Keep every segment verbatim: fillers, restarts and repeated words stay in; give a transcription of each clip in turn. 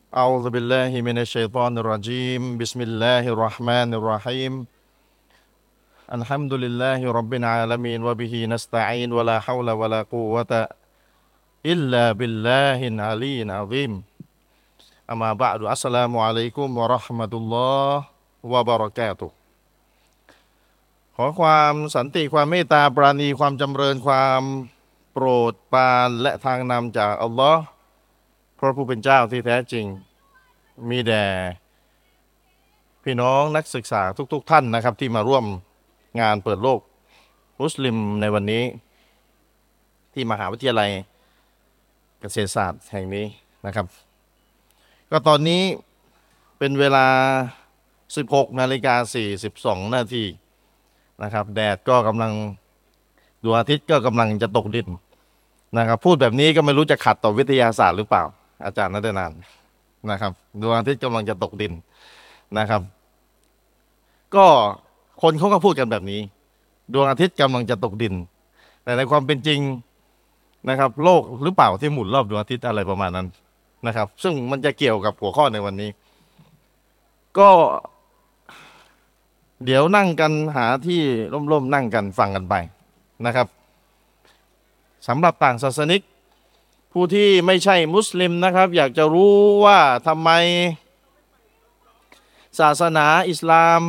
أعوذ بالله من الشيطان الرجيم بسم الله الرحمن الرحيم الحمد لله رب العالمين وبه نستعين ولا حول ولا قوة إلا بالله العلي العظيم أما بعد السلام عليكم ورحمة الله وبركاته ขอความสันติความเมตตาปราณีความจำเริญความโปรดปรานและทางนำจากอัลลอฮ์พระผู้เป็นเจ้าที่แท้จริงมีแด่พี่น้องนักศึกษาทุกๆ ท่านนะครับที่มาร่วมงานเปิดโลกมุสลิมในวันนี้ที่มหาวิทยาลัยเกษตรศาสตร์แห่งนี้นะครับก็ตอนนี้เป็นเวลา สิบหกนาฬิกาสี่สิบสอง นาทีนะครับแดดก็กำลังดวงอาทิตย์ก็กำลังจะตกดินนะครับพูดแบบนี้ก็ไม่รู้จะขัดต่อวิทยาศาสตร์หรือเปล่าอาจารย์นัทนานนะครับดวงอาทิตย์กำลังจะตกดินนะครับก็คนเขาก็พูดกันแบบนี้ดวงอาทิตย์กำลังจะตกดินแต่ในความเป็นจริงนะครับโลกหรือเปล่าที่หมุนรอบดวงอาทิตย์อะไรประมาณนั้นนะครับซึ่งมันจะเกี่ยวกับหัวข้อในวันนี้ก็เดี๋ยวนั่งกันหาที่ร่มๆนั่งกันฟังกันไปนะครับสำหรับต่างศาสนิกผู้ที่ไม่ใช่มุสลิมนะครับอยากจะรู้ว่าทำไมศาสนาอิสลาม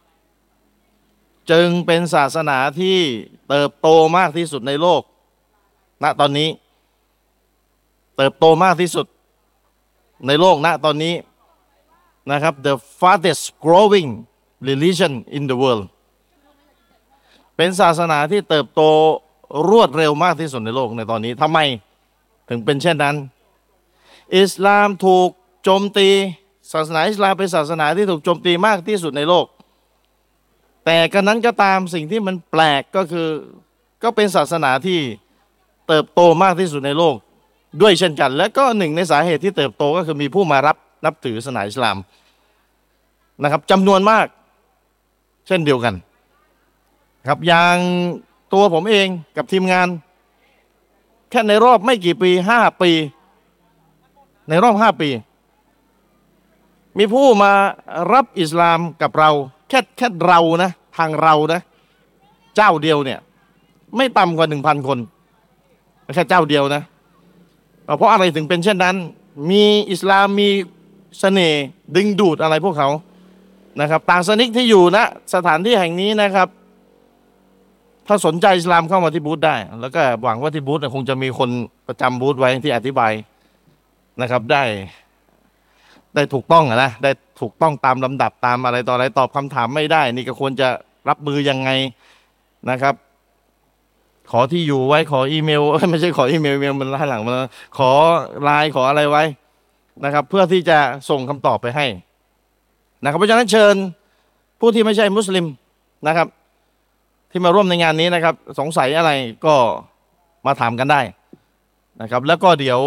จึงเป็นศาสนาที่เติบโตมากที่สุดในโลกณตอนนี้เติบโตมากที่สุดในโลกณตอนนี้นะครับ the fastest growing religion in the world เป็นศาสนาที่เติบโตรวดเร็วมากที่สุดในโลกในตอนนี้ทำไมถึงเป็นเช่นนั้นอิสลามถูกโจมตีศาสนาอิสลามเป็นศาสนาที่ถูกโจมตีมากที่สุดในโลกแต่กันนั้นก็ตามสิ่งที่มันแปลกก็คือก็เป็นศาสนาที่เติบโตมากที่สุดในโลกด้วยเช่นกันและก็หนึ่งในสาเหตุที่เติบโตก็คือมีผู้มารับนับถือศาสนาอิสลามนะครับจำนวนมากเช่นเดียวกันครับอย่างตัวผมเองกับทีมงานแค่ในรอบไม่กี่ปีห้าปีในรอบห้าปีมีผู้มารับอิสลามกับเราแค่แค่เรานะทางเรานะเจ้าเดียวเนี่ยไม่ต่ำกว่าหนึ่งพันคนแค่เจ้าเดียวนะเพราะอะไรถึงเป็นเช่นนั้นมีอิสลามมีเสน่ห์ดึงดูดอะไรพวกเขานะครับต่างศาสนิกที่อยู่ณสถานที่แห่งนี้นะครับถ้าสนใจอิสลามเข้ามาที่บูธได้แล้วก็หวังว่าที่บูธคงจะมีคนประจำบูธไว้ที่อธิบายนะครับได้ได้ถูกต้องนะได้ถูกต้องตามลำดับตามอะไรต่ออะไรตอบคำถามไม่ได้นี่ก็ควรจะรับมือยังไงนะครับขอที่อยู่ไว้ขออีเมลไม่ใช่ขออีเมลอีเมลมันล้าหลังมาขอไลน์ขออะไรไว้นะครับเพื่อที่จะส่งคำตอบไปให้นะครับเพราะฉะนั้นเชิญผู้ที่ไม่ใช่มุสลิมนะครับที่มาร่วมในงานนี้นะครับสงสัยอะไรก็มาถามกันได้นะครับแล้วก็เดี๋ยว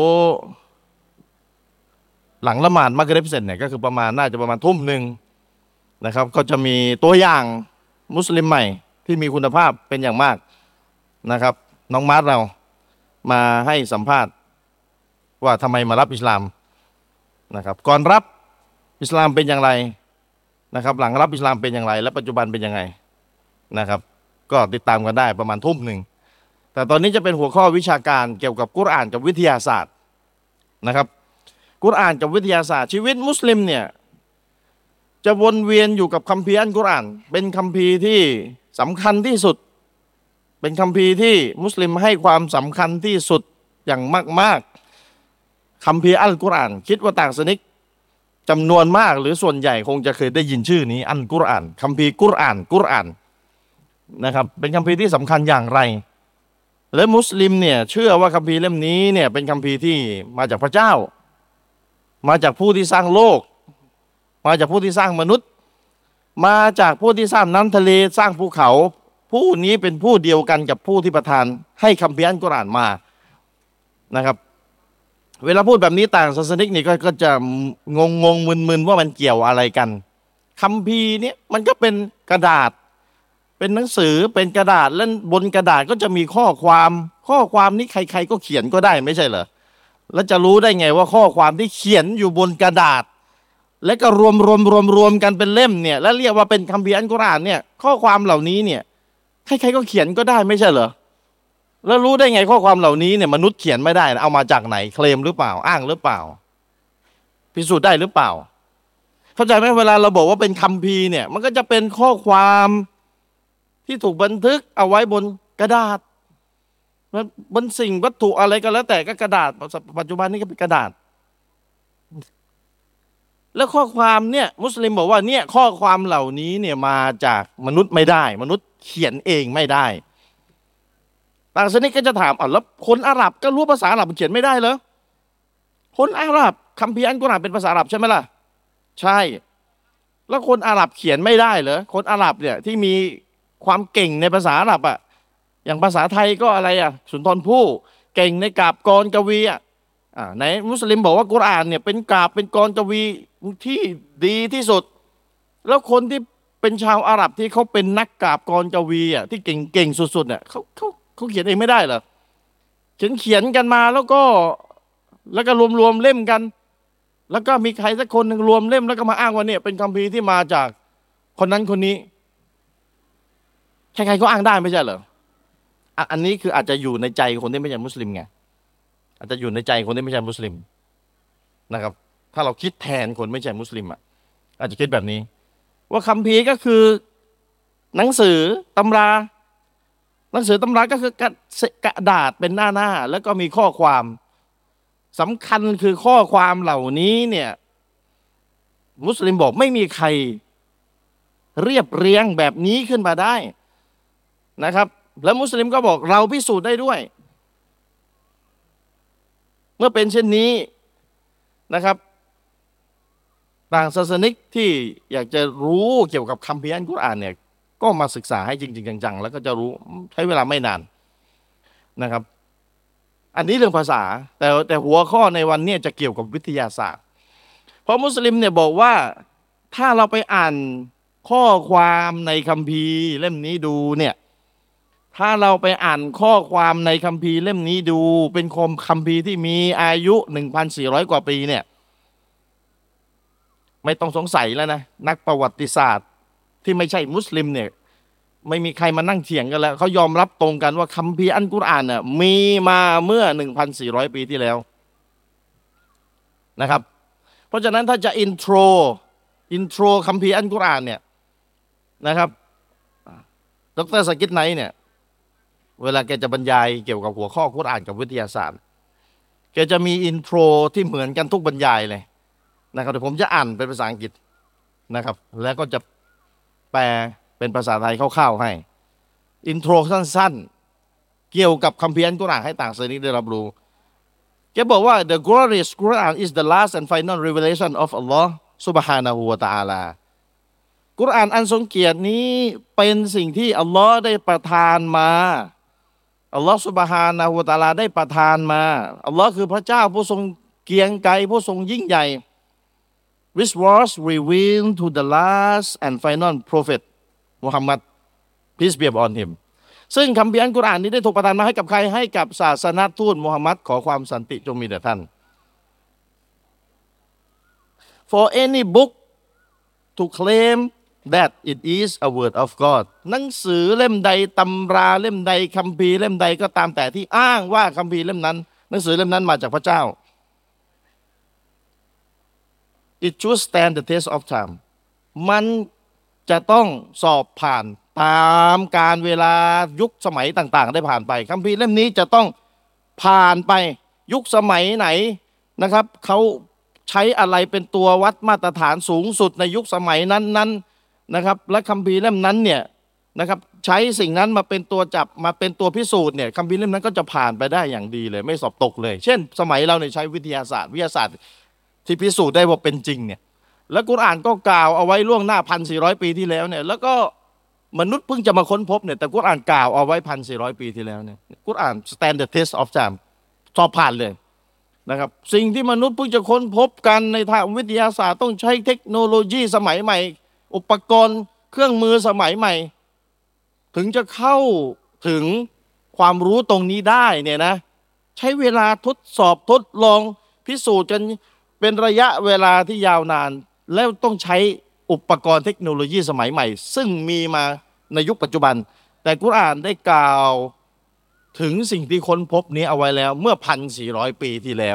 หลังละหมาดมักริบเสร็จเนี่ยก็คือประมาณน่าจะประมาณทุ่มหนึ่งนะครับก็จะมีตัวอย่างมุสลิมใหม่ที่มีคุณภาพเป็นอย่างมากนะครับน้องมาร์ทเรามาให้สัมภาษณ์ว่าทำไมมารับอิสลามนะครับก่อนรับอิสลามเป็นอย่างไรนะครับหลังรับอิสลามเป็นอย่างไรและปัจจุบันเป็นยังไงนะครับก็ติดตามกันได้ประมาณทุ่มหนึ่งแต่ตอนนี้จะเป็นหัวข้อวิชาการเกี่ยวกับกุรอานกับวิทยาศาสตร์นะครับกุรอานกับวิทยาศาสตร์ชีวิตมุสลิมเนี่ยจะวนเวียนอยู่กับคัมภีร์อัลกุรอานเป็นคัมภีร์ที่สำคัญที่สุดเป็นคัมภีร์ที่มุสลิมให้ความสำคัญที่สุดอย่างมากๆคัมภีร์อัลกุรอานคิดว่าต่างศาสนิกจำนวนมากหรือส่วนใหญ่คงจะเคยได้ยินชื่อนี้อัลกุรอานคัมภีร์กุรอานกุรอานนะครับเป็นคัมภีร์ที่สำคัญอย่างไรและมุสลิมเนี่ยเชื่อว่าคัมภีร์เล่มนี้เนี่ยเป็นคัมภีร์ที่มาจากพระเจ้ามาจากผู้ที่สร้างโลกมาจากผู้ที่สร้างมนุษย์มาจากผู้ที่สร้างน้ำทะเลสร้างภูเขาผู้นี้เป็นผู้เดียวกันกับผู้ที่ประทานให้คัมภีร์อัลกุรอานมานะครับเวลาพูดแบบนี้ต่างศาสนิกนี่ก็ก็จะงงงงมึนมึนว่ามันเกี่ยวอะไรกันคัมภีร์เนี่ยมันก็เป็นกระดาษเป็นหนังสือเป็นกระดาษแล้วบนกระดาษก็จะมีข้อความข้อความนี้ใครๆก็เขียนก็ได้ไม่ใช่เหรอแล้วจะรู้ได้ไงว่าข้อความที่เขียนอยู่บนกระดาษและก็รวมรวมรวมรวมกันเป็นเล่มเนี่ยแล้วเรียกว่าเป็นคัมภีร์อัลกุรอานเนี่ยข้อความเหล่านี้เนี่ยใครๆก็เขียนก็ได้ไม่ใช่เหรอแล้วรู้ได้ไงข้อความเหล่านี้เนี่ยมนุษย์เขียนไม่ได้เอามาจากไหนเคลมหรือเปล่าอ้างหรือเปล่าพิสูจน์ได้หรือเปล่าเข้าใจไหมเวลาเราบอกว่าเป็นคัมภีร์เนี่ยมันก็จะเป็นข้อความที่ถูกบันทึกเอาไว้บนกระดาษบนสิ่งวัตถุอะไรก็แล้วแต่ก็กระดาษปัจจุบันนี้ก็เป็นกระดาษแล้วข้อความเนี่ยมุสลิมบอกว่าเนี่ยข้อความเหล่านี้เนี่ยมาจากมนุษย์ไม่ได้มนุษย์เขียนเองไม่ได้ต่างศาสนิกก็จะถามอ่ะแล้วคนอาหรับก็รู้ภาษาอาหรับเขียนไม่ได้เหรอคนอาหรับคัมภีร์อัลกุรอานเป็นภาษาอาหรับใช่ไหมล่ะใช่แล้วคนอาหรับเขียนไม่ได้เหรอคนอาหรับเนี่ยที่มีความเก่งในภาษาอาหรับอ่ะอย่างภาษาไทยก็อะไรอ่ะสุนทรภู่เก่งในกาบกรกวีอ่ะอ่าไหนมุสลิมบอกว่ากุรอานเนี่ยเป็นกาบเป็นกรกวีที่ดีที่สุดแล้วคนที่เป็นชาวอาหรับที่เขาเป็นนักกาบกรกวีอ่ะที่เก่งๆสุดๆเนี่ยเขาเขาเขาเขียนเองไม่ได้เหรอเขียนเขียนกันมาแล้วก็แล้วก็รวมๆเล่มกันแล้วก็มีใครสักคนหนึ่งรวมเล่มแล้วก็มาอ้างว่าเนี่ยเป็นคัมภีร์ที่มาจากคนนั้นคนนี้ใครๆก็อ้างได้ไม่ใช่เหรออันนี้คืออาจจะอยู่ในใจคนที่ไม่ใช่มุสลิมไงอาจจะอยู่ในใจคนที่ไม่ใช่มุสลิมนะครับถ้าเราคิดแทนคนไม่ใช่มุสลิมอ่ะอาจจะคิดแบบนี้ว่าคัมภีร์ก็คือหนังสือตำราหนังสือตำราก็คือกระดาษเป็นหน้าหน้าแล้วก็มีข้อความสำคัญคือข้อความเหล่านี้เนี่ยมุสลิมบอกไม่มีใครเรียบเรียงแบบนี้ขึ้นมาได้นะครับแล้วมุสลิมก็บอกเราพิสูจน์ได้ด้วยเมื่อเป็นเช่นนี้นะครับต่างศาสนิกที่อยากจะรู้เกี่ยวกับคัมภีร์อัลกุรอานเนี่ยก็มาศึกษาให้จริงๆจังๆแล้วก็จะรู้ใช้เวลาไม่นานนะครับอันนี้เรื่องภาษาแต่แต่หัวข้อในวันนี้จะเกี่ยวกับวิทยาศาสตร์เพราะมุสลิมเนี่ยบอกว่าถ้าเราไปอ่านข้อความในคัมภีร์เล่มนี้ดูเนี่ยถ้าเราไปอ่านข้อความในคัมภีร์เล่มนี้ดูเป็นคัมภีร์ที่มีอายุ หนึ่งพันสี่ร้อย กว่าปีเนี่ยไม่ต้องสงสัยแล้วนะนักประวัติศาสตร์ที่ไม่ใช่มุสลิมเนี่ยไม่มีใครมานั่งเถียงกันแล้วเขายอมรับตรงกันว่าคัมภีร์อัลกุรอานน่ะมีมาเมื่อ หนึ่งพันสี่ร้อย ปีที่แล้วนะครับเพราะฉะนั้นถ้าจะอินโทรอินโทรคัมภีร์อัลกุรอานเนี่ยนะครับดร.สกิทไนท์เนี่ยเวลาแกจะบรรยายเกี่ยวกับหัวข้อกุรอานกับวิทยาศาสตร์แกจะมีอินโทรที่เหมือนกันทุกบรรยายเลยนะครับเดี๋ยวผมจะอ่านเป็นภาษาอังกฤษนะครับแล้วก็จะแปลเป็นภาษาไทยคร่าวๆให้อินโทรสั้นๆเกี่ยวกับคัมภีร์อัลกุรอานให้ต่างศาสนิกได้รับรู้แกบอกว่า the glorious Quran is the last and final revelation of Allah subhanahu wa ta'ala กุรอานอันทรงเกียรตินี้เป็นสิ่งที่อัลลอฮ์ได้ประทานมาอัลลอฮ์ซุบฮานะฮูวะตะอาลาได้ประทานมาอัลลอฮ์คือพระเจ้าผู้ทรงเกียงไกรผู้ทรงยิ่งใหญ่ which was revealed to the last and final prophet Muhammad peace be upon him ซึ่งคัมภีร์อัลกุรอานนี้ได้ถูกประทานมาให้กับใครให้กับศาสนทูตมุฮัมมัดขอความสันติจงมีแด่ท่าน for any book to claim that it is a word of God หนังสือเล่มใดตำราเล่มใดคัมภีร์เล่มใดก็ตามแต่ที่อ้างว่าคัมภีร์เล่มนั้นหนังสือเล่มนั้นมาจากพระเจ้า it should stand the test of time มันจะต้องสอบผ่านตามการเวลายุคสมัยต่างๆได้ผ่านไปคัมภีร์เล่มนี้จะต้องผ่านไปยุคสมัยไหนนะครับเขาใช้อะไรเป็นตัววัดมาตรฐานสูงสุดในยุคสมัยนั้นๆนะครับและคัมภีร์เล่มนั้นเนี่ยนะครับใช้สิ่งนั้นมาเป็นตัวจับมาเป็นตัวพิสูจน์เนี่ยคัมภีร์เล่มนั้นก็จะผ่านไปได้อย่างดีเลยไม่สอบตกเลยเช่นสมัยเราเนี่ยใช้วิทยาศาสตร์วิทยาศาสตร์ที่พิสูจน์ได้ว่าเป็นจริงเนี่ยแล้วกุรอานก็กล่าวเอาไว้ล่วงหน้า หนึ่งพันสี่ร้อย ปีที่แล้วเนี่ยแล้วก็มนุษย์เพิ่งจะมาค้นพบเนี่ยแต่กุรอานกล่าวเอาไว้ หนึ่งพันสี่ร้อย ปีที่แล้วเนี่ยกุรอาน stand the test of time สอบผ่านเลยนะครับสิ่งที่มนุษย์เพิ่งจะค้นพบกันในทางวิทยาศาสตร์ต้องใช้เทคโนโลยีสมัยใหม่อุปกรณ์เครื่องมือสมัยใหม่ถึงจะเข้าถึงความรู้ตรงนี้ได้เนี่ยนะช้เวลาทดสอบทดลองพิสูจน์กันเป็นระยะเวลาที่ยาวนานแล้วต้องใช้อุปกรณ์เทคโนโลยีสมัยใหม่ซึ่งมีมาในยุคปัจจุบันแต่กุรอานได้กล่าวถึงสิ่งที่ค้นพบนี้เอาไว้แล้วเมื่อพันสี่ร้อยปีที่แล้ว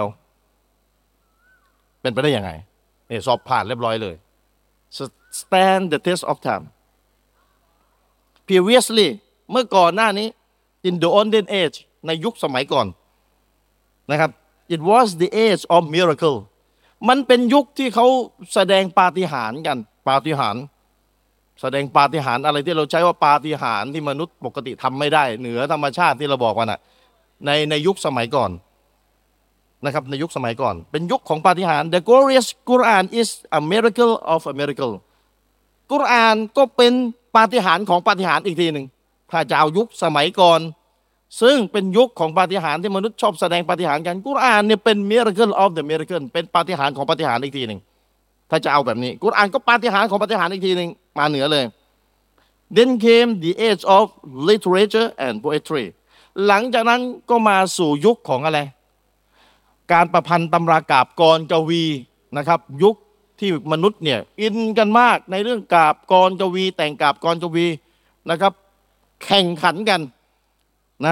เป็นไปได้ยังไงเนี่ยสอบผ่านเรียบร้อยเลย stand the test of time previously เมื่อก่อนหน้านี้ in the olden age ในยุคสมัยก่อนนะครับ it was the age of miracle มันเป็นยุคที่เขาแสดงปาฏิหาริย์กันปาฏิหาริย์แสดงปาฏิหาริย์อะไรที่เราใช้ว่าปาฏิหาริย์ที่มนุษย์ปกติทำไม่ได้เหนือธรรมชาติที่เราบอกว่าน่ะในในยุคสมัยก่อนนะครับในยุคสมัยก่อนเป็นยุคของปาฏิหาริย์ The glorious Quran is a miracle of a miracle กุรอานก็เป็นปาฏิหาริย์ของปาฏิหาริย์อีกทีหนึ่งถ้าจะเอายุคสมัยก่อนซึ่งเป็นยุคของปาฏิหาริย์ที่มนุษย์ชอบแสดงปาฏิหาริย์กันกุรอานเนี่ยเป็น miracle of the miracle เป็นปาฏิหาริย์ของปาฏิหาริย์อีกทีหนึ่งถ้าจะเอาแบบนี้กุรอานก็ปาฏิหาริย์ของปาฏิหาริย์อีกทีหนึ่งมาเหนือเลย Then came the age of literature and poetry หลังจากนั้นก็มาสู่ยุคของอะไรการประพันธ์ตำรากาบกรกวีนะครับยุคที่มนุษย์เนี่ยอินกันมากในเรื่องกาบกรกวีแต่งกาบกรกวีนะครับแข่งขันกันนะ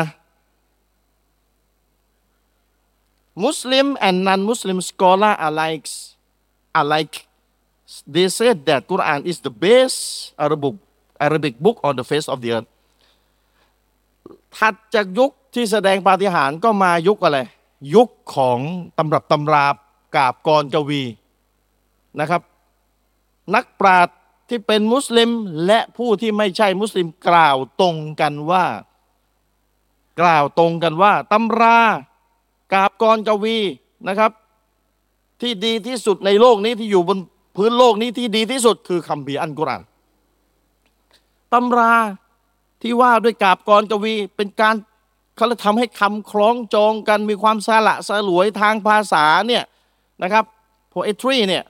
Muslim and non-Muslim scholar alike alike they said that Quran is the best Arabic Arabic book on the face of the earth ถัดจากยุคที่แสดงปาฏิหาริย์ก็มายุคอะไรยุคของตำรับตำรากาบกรกวีนะครับนักปราชญ์ที่เป็นมุสลิมและผู้ที่ไม่ใช่มุสลิมกล่าวตรงกันว่ากล่าวตรงกันว่าตำรากาบกรกวีนะครับที่ดีที่สุดในโลกนี้ที่อยู่บนพื้นโลกนี้ที่ดีที่สุดคือคัมภีร์อัลกุรอานตำราที่ว่าด้วยกาบกรกวีเป็นการเขาเลยทำให้คำคล้องจองกันมีความสละสลวยทางภาษาเนี่ยนะครับ poetry เนี่ย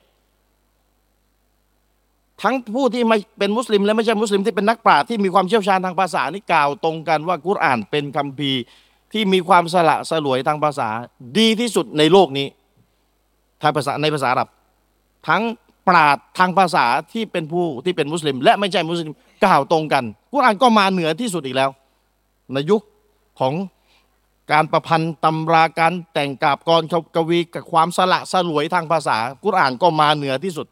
ทั้งผู้ที่ไม่เป็นมุสลิมและไม่ใช่มุสลิมที่เป็นนักปราชญ์ที่มีความเชี่ยวชาญทางภาษานี่กล่าวตรงกันว่ากุรอานเป็นคัมภีร์ที่มีความสละสลวยทางภาษาดีที่สุดในโลกนี้ทางภาษาในภาษาอาหรับทั้งปราชญ์ทางภาษาที่เป็นผู้ที่เป็นมุสลิมและไม่ใช่มุสลิมกล่าวตรงกันกุรอานก็มาเหนือที่สุดอีกแล้วในยุคของการประพันธ์ตำราการแต่งกาบกรกวีกับความสละสลวยทางภาษากุรอานก็มาเหนือที่สุด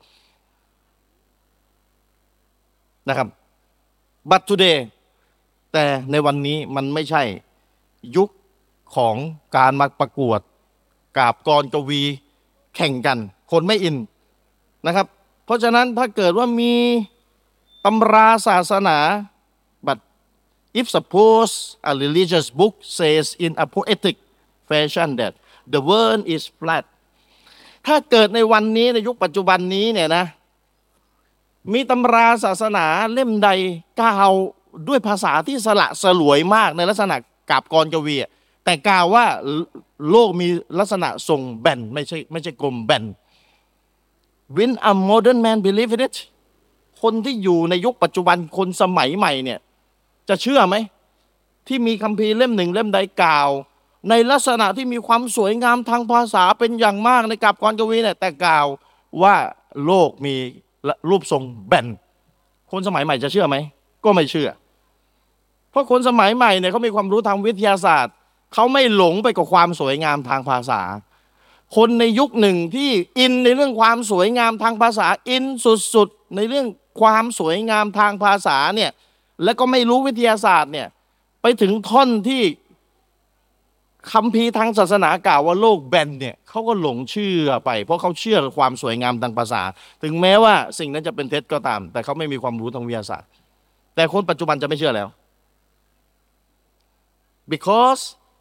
นะครับ but today แต่ในวันนี้มันไม่ใช่ยุคของการมาประกวดกาบกรกวีแข่งกันคนไม่อินนะครับเพราะฉะนั้นถ้าเกิดว่ามีตำราศาสนา but if suppose a religious book says in a poetic fashion that the world is flat ถ้าเกิดในวันนี้ในยุคปัจจุบันนี้เนี่ยนะมีตำราศาสนาเล่มใดกล่าวด้วยภาษาที่สละสลวยมากในลักษณะกาบกรกวีแต่กล่าวว่าโลกมีลักษณะทรงแบนไม่ใช่ไม่ใช่กลมแบน Will a modern man believe in it คนที่อยู่ในยุคปัจจุบันคนสมัยใหม่เนี่ยจะเชื่อไหมที่มีคัมภีร์เล่มหนึ่งเล่มใดกล่าวในลักษณะที่มีความสวยงามทางภาษาเป็นอย่างมากในกาบกรกวีเนี่ยแต่กล่าวว่าโลกมีรูปทรงแบนคนสมัยใหม่จะเชื่อไหมก็ไม่เชื่อเพราะคนสมัยใหม่เนี่ยเขามีความรู้ทางวิทยาศาสตร์เขาไม่หลงไปกับความสวยงามทางภาษาคนในยุคหนึ่งที่อินในเรื่องความสวยงามทางภาษาอินสุดๆในเรื่องความสวยงามทางภาษาเนี่ยแล้วก็ไม่รู้วิทยาศาสตร์เนี่ยไปถึงท่อนที่คัมภีร์ทางศาสนากล่าวว่าโลกแบนเนี่ยเขาก็หลงเชื่อไปเพราะเขาเชื่อความสวยงามทางภาษาถึงแม้ว่าสิ่งนั้นจะเป็นเท็จก็ตามแต่เขาไม่มีความรู้ทางวิทยาศาสตร์แต่คนปัจจุบันจะไม่เชื่อแล้ว because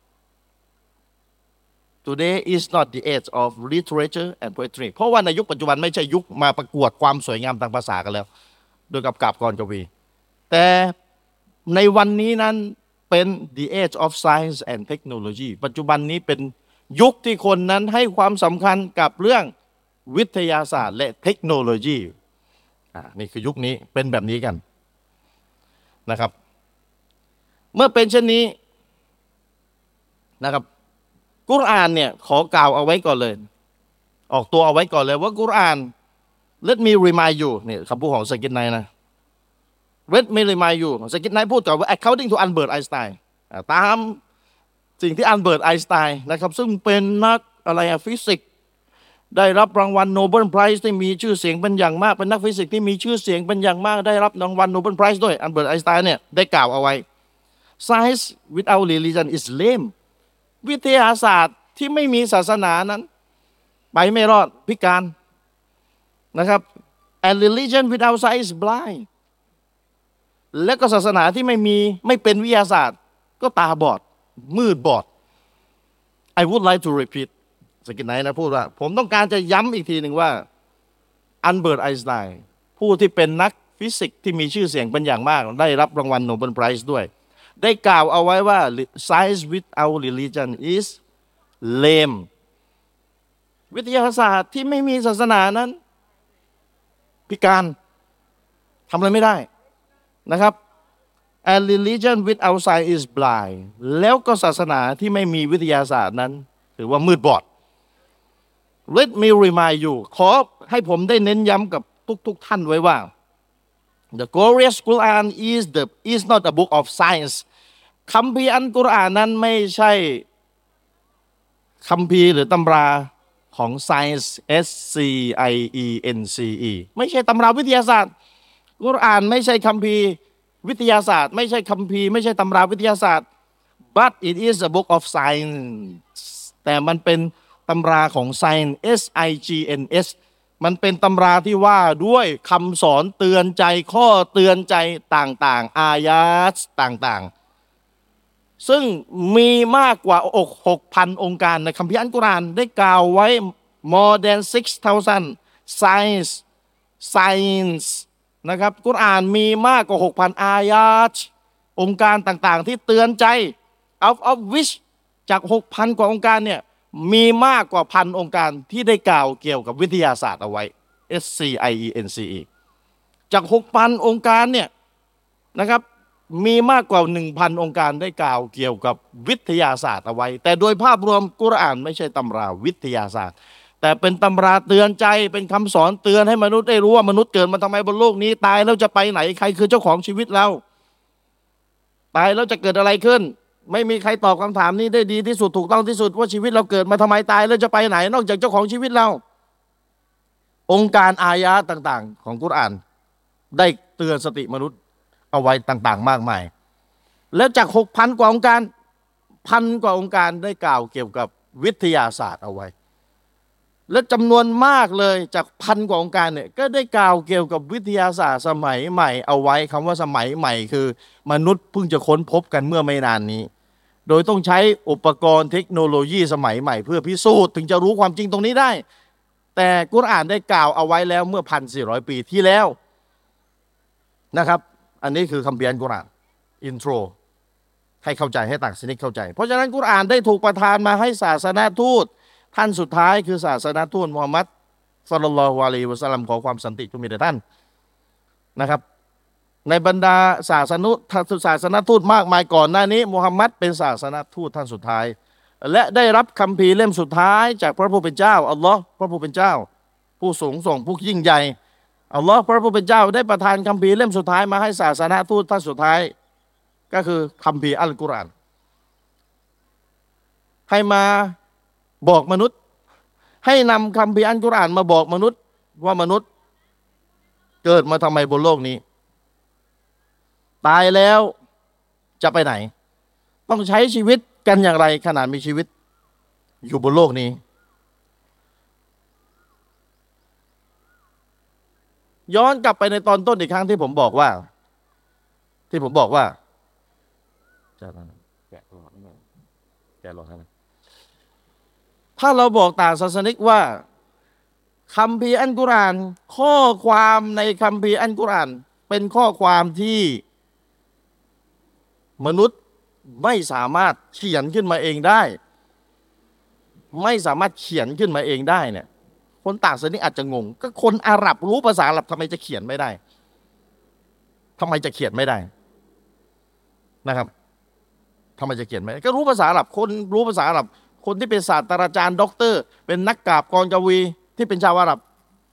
today is not the age of literature and poetry เพราะว่าในยุคปัจจุบันไม่ใช่ยุคมาประกวดความสวยงามทางภาษากันแล้วโดยกับกาบกรกวีแต่ในวันนี้นั้นเป็น the age of science and technology ปัจจุบันนี้เป็นยุคที่คนนั้นให้ความสำคัญกับเรื่องวิทยาศาสตร์และเทคโนโลยีอ่านี่คือยุคนี้เป็นแบบนี้กันนะครับเมื่อเป็นเช่นนี้นะครับกุกุรอานเนี่ยขอกล่าวเอาไว้ก่อนเลยออกตัวเอาไว้ก่อนเลยว่ากุรอาน let me remind you เนี่ยคำพูดของซากิดไนนะ let me remind you ซากิดไนพูดก่อนว่า according to อันเบิร์ตไอน์สไตน์ตามสิ่งที่อันเบิร์ตไอน์สไตน์นะครับซึ่งเป็นนักอะไรอะฟิสิกส์ได้รับรางวัลโนเบิลไพรส์ที่มีชื่อเสียงเป็นอย่างมากเป็นนักฟิสิกส์ที่มีชื่อเสียงเป็นอย่างมากได้รับรางวัลโนเบิลไพรส์ด้วยอันเบิร์ตไอน์สไตน์เนี่ยได้กล่าวเอาไว้ science without religion is lame วิทยาศาสตร์ที่ไม่มีศาสนานั้นไปไม่รอดพิการนะครับ and religion without science is blind และก็ศาสนาที่ไม่มีไม่เป็นวิทยาศาสตร์ก็ตาบอดมืดบอด I would like to repeat สกินไนนะพูดว่าผมต้องการจะย้ำอีกทีหนึ่งว่าอันเบิร์ตไอน์สไตน์ผู้ที่เป็นนักฟิสิกส์ที่มีชื่อเสียงเป็นอย่างมากได้รับรางวัลโนเบิลไพรส์ด้วยได้กล่าวเอาไว้ว่า science without religion is lame วิทยาศาสตร์ที่ไม่มีศาสนานั้นพิการทำอะไรไม่ได้นะครับ and religion without science is blind แล้วก็ศาสนาที่ไม่มีวิทยาศาสตร์นั้นถือว่ามืดบอด let me remind you ขอให้ผมได้เน้นย้ำกับทุกๆท่านไว้ว่า the glorious Quran is the is not a book of science คัมภีร์อัลกุรอานนั้นไม่ใช่คัมภีร์หรือตำราของ science S C I E N C E ไม่ใช่ตำราวิทยาศาสตร์กุรอานไม่ใช่คัมภีร์วิทยาศาสตร์ไม่ใช่คัมภีร์ไม่ใช่ตำราวิทยาศาสตร์ but it is a book of science แต่มันเป็นตำราของ science S I G N S มันเป็นตำราที่ว่าด้วยคำสอนเตือนใจข้อเตือนใจต่างๆอายะห์ต่างๆซึ่งมีมากกว่าอกหกพันองค์การในคัมภีร์อัลกุรอานได้กล่าวไว้ more than six thousand science science นะครับกุรอานมีมากกว่า หกพัน อายะห์องค์การต่างๆที่เตือนใจ out of which จาก หกพัน กว่าองค์การเนี่ยมีมากกว่าพันองค์การที่ได้กล่าวเกี่ยวกับวิทยาศาสตร์เอาไว้ S C I E N C E จาก หกพัน องค์การเนี่ยนะครับมีมากกว่า หนึ่งพัน องค์การได้กล่าวเกี่ยวกับวิทยาศาสตร์เอาไว้แต่โดยภาพรวมกุรอานไม่ใช่ตำราวิทยาศาสตร์แต่เป็นตำราเตือนใจเป็นคำสอนเตือนให้มนุษย์ได้รู้ว่ามนุษย์เกิดมาทำไมบนโลกนี้ตายแล้วจะไปไหนใครคือเจ้าของชีวิตเราตายแล้วจะเกิดอะไรขึ้นไม่มีใครตอบคำถามนี้ได้ดีที่สุดถูกต้องที่สุดว่าชีวิตเราเกิดมาทำไมตายแล้วจะไปไหนนอกจากเจ้าของชีวิตเราองค์การอายะห์ต่างๆของกุรอานได้เตือนสติมนุษย์เอาไว้ต่างๆมากมายแล้วจาก หกพัน กว่าองค์การพันกว่าองค์การได้กล่าวเกี่ยวกับวิทยาศาสตร์เอาไว้และจำนวนมากเลยจากพันกว่าองค์การเนี่ยก็ได้กล่าวเกี่ยวกับวิทยาศาสตร์สมัยใหม่เอาไว้คำว่าสมัยใหม่คือมนุษย์เพิ่งจะค้นพบกันเมื่อไม่นานนี้โดยต้องใช้อุปกรณ์เทคโนโลยีสมัยใหม่เพื่อพิสูจน์ถึงจะรู้ความจริงตรงนี้ได้แต่กุรอานได้กล่าวเอาไว้แล้วเมื่อ หนึ่งพันสี่ร้อย ปีที่แล้วนะครับอันนี้คือคัมภีร์อัลกุรอานอินโทรให้เข้าใจให้ต่างศาสนิกเข้าใจเพราะฉะนั้นกุรอานได้ถูกประทานมาให้ศาสนทูตท่านสุดท้ายคือศาสนทูตมุฮัมมัดศ็อลลัลลอฮุอะลัยฮิวะซัลลัมขอความสันติจงมีแด่ท่านนะครับในบรรดาศาสนุศาสนทูตมากมายก่อนหน้านี้มุฮัมมัดเป็นศาสนทูตท่านสุดท้ายและได้รับคัมภีร์เล่มสุดท้ายจากพระผู้เป็นเจ้าอัลลอฮ์พระผู้เป็นเจ้าผู้สูงส่งผู้ยิ่งใหญ่อัลลอฮ์พระผู้เป็นเจ้าได้ประทานคัมภีร์เล่มสุดท้ายมาให้ศาสนทูตท่านสุดท้ายก็คือคัมภีร์อัลกุรอานให้มาบอกมนุษย์ให้นำคัมภีร์อัลกุรอานมาบอกมนุษย์ว่ามนุษย์เกิดมาทำไมบนโลกนี้ตายแล้วจะไปไหนต้องใช้ชีวิตกันอย่างไรขนาดมีชีวิตอยู่บนโลกนี้ย้อนกลับไปในตอนต้นอีกครั้งที่ผมบอกว่าที่ผมบอกว่าจะแกะหลอดนี่แกะหลอดนะถ้าเราบอกต่างศาสนิกว่าคัมภีร์อัลกุรอานข้อความในคัมภีร์อัลกุรอานเป็นข้อความที่มนุษย์ไม่สามารถเขียนขึ้นมาเองได้ไม่สามารถเขียนขึ้นมาเองได้เนี่ยคนต่างศาสนิกอาจจะงงก็คนอาหรับรู้ภาษาอาหรับทำไมจะเขียนไม่ได้ทำไมจะเขียนไม่ได้นะครับทำไมจะเขียนไม่ได้ก็รู้ภาษาอาหรับคนรู้ภาษาอาหรับคนที่เป็นศาสตราจารย์ด็อกเตอร์เป็นนักกาบกรกวีที่เป็นชาวอาหรับ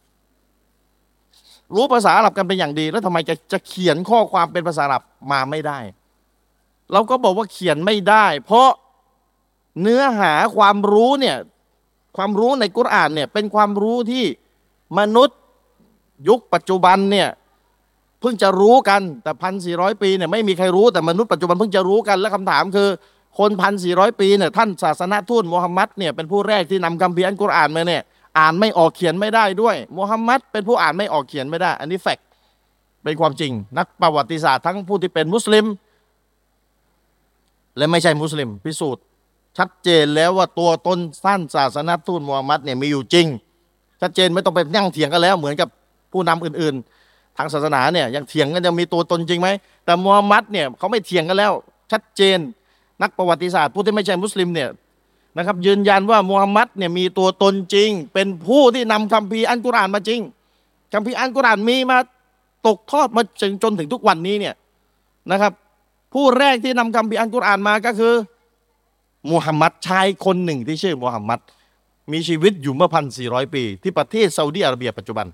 รู้ภาษาอาหรับกันเป็นอย่างดีแล้วทำไมจะจะเขียนข้อความเป็นภาษาอาหรับมาไม่ได้เราก็บอกว่าเขียนไม่ได้เพราะเนื้อหาความรู้เนี่ยความรู้ในกุรอานเนี่ยเป็นความรู้ที่มนุษย์ยุคปัจจุบันเนี่ยเพิ่งจะรู้กันแต่พันสี่ร้อยปีเนี่ยไม่มีใครรู้แต่มนุษย์ปัจจุบันเพิ่งจะรู้กันและคำถามคือคนพันสี่ร้อยปีเนี่ยท่านศาสนทูตมูฮัมมัดเนี่ยเป็นผู้แรกที่นำคัมภีร์อัลกุรอานมาเนี่ยอ่านไม่ออกเขียนไม่ได้ด้วยมูฮัมมัดเป็นผู้อ่านไม่ออกเขียนไม่ได้อันนี้แฟกต์เป็นความจริงนักประวัติศาสตร์ทั้งผู้ที่เป็นมุสลิมและไม่ใช่มุสลิมพิสูจน์ชัดเจนแล้วว่าตัวตนท่านศาสนทูตมูฮัมมัดเนี่ยมีอยู่จริงชัดเจนไม่ต้องไปนั่งเถียงกันแล้วเหมือนกับผู้นำอื่นๆทางศาสนาเนี่ยยังเถียงกันยังมีตัวตนจริงไหมแต่มูฮัมมัดเนี่ยเขาไม่เถียงกันแล้วชัดเจนนักประวัติศาสตร์ผู้ที่ไม่ใช่มุสลิมเนี่ยนะครับยืนยันว่ามูฮัมมัดเนี่ยมีตัวตนจริงเป็นผู้ที่นำคัมภีร์อัลกุรอานมาจริงคัมภีร์อัลกุรอานมีมาตกทอดมาจนจนถึงทุกวันนี้เนี่ยนะครับผู้แรกที่นำคัมภีร์อัลกุรอานมาก็คือมูฮัมมัดชายคนหนึ่งที่ชื่อมูฮัมมัดมีชีวิตอยู่เมื่อพันสี่ร้อยปีที่ประเทศซาอุดิอาระเบียปัจจุบัน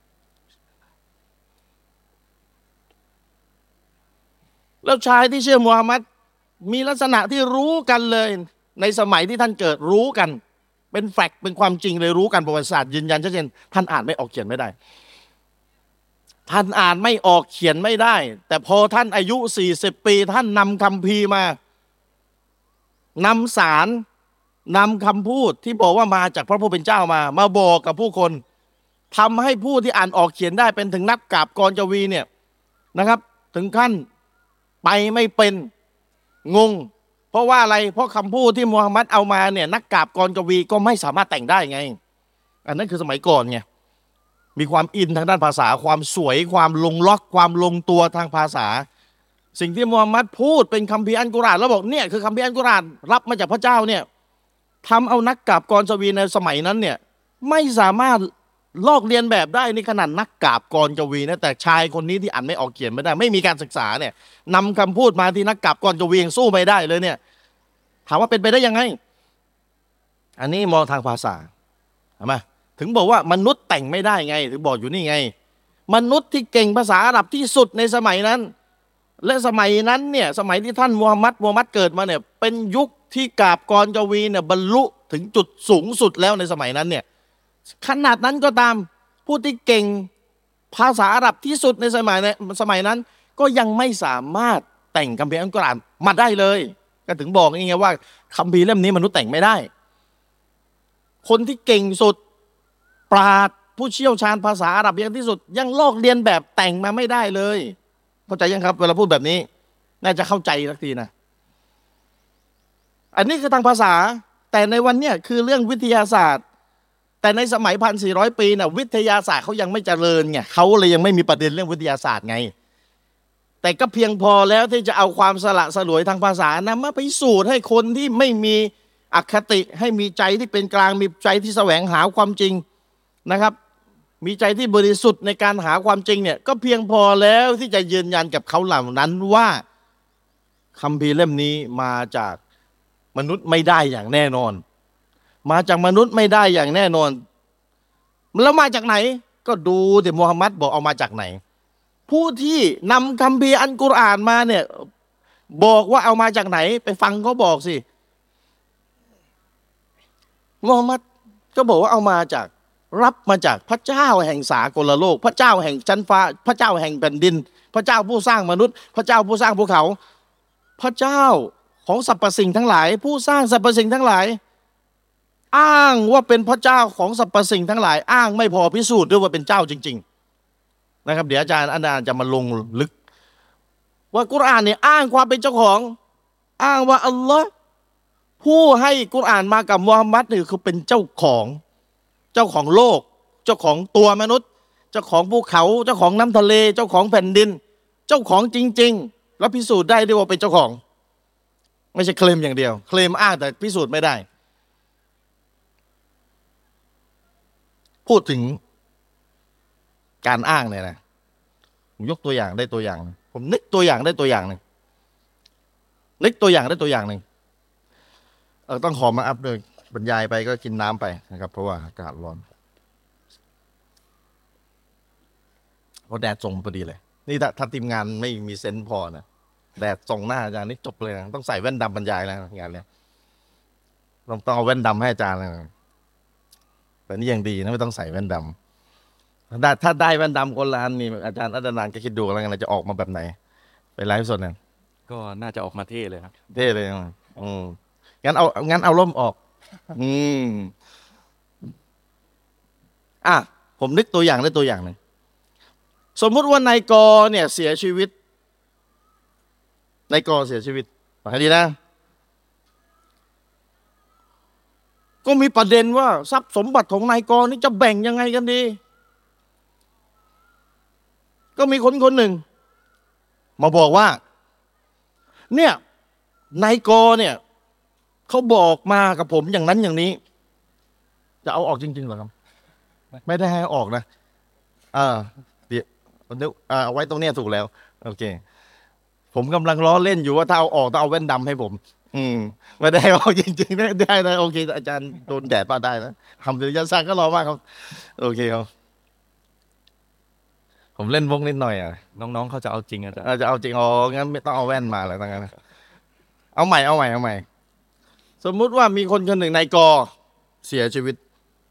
แล้วชายที่ชื่อมูฮัมมัดมีลักษณะที่รู้กันเลยในสมัยที่ท่านเกิดรู้กันเป็นแฟกต์เป็นความจริงเลยรู้กันประวัติศาสตร์ยืนยันชัดเจนท่านอ่านไม่ออกเขียนไม่ได้ท่านอ่านไม่ออกเขียนไม่ได้แต่พอท่านอายุสี่สิบปีท่านนำคัมภีร์มานำสารนำคำพูดที่บอกว่ามาจากพระผู้เป็นเจ้ามามาบอกกับผู้คนทำให้ผู้ที่อ่านออกเขียนได้เป็นถึงนักกาบกรกวีเนี่ยนะครับถึงขั้นไปไม่เป็นงงเพราะว่าอะไรเพราะคำพูดที่มูฮัมหมัดเอามาเนี่ยนักกาบกรกวีก็ไม่สามารถแต่งได้ไงอันนั้นคือสมัยก่อนไงมีความอินทางด้านภาษาความสวยความลงล็อกความลงตัวทางภาษาสิ่งที่มูฮัมหมัดพูดเป็นคัมภีร์อัลกุรอานแล้วบอกเนี่ยคือคัมภีร์อัลกุรอานรับมาจากพระเจ้าเนี่ยทำเอานักกาบกรกวีในสมัยนั้นเนี่ยไม่สามารถลอกเลียนแบบได้นี่ขนาดนักกาบกรกวีนะแต่ชายคนนี้ที่อ่านไม่ออกเขียนไม่ได้ไม่มีการศึกษาเนี่ยนำคำพูดมาที่นักกาบกรกวียังสู้ไม่ได้เลยเนี่ยถามว่าเป็นไปได้ยังไงอันนี้มองทางภาษาเห็นไหมถึงบอกว่ามนุษย์แต่งไม่ได้ไงถึงบอกอยู่นี่ไงมนุษย์ที่เก่งภาษาอาหรับที่สุดในสมัยนั้นและสมัยนั้นเนี่ยสมัยที่ท่านมูฮัมหมัดมูฮัมหมัดเกิดมาเนี่ยเป็นยุคที่กาบกรกวีเนี่ยบรรลุถึงจุดสูงสุดแล้วในสมัยนั้นเนี่ยขนาดนั้นก็ตามผู้ที่เก่งภาษาอาหรับที่สุดในสมัยในสมัยนั้นก็ยังไม่สามารถแต่งคัมภีร์อัลกุรอานมาได้เลยก็ถึงบอกยังไงว่าคัมภีร์เล่มนี้มนุษย์แต่งไม่ได้คนที่เก่งสุดปราชญ์ผู้เชี่ยวชาญภาษาอาหรับอย่างที่สุดยังลอกเลียนแบบแต่งมาไม่ได้เลยเข้าใจยังครับเวลาพูดแบบนี้น่าจะเข้าใจสักทีนะอันนี้คือทางภาษาแต่ในวันเนี้ยคือเรื่องวิทยาศาสตร์แต่ในสมัยพันสี่ร้อยปีน่ะวิทยาศาสตร์เขายังไม่เจริญไงเขาเลยยังไม่มีประเด็นเรื่องวิทยาศาสตร์ไงแต่ก็เพียงพอแล้วที่จะเอาความสละสลวยทางภาษานะมาพิสูจน์ให้คนที่ไม่มีอคติให้มีใจที่เป็นกลางมีใจที่แสวงหาความจริงนะครับมีใจที่บริสุทธิ์ในการหาความจริงเนี่ยก็เพียงพอแล้วที่จะยืนยันกับเขาเหล่านั้นว่าคัมภีร์เล่มนี้มาจากมนุษย์ไม่ได้อย่างแน่นอนมาจากมนุษย์ไม่ได้อย่างแน่นอนแล้วมาจากไหนก็ดูแต่มูฮัมหมัดบอกเอามาจากไหนผู้ที่นำคัมภีร์อัลกุรอานมาเนี่ยบอกว่าเอามาจากไหนไปฟังเขาบอกสิมูฮัมหมัดก็บอกว่าเอามาจากรับมาจากพระเจ้าแห่งสากลโลกพระเจ้าแห่งชั้นฟ้าพระเจ้าแห่งแผ่นดินพระเจ้าผู้สร้างมนุษย์พระเจ้าผู้สร้างภูเขาพระเจ้าของสรรพสิ่งทั้งหลายผู้สร้างสรรพสิ่งทั้งหลายอ้างว่าเป็นพระเจ้าของสรรพสิ่งทั้งหลายอ้างไม่พอพิสูจน์ด้วยว่าเป็นเจ้าจริงๆนะครับเดี๋ยวอาจารย์อาจารย์จะมาลงลึกว่ากุรอานเนี่ยอ้างความเป็นเจ้าของอ้างว่าอัลลอฮ์ผู้ให้กุรอานมากับมูฮัมหมัดนี่คือเป็นเจ้าของเจ้าของโลกเจ้าของตัวมนุษย์เจ้าของภูเขาเจ้าของน้ำทะเลเจ้าของแผ่นดินเจ้าของจริงๆแล้วพิสูจน์ได้ด้วยว่าเป็นเจ้าของไม่ใช่เคลมอย่างเดียวเคลมอ้างแต่พิสูจน์ไม่ได้พูดถึงการอ้างเนี่ยนะผมยกตัวอย่างได้ตัวอย่างผมนึกตัวอย่างได้ตัวอย่างหนึ่งนึกตัวอย่างได้ตัวอย่างหนึ่งอต้องขอมาอัพด้วยบรรยายไปก็กินน้ำไปนะครับเพราะว่าอากาศร้อนเพราะแดดส่งพอดีเลยนี่ถ้าถ้าทีมงานไม่มีเซนส์พอนะแดดส่งหน้าอาจารย์นี่จบเลยนะต้องใส่แว่นดำบรรยายแล้วงานเนี้ยต้องต้องเอาแว่นดำให้อาจารย์นะแต่นี่ยังดีนะไม่ต้องใส่แว่นดำได้ถ้าได้แว่นดำคนละอันนี่อาจารย์อัตนานก็คิดดูแล้วกันจะออกมาแบบไหนไปไลฟ์สดเนี่ยก็น่าจะออกมาเท่เลยครับเท่เลยอืมงั้นเอางั้นเอาร่มออกอืมอ่ะผมนึกตัวอย่างได้ตัวอย่างหนึ่งสมมุติว่านายกเนี่ยเสียชีวิตนายกเสียชีวิตฟังให้ดีนะก็มีประเด็นว่าทรัพย์สมบัติของนายกนี่จะแบ่งยังไงกันดีก็มีคนคนหนึ่งมาบอกว่าเนี่ยนายกเนี่ยเขาบอกมากับผมอย่างนั้นอย่างนี้จะเอาออกจริงๆเหรอครับไม่ได้ให้ออกนะอ่าเดี๋ยวเอาไว้ตรงนี้ถูกแล้วโอเคผมกำลังล้อเล่นอยู่ว่าถ้าเอาออกต้องเอาแว่นดำให้ผมอืมไม่ได้ออกจริงๆได้ได้นะโอเคอาจารย์โดนแดดป้าได้นะทำเดี๋ยวยาซักก็รอมากครับโอเคครับผมเล่นวงนิดหน่อยอ่ะน้องๆเขาจะเอาจริงอาจารย์จะเอาจริงอ๋องั้นไม่ต้องเอาแว่นมาแล้วตั้งนั้นเอาใหม่เอาใหม่เอาใหม่สมมุติว่ามีคนคนหนึ่งนายกเสียชีวิต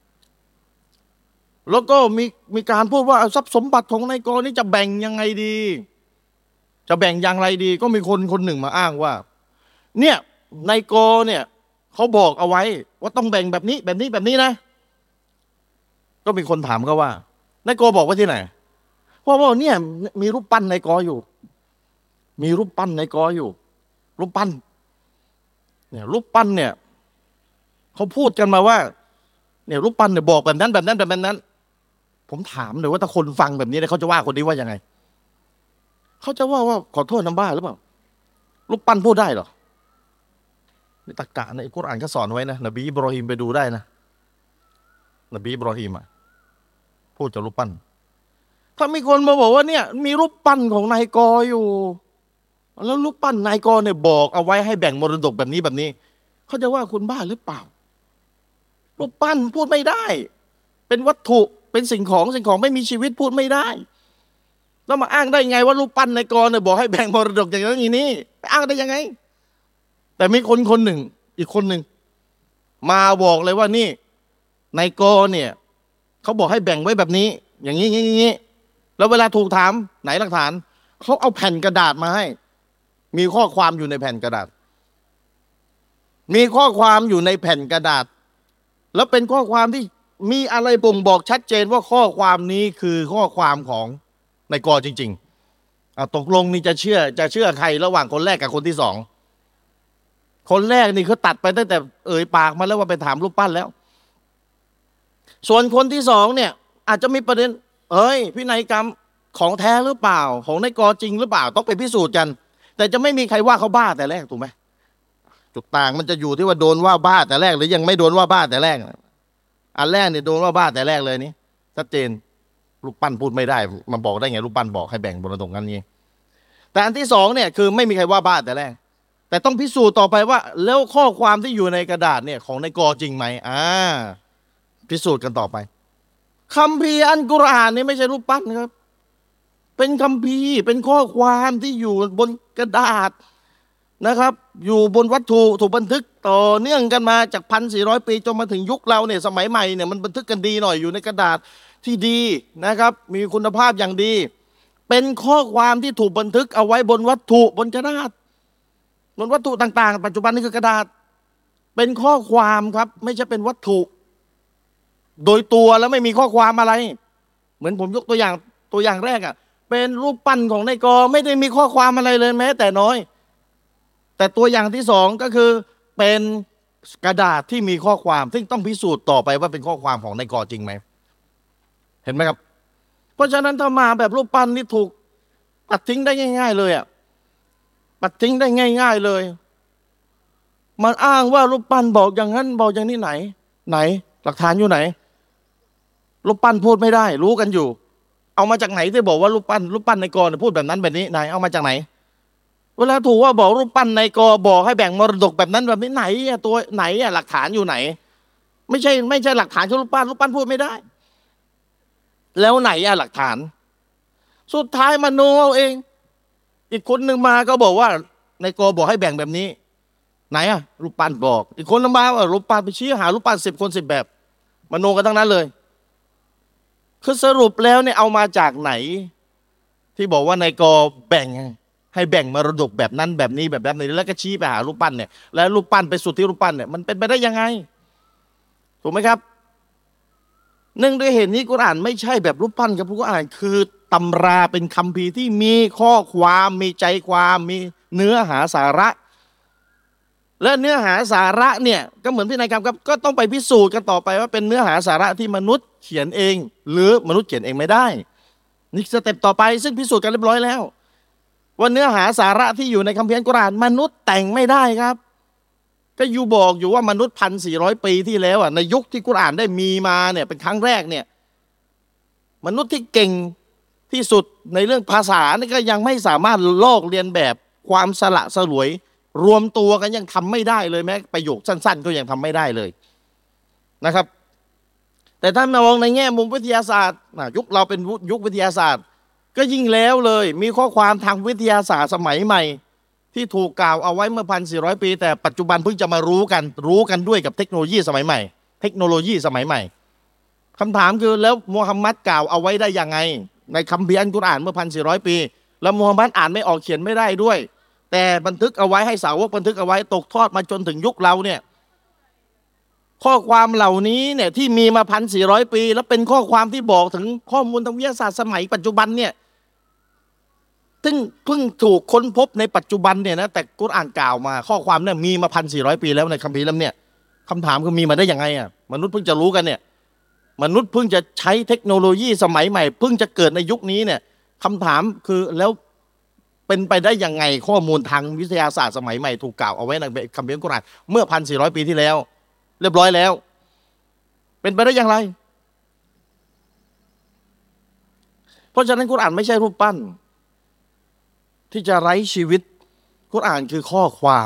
แล้วก็มีมีการพูดว่าทรัพย์สมบัติของนายกนี่จะแบ่งยังไงดีจะแบ่งอย่างไรดีก็มีคนคนหนึ่งมาอ้างว่าเนี่ยนายกเนี่ยเขาบอกเอาไว้ว่าต้องแบ่งแบบนี้แบบนี้แบบนี้นะก็มีคนถามเขาว่านายกบอกว่าที่ไหนเพราะว่าเนี่ยมีรูปปั้นนายกอยู่มีรูปปั้นนายกอยู่รูปปั้นเนี่ยรูปปั้นเนี่ยเขาพูดกันมาว่าเนี่ยรูปปั้นเนี่ยบอกแบบนั้นแบบนั้นแบบนั้นผมถามเลยว่าถ้าคนฟังแบบนี้เขาจะว่าคนนี้ว่ายังไงเขาจะว่าว่าขอโทษน้ำบ้าหรือเปล่ารูปปั้นพูดได้เหรอนี่ตรรกะในกุรอานก็สอนไว้นะนบีอิบรอฮีมไปดูได้นะนบีอิบรอฮีมอ่ะพูดจากรูปปั้นถ้ามีคนมาบอกว่าเนี่ยมีรูปปั้นของนายกอยู่แล้วรูปปั้นนายกเนี่ยบอกเอาไว้ให้แบ่งมรดกแบบนี้แบบนี้เขาจะว่าคุณบ้าหรือเปล่ารูปปั้นพูดไม่ได้เป็นวัตถุเป็นสิ่งของสิ่งของไม่มีชีวิตพูดไม่ได้แล้วมาอ้างได้ไงว่ารูปปั้นนายกเนี่ยบอกให้แบ่งมรดกอย่างนั้นอย่างนี้ไปอ้างได้ยังไงแต่มีคนคนหนึ่งอีกคนหนึ่งมาบอกเลยว่านี่นายกเนี่ยเขาบอกให้แบ่งไว้แบบนี้อย่างนี้อย่างนี้แล้วเวลาถูกถามไหนหลักฐานเขาเอาแผ่นกระดาษมาให้มีข้อความอยู่ในแผ่นกระดาษมีข้อความอยู่ในแผ่นกระดาษแล้วเป็นข้อความที่มีอะไรบ่งบอกชัดเจนว่าข้อความนี้คือข้อความของนายกจริงๆตกลงนี่จะเชื่อจะเชื่อใครระหว่างคนแรกกับคนที่สองคนแรกนี่เขาตัดไปตั้งแต่เอ่ยปากมาแล้วว่าไปถามรูปปั้นแล้วส่วนคนที่สองเนี่ยอาจจะมีประเด็นเอ้ยพินัยกรรมของแท้หรือเปล่าของนายกจริงหรือเปล่าต้องไปพิสูจน์กันแต่จะไม่มีใครว่าเขาบ้าแต่แรกถูกไหมจุดต่างมันจะอยู่ที่ว่าโดนว่าบ้าแต่แรกหรือยังไม่โดนว่าบ้าแต่แรกอันแรกเนี่ยโดนว่าบ้าแต่แรกเลยนี่ชัดเจนรูปปั้นพูดไม่ได้มันบอกได้ไงรูปปั้นบอกให้แบ่งมรดกกันนี้แต่อันที่สองเนี่ยคือไม่มีใครว่าบ้าแต่แรกแต่ต้องพิสูจน์ต่อไปว่าแล้วข้อความที่อยู่ในกระดาษเนี่ยของนายกจริงไหมอ่าพิสูจน์กันต่อไปคัมภีร์อัลกุรอานนี่ไม่ใช่รูปปั้นครับเป็นคัมภีร์เป็นข้อความที่อยู่บนกระดาษนะครับอยู่บนวัตถุถูกบันทึกต่อเนื่องกันมาจากพันสี่ร้อยปีจนมาถึงยุคเราเนี่ยสมัยใหม่เนี่ยมันบันทึกกันดีหน่อยอยู่ในกระดาษที่ดีนะครับมีคุณภาพอย่างดีเป็นข้อความที่ถูกบันทึกเอาไว้บนวัตถุบนกระดาษบนวัตถุต่างๆปัจจุบันนี่คือกระดาษเป็นข้อความครับไม่ใช่เป็นวัตถุโดยตัวแล้วไม่มีข้อความอะไรเหมือนผมยกตัวอย่างตัวอย่างแรกอ่ะเป็นรูปปั้นของนายกไม่ได้มีข้อความอะไรเลยแม้แต่น้อยแต่ตัวอย่างที่สองก็คือเป็นกระดาษที่มีข้อความซึ่งต้องพิสูจน์ต่อไปว่าเป็นข้อความของนายกจริงไหมเห็นไหมครับเพราะฉะนั้นถ้ามาแบบรูปปั้นนี่ถูกตัดทิ้งได้ง่ายๆเลยอ่ะตัดทิ้งได้ง่ายๆเลยมันอ้างว่ารูปปั้นบอกอย่างนั้นบอกอย่างนี้ไหนไหนหลักฐานอยู่ไหนรูปปั้นพูดไม่ได้รู้กันอยู่เอามาจากไหนที่บอกว่ารูปปั้นรูปปั้นนายกพูดแบบนั้นแบบนี้ไหนเอามาจากไหนเวลาถูกว่าบอกรูปปั้นในกอบอกให้แบ่งมรดกแบบนั้นแบบนี้ไหนอะตัวไหนอะหลักฐานอยู่ไหนไม่ใช่ไม่ใช่หลักฐานที่รูปปั้นรูปปั้นพูดไม่ได้แล้วไหนอะหลักฐานสุดท้ายมโนเอาเองอีกคนหนึ่งมาก็บอกว่าในกอบอกให้แบ่งแบบนี้ไหนอะรูปปั้นบอกอีกคนนึงมาว่ารูปปั้นไปชี้หารูปปั้นสิบคนสิบแบบมโนกันทั้งนั้นเลยคือสรุปแล้วเนี่ยเอามาจากไหนที่บอกว่าในกอแบ่งให้แบ่งมรดกแบบนั้นแบบนี้แบบแบบนี้แล้วก็ชี้ไปหารูปปั้นเนี่ยแล้วรูปปั้นไปสุดที่รูปปั้นเนี่ยมันเป็นไปได้ยังไงถูกไหมครับเนื่องด้วยเหตุนี้กุรอานไม่ใช่แบบรูปปั้นครับกุรอานคือตำราเป็นคัมภีร์ที่มีข้อความมีใจความมีเนื้อหาสาระและเนื้อหาสาระเนี่ยก็เหมือนที่นายกรรมครับก็ต้องไปพิสูจน์กันต่อไปว่าเป็นเนื้อหาสาระที่มนุษย์เขียนเองหรือมนุษย์เขียนเองไม่ได้นี่สเต็ปต่อไปซึ่งพิสูจน์กันเรียบร้อยแล้วว่าเนื้อหาสาระที่อยู่ในคัมภีร์กุรอานมนุษย์แต่งไม่ได้ครับก็อยู่บอกอยู่ว่ามนุษย์พันสี่ร้อยปีที่แล้วอ่ะในยุคที่กุรอานได้มีมาเนี่ยเป็นครั้งแรกเนี่ยมนุษย์ที่เก่งที่สุดในเรื่องภาษานี่ก็ยังไม่สามารถลอกเลียนแบบความสละสลวยรวมตัวกันยังทำไม่ได้เลยแม้ประโยคสั้นๆก็ยังทำไม่ได้เลยนะครับแต่ถ้ามองในแง่มุมวิทยาศาสตร์ยุคเราเป็นยุควิทยาศาสตร์ก็ยิ่งแล้วเลยมีข้อความทางวิทยาศาสตร์สมัยใหม่ที่ถูกกล่าวเอาไว้เมื่อพันสี่ร้อยปีแต่ปัจจุบันเพิ่งจะมารู้กันรู้กันด้วยกับเทคโนโลยีสมัยใหม่เทคโนโลยีสมัยใหม่คำถามคือแล้วมูฮัมหมัดกล่าวเอาไว้ได้ยังไงในคัมภีร์อัลกุรอานเมื่อพันสี่ร้อยปีแล้วมูฮัมหมัดอ่านไม่ออกเขียนไม่ได้ด้วยแต่บันทึกเอาไว้ให้สาวกบันทึกเอาไว้ตกทอดมาจนถึงยุคเราเนี่ยข้อความเหล่านี้เนี่ยที่มีมาพันสี่ร้อยปีแล้วเป็นข้อความที่บอกถึงข้อมูลทางวิทยาศาสตร์สมัยปัจจุบันเนี่ยซึ่งเพิ่งถูกค้นพบในปัจจุบันเนี่ยนะแต่กุรอานกล่าวมาข้อความเนี่ยมีมาพันสี่ร้อยปีแล้วในคัมภีร์เล่มเนี่ยคำถามคือมีมาได้ยังไงอ่ะมนุษย์เพิ่งจะรู้กันเนี่ยมนุษย์เพิ่งจะใช้เทคโนโลยีสมัยใหม่เพิ่งจะเกิดในยุคนี้เนี่ยคำถามคือแล้วเป็นไปได้ยังไงข้อมูลทางวิทยาศาสตร์สมัยใหม่ถูกกล่าวเอาไว้ในคัมภีร์กุรอานเมื่อพันสี่ร้อยปีที่แล้วเรียบร้อยแล้วเป็นไปได้อย่างไรเพราะฉะนั้นกุรอานไม่ใช่รูปปั้นที่จะไร้ชีวิตกุรอานคือข้อความ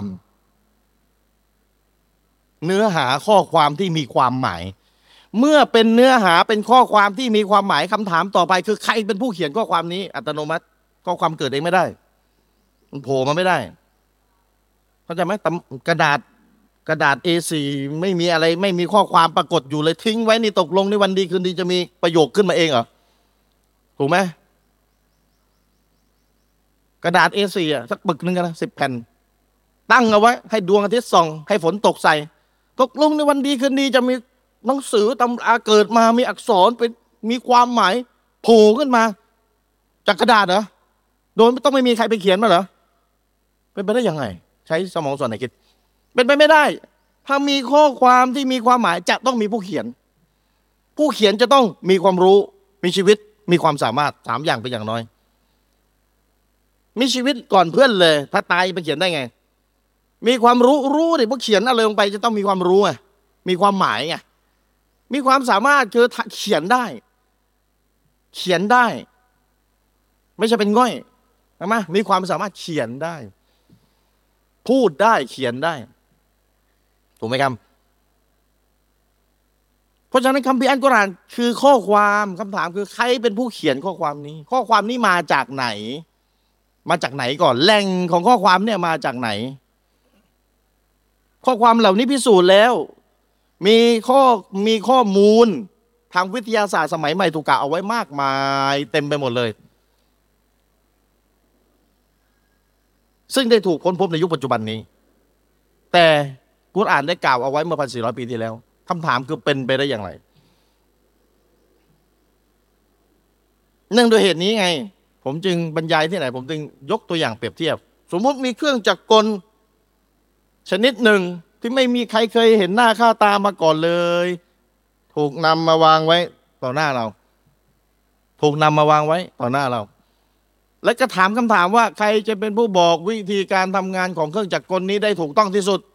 เนื้อหาข้อความที่มีความหมายเมื่อเป็นเนื้อหาเป็นข้อความที่มีความหมายคำถามต่อไปคือใครเป็นผู้เขียนข้อความนี้อัตโนมัติข้อความเกิดเองไม่ได้มันโผล่มาไม่ได้เข้าใจไหมกระดาษกระดาษ เอ โฟร์ ไม่มีอะไรไม่มีข้อความปรากฏอยู่เลยทิ้งไว้นี่ตกลงในวันดีคืนดีจะมีประโยคขึ้นมาเองเหรอถูกไหมกระดาษ เอ โฟร์ อ่ะสักปึกหนึ่งกันนะสิบแผ่นตั้งเอาไว้ให้ดวงอาทิตย์ส่องให้ฝนตกใส่ตกลงในวันดีคืนดีจะมีหนังสือตำราเกิดมามีอักษรเป็นมีความหมายโผล่ขึ้นมาจากกระดาษเหรอโดยไม่ต้องไม่มีใครไปเขียนมาเหรอเป็นไปได้ยังไงใช้สมองส่วนไหนคิดเป็นไปไม่ได้ถ้ามีข้อความที่มีความหมายจะต้องมีผู้เขียนผู้เขียนจะต้องมีความรู้มีชีวิตมีความสามารถสามอย่างเป็นอย่างน้อยมีชีวิตก่อนเพื่อนเลยถ้าตายไปเขียนได้ไงมีความรู้รู้ดิพวกเขียนอะไรลงไปจะต้องมีความรู้ไงมีความหมายไงมีความสามารถคือเขียนได้เขียนได้ไม่ใช่เป็นง่อยใช่ไหมมีความสามารถเขียนได้พูดได้เขียนได้ถูกไหมครับเพราะฉะนั้นคัมภีร์อัลกุรอานคือข้อความคำถามคือใครเป็นผู้เขียนข้อความนี้ข้อความนี้มาจากไหนมาจากไหนก่อนแหล่งของข้อความเนี่ยมาจากไหนข้อความเหล่านี้พิสูจน์แล้วมีข้อมีข้อมูลทางวิทยาศาสตร์สมัยใหม่ถูกกล่าวเอาไว้มากมายเต็มไปหมดเลยซึ่งได้ถูกค้นพบในยุคปัจจุบันนี้แต่กุรอานได้กล่าวเอาไว้เมื่อพันสี่ร้อยปีที่แล้วคำถามคือเป็นไปได้อย่างไรเนื่องด้วยเหตุนี้ไงผมจึงบรรยายที่ไหนผมจึงยกตัวอย่างเปรียบเทียบสมมุติมีเครื่องจักรกลชนิดหนึ่งที่ไม่มีใครเคยเห็นหน้าค่าตามาก่อนเลยถูกนำมาวางไว้ต่อหน้าเราถูกนำมาวางไว้ต่อหน้าเราและจะถามคำถามว่าใครจะเป็นผู้บอกวิธีการทำงานของเครื่องจักรกลนี้ได้ถูกต้องที่สุด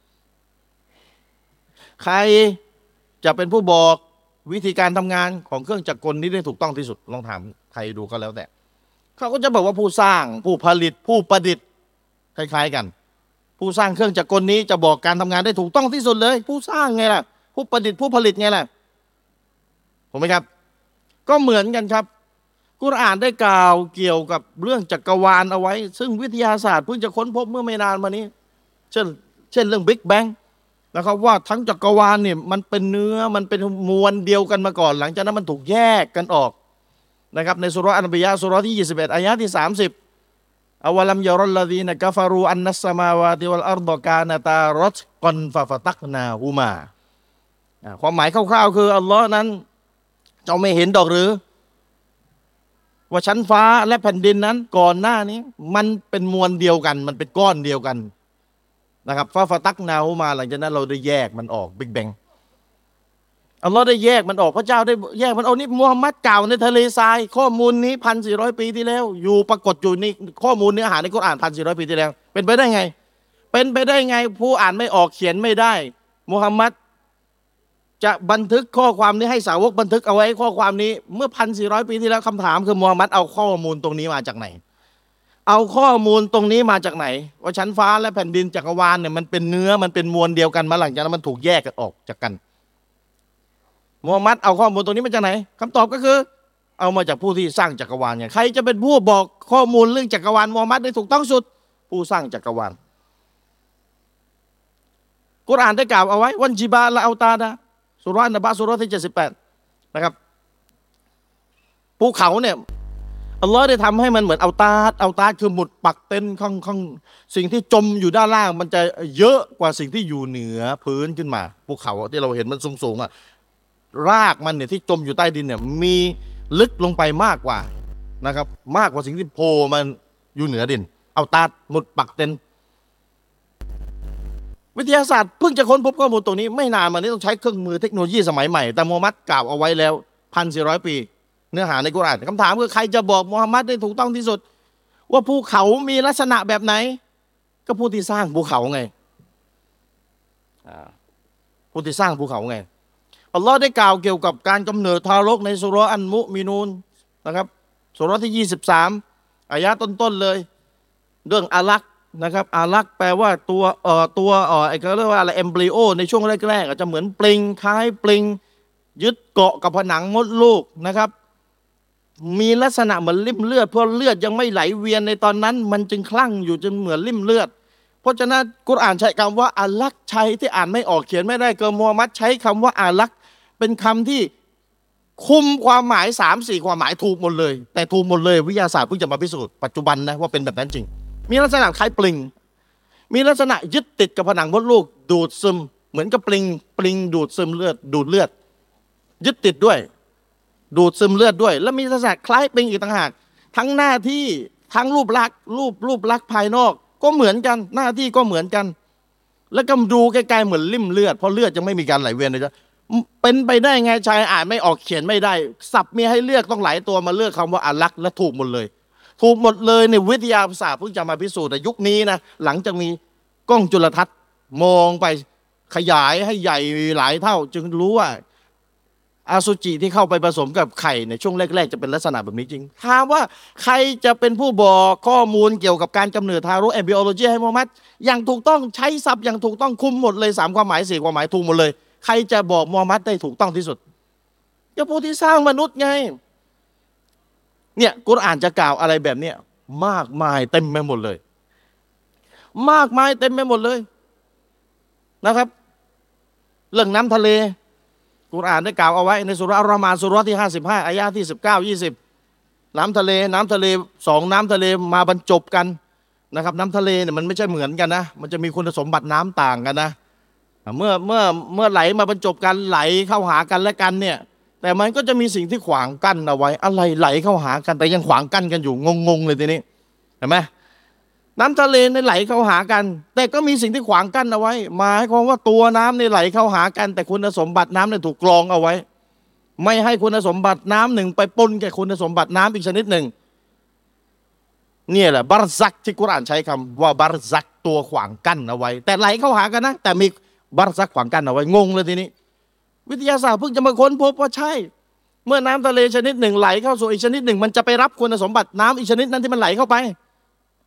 ใครจะเป็นผู้บอกวิธีการทำงานของเครื่องจักรกลนี้ได้ถูกต้องที่สุดลองถามใครดูก็แล้วแต่เขาก็จะบอกว่าผู้สร้างผู้ผลิตผู้ประดิษฐ์คล้ายๆกันผู้สร้างเครื่องจักรกลนี้จะบอกการทำงานได้ถูกต้องที่สุดเลยผู้สร้างไงล่ะผู้ประดิษฐ์ผู้ผลิตไงล่ะถูกไหมครับก็เหมือนกันครับกุรอานได้กล่าวเกี่ยวกับเรื่องจักรวาลเอาไว้ซึ่งวิทยาศาสตร์เพิ่งจะค้นพบเมื่อไม่นานมานี้เช่นเช่นเรื่องบิ๊กแบงนะครับว่าทั้งจักรวาลเนี่ยมันเป็นเนื้อมันเป็นมวลเดียวกันมาก่อนหลังจากนั้นมันถูกแยกกันออกนะครับในสุเราะห์อันบิยาสุเราะห์ที่ยี่สิบเอ็ดอายะห์ที่สามสิบอวะลัมยะรัลลซีนะกะฟะรูอันนัสสมาวาติวัลอัรฎกานะตารัตกอนฟะฟะตักนาฮูมาความหมายคร่าวๆคืออัลลอฮ์นั้นเจ้าไม่เห็นดอกหรือว่าชั้นฟ้าและแผ่นดินนั้นก่อนหน้านี้มันเป็นมวลเดียวกันมันเป็นก้อนเดียวกันนะครับฟาฟาตักนาฮูมาหลังจากนั้นเราได้แยกมันออกบิ๊กแบงอัลลอฮ์ได้แยกมันออกพระเจ้าได้แยกมันออกนี่มุฮัมมัดกล่าวในทะเลทรายข้อมูลนี้พันสี่ร้อยปีที่แล้วอยู่ปรากฏอยู่ในข้อมูลเนื้อหาในกุรอานพันสี่ร้อยปีที่แล้วเป็นไปได้ไงเป็นไปได้ไงผู้อ่านไม่ออกเขียนไม่ได้มุฮัมมัดจะบันทึกข้อความนี้ให้สาวกบันทึกเอาไว้ข้อความนี้เมื่อพันสี่ร้อยปีที่แล้วคำถามคือมุฮัมมัดเอาข้อมูลตรงนี้มาจากไหนเอาข้อมูลตรงนี้มาจากไหนว่าชั้นฟ้าและแผ่นดินจักรวาลเนี่ยมันเป็นเนื้อมันเป็นมวลเดียวกันมาหลังจากนั้นมันถูกแยกกันออกจากกันมุฮัมมัดเอาข้อมูลตรงนี้มาจากไหนคำตอบก็คือเอามาจากผู้ที่สร้างจักรวาลไงใครจะเป็นผู้บอกข้อมูลเรื่องจักรวาลมุฮัมมัดได้ถูกต้องสุดผู้สร้างจักรวาลกุรอานได้กล่าวเอาไว้วันจิบาละเอาตาดาสุรานะบะสุราที่เจ็ดสิบแปดนะครับภูเขาเนี่ยอัลลอฮ์ได้ทำให้มันเหมือนเอาตาดเอาตาดคือหมุดปักเต็นข้างข้างสิ่งที่จมอยู่ด้านล่างมันจะเยอะกว่าสิ่งที่อยู่เหนือพื้นขึ้นมาภูเขาที่เราเห็นมันสูงๆอ่ะรากมันเนี่ยที่จมอยู่ใต้ดินเนี่ยมีลึกลงไปมากกว่านะครับมากกว่าสิ่งที่โผล่มันอยู่เหนือดินเอาตาดหมุดปักเต็นวิทยาศาสตร์เพิ่งจะค้นพบข้อมูลตรงนี้ไม่นานมานี้ต้องใช้เครื่องมือเทคโนโลยีสมัยใหม่แต่มุฮัมมัดกล่าวเอาไว้แล้วพันสี่ร้อยปีเนื้อหาในกุรอานคำถามคือใครจะบอกมุฮัมมัดได้ถูกต้องที่สุดว่าภูเขามีลักษณะแบบไหนก็ผู้ที่สร้างภูเขาไงผู้ที่สร้างภูเขาไงอัลลอฮ์ได้กล่าวเกี่ยวกับการกำเนิดทารกในสุเราะห์อันมุมินูนนะครับสุเราะห์ที่ยี่สิบสามอายะต้นๆเลยเรื่องอาลักนะครับอาลักแปลว่าตัวเอ่อตัวเอ่อไอ้ก็เรียกว่าอะไรเอมบริโอในช่วงแรกๆอาจจะเหมือนปลิงคล้ายปลิงยึดเกาะกับผนังมดลูกนะครับมีลักษณะเหมือนริ่มเลือดเพราะเลือดยังไม่ไหลเวียนในตอนนั้นมันจึงคลั่งอยู่จนเหมือนริ่มเลือดเพราะฉะนั้นกุรอานใช้คำว่าอาลักใช้ที่อ่านไม่ออกเขียนไม่ได้เกินมุฮัมมัดใช้คำว่าอาลักเป็นคำที่คุมความหมายสามสี่ความหมายถูกหมดเลยแต่ถูกหมดเลยวิทยาศาสตร์เพิ่งจะมาพิสูจน์ปัจจุบันนะว่าเป็นแบบนั้นจริงมีลักษณะคล้ายปลิงมีลักษณะยึดติดกับผนังมดลูกดูดซึมเหมือนกับปลิงปลิงดูดซึมเลือดดูดเลือดยึดติดด้วยดูดซึมเลือดด้วยแล้วมีลักษณะคล้ายปลิงอีกต่างหากทั้งหน้าที่ทั้งรูปลักษณ์รูปรูปลักษณ์ภายนอกก็เหมือนกันหน้าที่ก็เหมือนกันแล้วก็ดูใกล้ๆเหมือนริ่มเลือดเพราะเลือดยังไม่มีการไหลเวียนเลยจ้ะเป็นไปได้ไงชายอ่านไม่ออกเขียนไม่ได้ศัพท์มีให้เลือกต้องหลายตัวมาเลือกคำว่าอาลักและถูกหมดเลยถูกหมดเลยในวิทยาศาสตร์เพิ่งจะมาพิสูจน์ในยุคนี้นะหลังจากมีกล้องจุลทรรศน์มองไปขยายให้ใหญ่หลายเท่าจึงรู้ว่าอสุจิที่เข้าไปผสมกับไข่ในช่วงแรกๆจะเป็นลักษณะแบบนี้จริงถามว่าใครจะเป็นผู้บอกข้อมูลเกี่ยวกับการกำเนิดทารกแอมบิโอโลจีให้มุฮัมมัดอย่างถูกต้องใช้ศัพท์อย่างถูกต้องคุมหมดเลยสามความหมายสี่ความหมายถูกหมดเลยใครจะบอกมุฮัมมัดได้ถูกต้องที่สุดก็ผู้ที่สร้างมนุษย์ไงเนี่ยกุรอานจะกล่าวอะไรแบบเนี้ยมากมายเต็มไปหมดเลยมากมายเต็มไปหมดเลยนะครับเรื่องน้ำทะเลกุรอานได้กล่าวเอาไว้ในสุเราะห์อัลเราะห์มานสุเราะห์ที่ห้าสิบห้าอายะห์ที่สิบเก้า ยี่สิบน้ำทะเลน้ำทะเลสองน้ำทะเลมาบรรจบกันนะครับน้ำทะเลเนี่ยมันไม่ใช่เหมือนกันนะมันจะมีคุณสมบัติน้ำต่างกันนะเมื่อเมื่อเมื่อไหลมาบรรจบกันไหลเข้าหากันและกันเนี่ยแต่มันก็จะมีสิ่งที่ขวางกั้นเอาไว้อะไรไหลเข้าหากันแต่ยังขวางกั้นกันอยู่งงๆเลยทีนี้เห็นไหมน้ำทะเลในไหลเข้าหากันแต่ก็มีสิ่งที่ขวางกั้นเอาไว้หมายความว่าตัวน้ำในไหลเข้าหากันแต่คุณสมบัติน้ำเนี่ยถูกกรองเอาไว้ไม่ให้คุณสมบัติน้ำหนึ่งไปปนกับคุณสมบัติน้ำอีกชนิดหนึ่งเนี่ยแหละบารซักที่กุรอานใช้คำว่าบารซักตัวขวางกั้นเอาไว้แต่ไหลเข้าหากันนะแต่มีบารซักขวางกั้นเอาไว้งงเลยทีนี้วิทยาศาสตร์เพิ่งจะมาค้นพบว่าใช่เมื่อน้ำทะเลชนิดหนึ่งไหลเข้าสู่อีกชนิดหนึ่งมันจะไปรับคุณสมบัติน้ำอีกชนิดนั้นที่มันไหลเข้าไป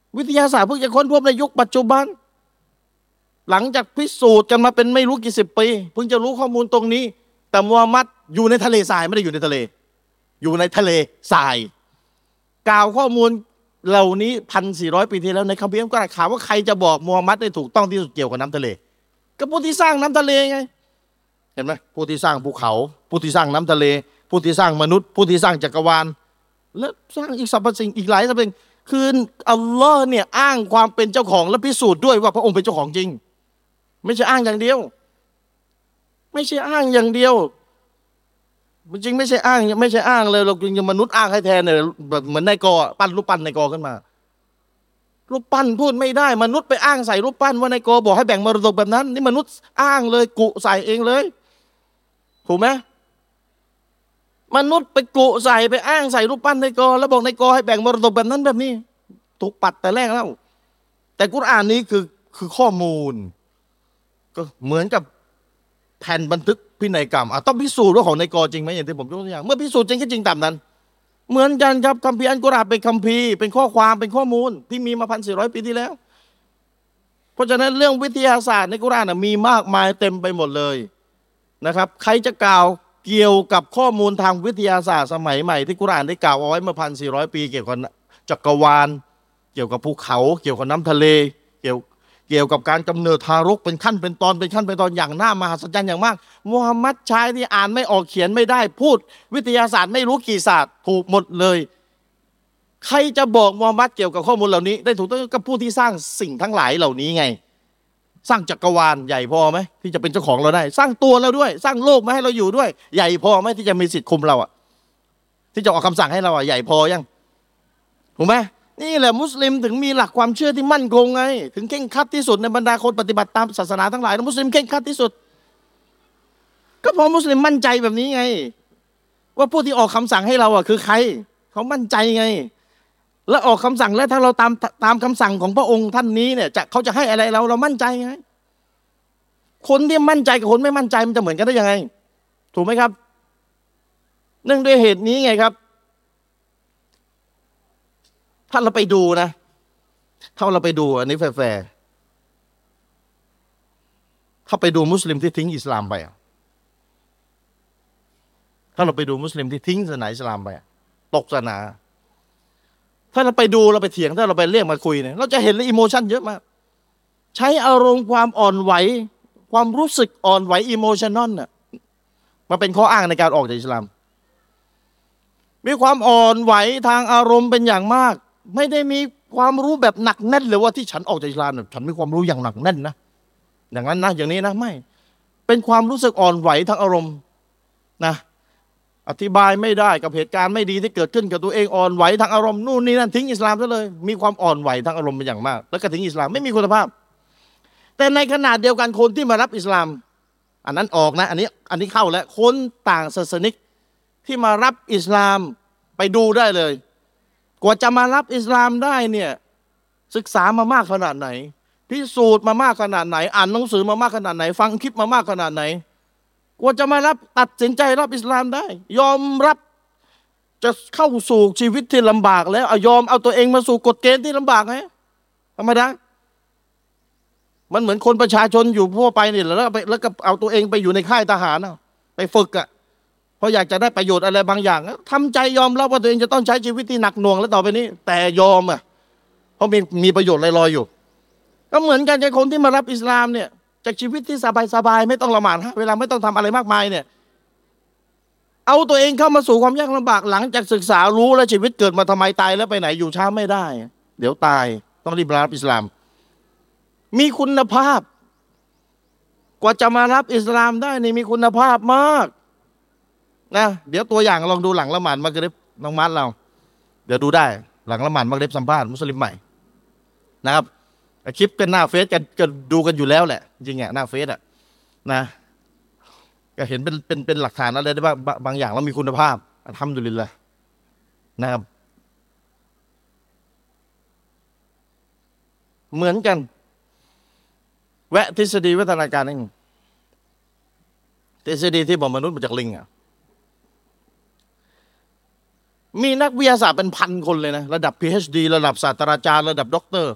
วิทยาศาสตร์เพิ่งจะค้นพบในยุคปัจจุบันหลังจากพิสูจน์กันมาเป็นไม่รู้กี่สิบปีเพิ่งจะรู้ข้อมูลตรงนี้แต่มูฮัมหมัดอยู่ในทะเลทรายไม่ได้อยู่ในทะเลอยู่ในทะเลทรายกล่าวข้อมูลเหล่านี้พันสี่ร้อยปีที่แล้วในคัมภีร์อัลกุรอานข่าวว่าใครจะบอกมูฮัมหมัดได้ถูกต้องที่สุดเกี่ยวกับน้ำทะเลก็ผู้ที่สร้างน้ำทะเลไงเห็นไหมผู้ที่สร้างภูเขาผู้ที่สร้างน้ำทะเลผู้ที่สร้างมนุษย์ผู้ที่สร้างจักรวาลและสร้างอีกสรรพสิ่งอีกหลายสรรพสิ่งคืออัลลอฮ์เนี่ยอ้างความเป็นเจ้าของและพิสูจน์ด้วยว่าพระองค์เป็นเจ้าของจริงไม่ใช่อ้างอย่างเดียวไม่ใช่อ้างอย่างเดียวจริงไม่ใช่อ้างไม่ใช่อ้างเลยเราจริงมนุษย์อ้างให้แทนเนี่ยแบบเหมือนนายกอปั้นรูปปั้นนายกอขึ้นมารูปปั้นพูดไม่ได้มนุษย์ไปอ้างใส่รูปปั้นว่านายกอบอกให้แบ่งมรดกแบบนั้นนี่มนุษย์อ้างเลยกุใส่เองเลยถูกไหมมนุษย์ไปกุใส่ไปอ้างใส่รูปปั้นนายกอแล้วบอกนายกอให้แบ่งมรดกแบบนั้นแบบนี้ถูกปัดแต่แรกแล้วแต่กุรอานนี้คือคือข้อมูลก็เหมือนกับแผ่นบันทึกพินัยกรรมอ่ะต้องพิสูจน์ว่าของนายกอจริงไหมอย่างที่ผมยกตัวอย่างเมื่อพิสูจน์จริงก็จริงตามนั้นเหมือนกันครับคัมภีร์อัลกุรอานเป็นคัมภีร์เป็นข้อความเป็นข้อมูลที่มีมาพันสี่ร้อยปีที่แล้วเพราะฉะนั้นเรื่องวิทยาศาสตร์ในกุรอานมีมากมายเต็มไปหมดเลยนะครับใครจะกล่าวเกี่ยวกับข้อมูลทางวิทยาศาสตร์สมัยใหม่ที่กุรอานได้กล่าวเอาไว้เมื่อพันสี่ร้อยปีเกี่ยวกับจักรวาลเกี่ยวกับภูเขาเกี่ยวกับน้ำทะเลเกี่ยวเกี่ยวกับการกำเนิดทารกเป็นขั้นเป็นตอนเป็นขั้นเป็นตอนอย่างน่ามหัศจรรย์อย่างมากมูฮัมหมัดชายที่อ่านไม่ออกเขียนไม่ได้พูดวิทยาศาสตร์ไม่รู้กี่ศาสตร์ถูกหมดเลยใครจะบอกมูฮัมหมัดเกี่ยวกับข้อมูลเหล่านี้ได้ถูกต้องกับผู้ที่สร้างสิ่งทั้งหลายเหล่านี้ไงสร้างจักรวาลใหญ่พอไหมที่จะเป็นเจ้าของเราได้สร้างตัวเราด้วยสร้างโลกมาให้เราอยู่ด้วยใหญ่พอไหมที่จะมีสิทธิ์คุมเราอ่ะที่จะออกคำสั่งให้เราอ่ะใหญ่พอยังถูกไหมนี่แหละมุสลิมถึงมีหลักความเชื่อที่มั่นคงไงถึงเข่งครัดที่สุดในบรรดาคนปฏิบัติตามศาสนาทั้งหลายมุสลิมเข่งครัดที่สุดก็เพราะมุสลิมมั่นใจแบบนี้ไงว่าผู้ที่ออกคำสั่งให้เราอ่ะคือใครเขามั่นใจไงและออกคำสั่งแล้วถ้าเราตามตามคำสั่งของพระองค์ท่านนี้เนี่ยจะเขาจะให้อะไรเราเรามั่นใจไงคนที่มั่นใจกับคนไม่มั่นใจมันจะเหมือนกันได้ยังไงถูกไหมครับเนื่องด้วยเหตุนี้ไงครับถ้าเราไปดูนะถ้าเราไปดูอันนี้แฟร์ๆถ้าไปดูมุสลิมที่ทิ้งอิสลามไปถ้าเราไปดูมุสลิมที่ทิ้งศาสนาอิสลามไปตกศาสนาถ้าเราไปดูเราไปเถียงถ้าเราไปเรียกมาคุยเนี่ยเราจะเห็นเลยอิโมชันเยอะมากใช้อารมณ์ความอ่อนไหวความรู้สึกอ่อนไหวอิโมชันนอลน่ะมาเป็นข้ออ้างในการออกจากอิสลามมีความอ่อนไหวทางอารมณ์เป็นอย่างมากไม่ได้มีความรู้แบบหนักแน่นเลยว่าที่ฉันออกจากอิสลามเนี่ยฉันมีความรู้อย่างหนักแน่นนะอย่างนั้นนะอย่างนี้นะไม่เป็นความรู้สึกอ่อนไหวทางอารมณ์นะอธิบายไม่ได้กับเหตุการณ์ไม่ดีที่เกิดขึ้นกับตัวเองอ่อนไหวทางอารมณ์นู่นนี่นั่นทิ้งอิสลามซะเลยมีความอ่อนไหวทางอารมณ์เป็นอย่างมากแล้วก็ทิ้งอิสลามไม่มีคุณภาพแต่ในขณะเดียวกันคนที่มารับอิสลามอันนั้นออกนะอันนี้อันนี้เข้าแล้วคนต่างศาสนิกที่มารับอิสลามไปดูได้เลยกว่าจะมารับอิสลามได้เนี่ยศึกษามามากขนาดไหนพิสูจน์มามากขนาดไหนอ่านหนังสือมามากขนาดไหนฟังคลิปมามากขนาดไหนกว่าจะมารับตัดสินใจรับอิสลามได้ยอมรับจะเข้าสู่ชีวิตที่ลำบากแล้วยอมเอาตัวเองมาสู่กฎเกณฑ์ที่ลำบากไงธรรมดามันเหมือนคนประชาชนอยู่ทั่วไปนี่แหละแล้วไปแล้วก็เอาตัวเองไปอยู่ในค่ายทหารไปฝึกอ่ะเพราะอยากจะได้ประโยชน์อะไรบางอย่างทำใจยอมรับว่าตัวเองจะต้องใช้ชีวิตที่หนักหน่วงแล้วต่อไปนี้แต่ยอมอ่ะเพราะมีมีประโยชน์ลอยๆอยู่ก็เหมือนกันกับคนที่มารับอิสลามเนี่ยจากชีวิตที่สบายๆไม่ต้องละหมาดเวลาไม่ต้องทำอะไรมากมายเนี่ยเอาตัวเองเข้ามาสู่ความยากลำบากหลังจากศึกษารู้แล้วชีวิตเกิดมาทำไมตายแล้วไปไหนอยู่ช้าไม่ได้เดี๋ยวตายต้องรีบรับอิสลามมีคุณภาพกว่าจะมารับอิสลามได้นี่มีคุณภาพมากนะเดี๋ยวตัวอย่างลองดูหลังละหมาดมักริบน้องมัดเราเดี๋ยวดูได้หลังละหมาดมักริบสัมภาษณ์มุสลิมใหม่นะครับคลิปกันหน้าเฟซกันก็ดูกันอยู่แล้วแหละจริงๆหน้าเฟซอ่ะนะก็เห็นเป็นเป็นเป็นหลักฐานอะไรได้บ้างบางอย่างแล้วมีคุณภาพทำดุลิลละนะครับเหมือนกันแวะทฤษฎีวัฒนาการนึงทฤษฎีที่บอกมนุษย์มาจากลิงอ่ะมีนักวิทยาศาสตร์เป็นพันคนเลยนะระดับ พี เอช ดี ระดับศาสตราจารย์ระดับด็อกเตอร์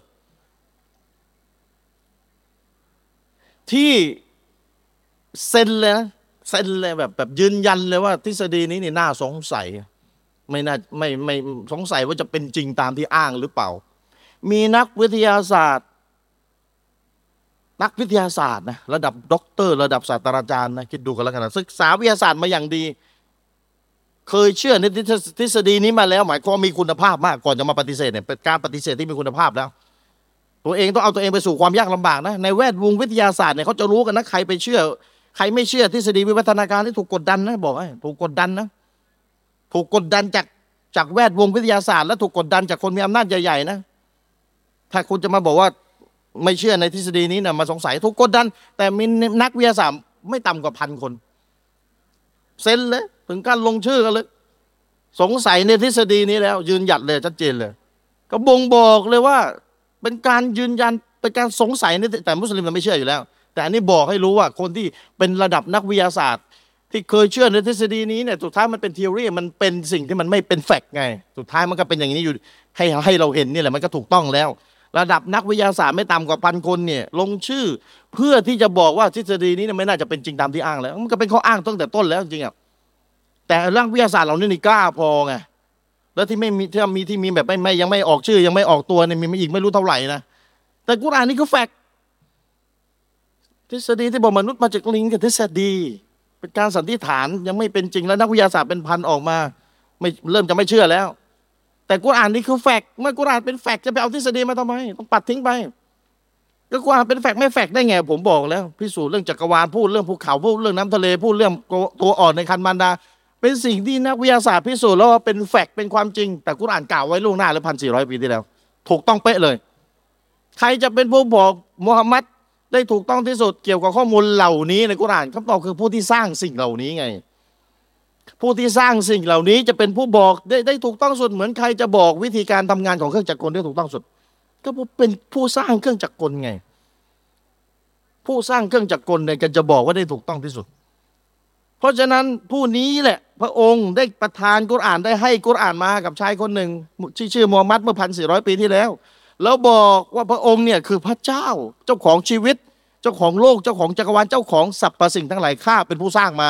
ที่เซ็นเลยนะเซ็นเลยแบบแบบยืนยันเลยว่าทฤษฎีนี้นี่น่าสงสัยไม่น่าไม่ไม่สงสัยว่าจะเป็นจริงตามที่อ้างหรือเปล่ามีนักวิทยาศาสตร์นักวิทยาศาสตร์นะระดับด็อกเตอร์ระดับศาสตราจารย์นะคิดดูกันแล้วกันนะศึกษาวิทยาศาสตร์มาอย่างดีเคยเชื่อในทฤษฎีนี้มาแล้วหมายความมีคุณภาพมากก่อนจะมาปฏิเสธเนี่ยเป็นการปฏิเสธที่มีคุณภาพแล้วตัวเองต้องเอาตัวเองไปสู่ความยากลำบากนะในแวดวงวิทยาศาสตร์เนี่ยเขาจะรู้กันนะใครไปเชื่อใครไม่เชื่อทฤษฎีวิวัฒนาการที่ถูกกดดันนะบอกให้ถูกกดดันนะถูกกดดันจากจากแวดวงวิทยาศาสตร์และถูกกดดันจากคนมีอำนาจใหญ่ๆนะถ้าคุณจะมาบอกว่าไม่เชื่อในทฤษฎีนี้นะมาสงสัยถูกกดดันแต่มีนักวิทยาศาสตร์ไม่ต่ำกว่าพันคนเซ็นเลยถึงการลงชื่อกันเลยสงสัยในทฤษฎีนี้แล้วยืนหยัดเลยชัดเจนเลยก็บ่งบอกเลยว่าเป็นการยืนยันเป็นการสงสัยในแต่มุสลิมมันไม่เชื่ออยู่แล้วแต่อันนี้บอกให้รู้ว่าคนที่เป็นระดับนักวิทยาศาสตร์ที่เคยเชื่อในทฤษฎีนี้เนี่ยสุดท้ายมันเป็นทฤษฎีมันเป็นสิ่งที่มันไม่เป็นแฟกต์ไงสุดท้ายมันก็เป็นอย่างนี้อยู่ให้ให้เราเห็นนี่แหละมันก็ถูกต้องแล้วระดับนักวิทยาศาสตร์ไม่ต่ำกว่าพันคนเนี่ยลงชื่อเพื่อที่จะบอกว่าทฤษฎีนี้ไม่น่าจะเป็นจริงตามที่อ้างแล้วมันก็เป็นข้ออ้างตั้งแต่ต้นแล้วจริงๆอ่ะแต่เรื่องวิทยาศาสตร์เรานี่กล้าพอไงแล้วที่ไม่มีที่มีที่มีแบบไม่ไม่ยังไม่ออกชื่อยังไม่ออกตัวเนี่ยมีอีกไม่รู้เท่าไหร่นะแต่กุรอานนี่คือแฟกต์ทฤษฎีที่บอกมนุษย์มาจากลิงกับทฤษฎีเป็นการสันนิษฐานยังไม่เป็นจริงแล้วนักวิทยาศาสตร์เป็นพันออกมาไม่เริ่มจะไม่เชื่อแล้วแต่กุรอานนี่คือแฟกต์เมื่อกุรอานเป็นแฟกต์จะไปเอาทฤษฎีมาทำไมต้องปัดทิ้งไปก็กุรอานเป็นแฟกต์ไม่แฟกต์ได้ไงผมบอกแล้วพิสูจน์เรื่องจักรวาลพูดเรื่องภูเขาพูดเรื่องน้ำทะเลพูดเรื่องตัวอ่อนในครรภ์มารดาเป็นสิ่งที่นักวิทยาศาสตร์พิสูจน์แล้วว่าเป็นแฟกต์เป็นความจริงแต่กุรอานกล่าวไว้ล่วงหน้าแล้วพันสี่ร้อยปีที่แล้วถูกต้องเป๊ะเลยใครจะเป็นผู้บอกมุฮัมมัดได้ถูกต้องที่สุดเกี่ยวกับข้อมูลเหล่านี้ในกุรอานคำตอบคือผู้ที่สร้างสิ่งเหล่านี้ไงผู้ที่สร้างสิ่งเหล่านี้จะเป็นผู้บอกได้ได้ถูกต้องสุดเหมือนใครจะบอกวิธีการทำงานของเครื่องจักรกลได้ถูกต้องสุดก็เป็นผู้สร้างเครื่องจักรกลไงผู้สร้างเครื่องจักรกลเนี่ยก็จะบอกว่าได้ถูกต้องที่สุดเพราะฉะนั้นผู้นี้แหละพระองค์ได้ประทานกุรอานได้ให้กุรอานมากับชายคนหนึ่งที่ชื่อมูฮัมหมัดเมื่อพันสี่ร้อยปีที่แล้วแล้วบอกว่าพระองค์เนี่ยคือพระเจ้าเจ้าของชีวิตเจ้าของโลกเจ้าของจักรวาลเจ้าของสรรพสิ่งทั้งหลายข้าเป็นผู้สร้างมา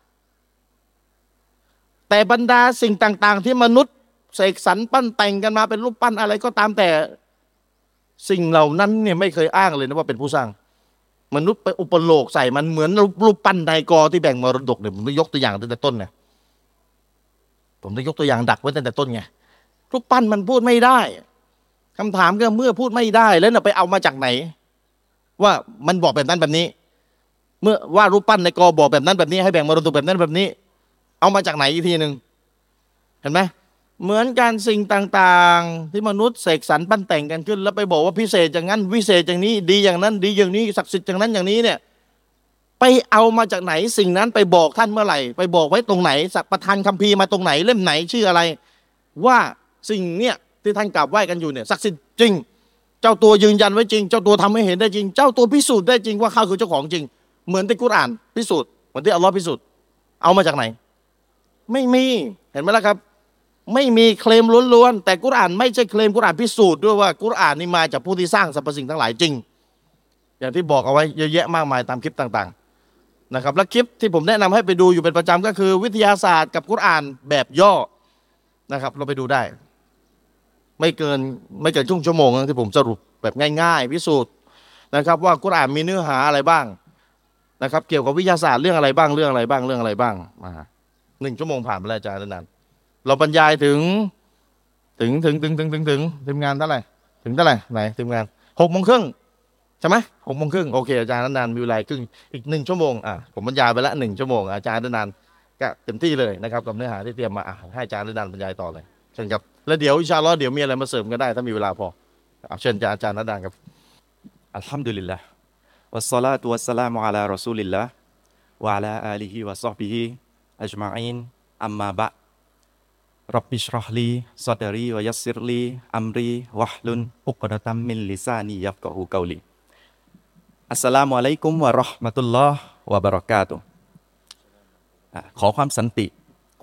แต่บรรดาสิ่งต่างๆที่มนุษย์เสกสรรปั้นแต่งกันมาเป็นรูปปั้นอะไรก็ตามแต่สิ่งเหล่านั้นเนี่ยไม่เคยอ้างเลยนะว่าเป็นผู้สร้างมนุษย์ไปอุปโลกใส่มันเหมือนรูปปั้นไดกอที่แบ่งมรดกเนี่ยผมต้องยกตัวอย่างตั้งแต่ต้นไงผมต้องยกตัวอย่างดักไว้ตั้งแต่ต้นไงรูปปั้นมันพูดไม่ได้คำถามก็เมื่อพูดไม่ได้แล้วเราไปเอามาจากไหนว่ามันบอกแบบนั้นแบบนี้เมื่อว่ารูปปั้นในกอบอกแบบนั้นแบบนี้ให้แบ่งมรดกแบบนั้นแบบนี้เอามาจากไหนอีกทีหนึ่งเห็นไหมเหมือนการสิ่งต่างๆที่มนุษย์เสกสรรปั้นแต่งกันขึ้นแล้วไปบอกว่าพิเศษอย่างนั้นวิเศษอย่างนี้ดีอย่างนั้นดีอย่างนี้ศักดิ์สิทธิ์อย่างนั้นอย่างนี้เนี่ยไปเอามาจากไหนสิ่งนั้นไปบอกท่านเมื่อไหร่ไปบอกไว้ตรงไหนสักประทานคัมภีร์มาตรงไหนเล่มไหนชื่ออะไรว่าสิ่งเนี่ยที่ท่านกราบไหว้กันอยู่เนี่ยศักดิ์สิทธิ์จริงเจ้าตัวยืนยันไว้จริงเจ้าตัวทำให้เห็นได้จริงเจ้าตัวพิสูจน์ได้จริงว่าเขาคือเจ้าของจริงเหมือนที่กุรอานพิสูจน์เหมือนที่อัลลอฮ์พิสูจน์เอามาจากไหนไม่มีเห็นไหมล่ะครับไม่มีเคลมล้วนๆแต่กุรอานไม่ใช่เคลมกุรอานพิสูจน์ด้วยว่ากุรอานนี่มาจากผู้ที่สร้างสรรพสิ่งทั้งหลายจริงอย่างที่บอกเอาไว้เยอะแยะมากมายตามคลิปต่างๆนะครับและคลิปที่ผมแนะนำให้ไปดูอยู่เป็นประจำก็คือวิทยาศาสตร์กับกุรอานแบบย่อนะครับเราไปดูได้ไม่เกินไม่เกินชั่วโมงที่ผมสรุปแบบง่ายๆพิสูจน์นะครับว่ากุรอานมีเนื้อหาอะไรบ้างนะครับเกี่ยวกับวิทยาศาสตร์เรื่องอะไรบ้างเรื่องอะไรบ้างเรื่องอะไรบ้างมาหนึ่งชั่วโมงผ่านไปแล้วอาจารย์นานเราบรรยายถึงถึงถึงถึงถึงถึงถึงทีมงานเท่าไหร่ถึงเท่าไหร่ไหนทีมงานหกโมงครึ่งใช่ไหมหกโมงครึ่งโอเคอาจารย์นานมีเวลาครึ่งอีกหนึ่งชั่วโมงอ่ะผมบรรยายไปละหนึ่งชั่วโมงอาจารย์นานก็เต็มที่เลยนะครับกับเนื้อหาที่เตรียมมาอ่ะให้อาจารย์นานบรรยายต่อเลยเชิญครับแล้วเดี๋ยวอินชาอัลลอฮ์เดี๋ยวมีอะไรมาเสริมก็ได้ถ้ามีเวลาพอเชิญอาจารย์นานครับอัลฮัมดุลิลละวัสสลาตุวัสสลามุอะลารอซูลิลละวะอะลาอาลีฮิวะศอฮบิฮิอัจมาอีนอัมมาบะร็อบบิชเราะห์ลีซอดรีวะยัสซิรลีอัมรีวะฮลุนอุกดะตัมมินลิซานียัฟกะฮูกอลีอัสสลามุอะลัยกุมวะเราะห์มะตุลลอฮ์วะบะเราะกาตุฮ์ขอความสันติค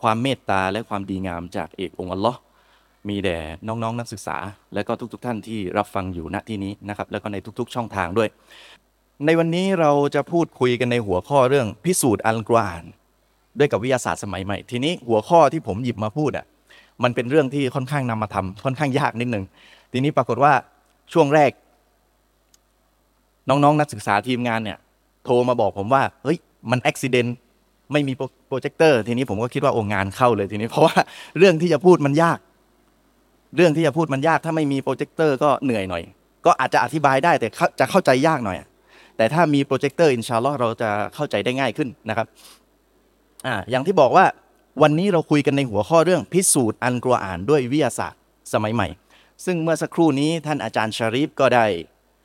ความเมตตาและความดีงามจากเอกองค์อัลลอฮ์มีแด่น้องๆ น, นักศึกษาและก็ทุกๆท่านที่รับฟังอยู่ณที่นี้นะครับแล้วก็ในทุกๆช่องทางด้วยในวันนี้เราจะพูดคุยกันในหัวข้อเรื่องพิสูจน์อัลกุรอานด้วยกับวิทยาศาสตร์สมัยใหม่ทีนี้หัวข้อที่ผมหยิบมาพูดอ่ะมันเป็นเรื่องที่ค่อนข้างนำมาทำค่อนข้างยากนิดนึงทีนี้ปรากฏว่าช่วงแรกน้องๆ น, นักศึกษาทีมงานเนี่ยโทรมาบอกผมว่าเฮ้ยมันอุบิเหตุไม่มีโปรเจคเตอร์ทีนี้ผมก็คิดว่าโอ้งานเข้าเลยทีนี้เพราะว่าเรื่องที่จะพูดมันยากเรื่องที่จะพูดมันยากถ้าไม่มีโปรเจคเตอร์ก็เหนื่อยหน่อยก็อาจจะอธิบายได้แต่จะเข้าใจยากหน่อยแต่ถ้ามีโปรเจคเตอร์อินชาอัลลอฮ์เราจะเข้าใจได้ง่ายขึ้นนะครับอ่าอย่างที่บอกว่าวันนี้เราคุยกันในหัวข้อเรื่องพิสูจน์อัลกุรอานด้วยวิทยาศาสตร์สมัยใหม่ซึ่งเมื่อสักครู่นี้ท่านอาจารย์ชารีฟก็ได้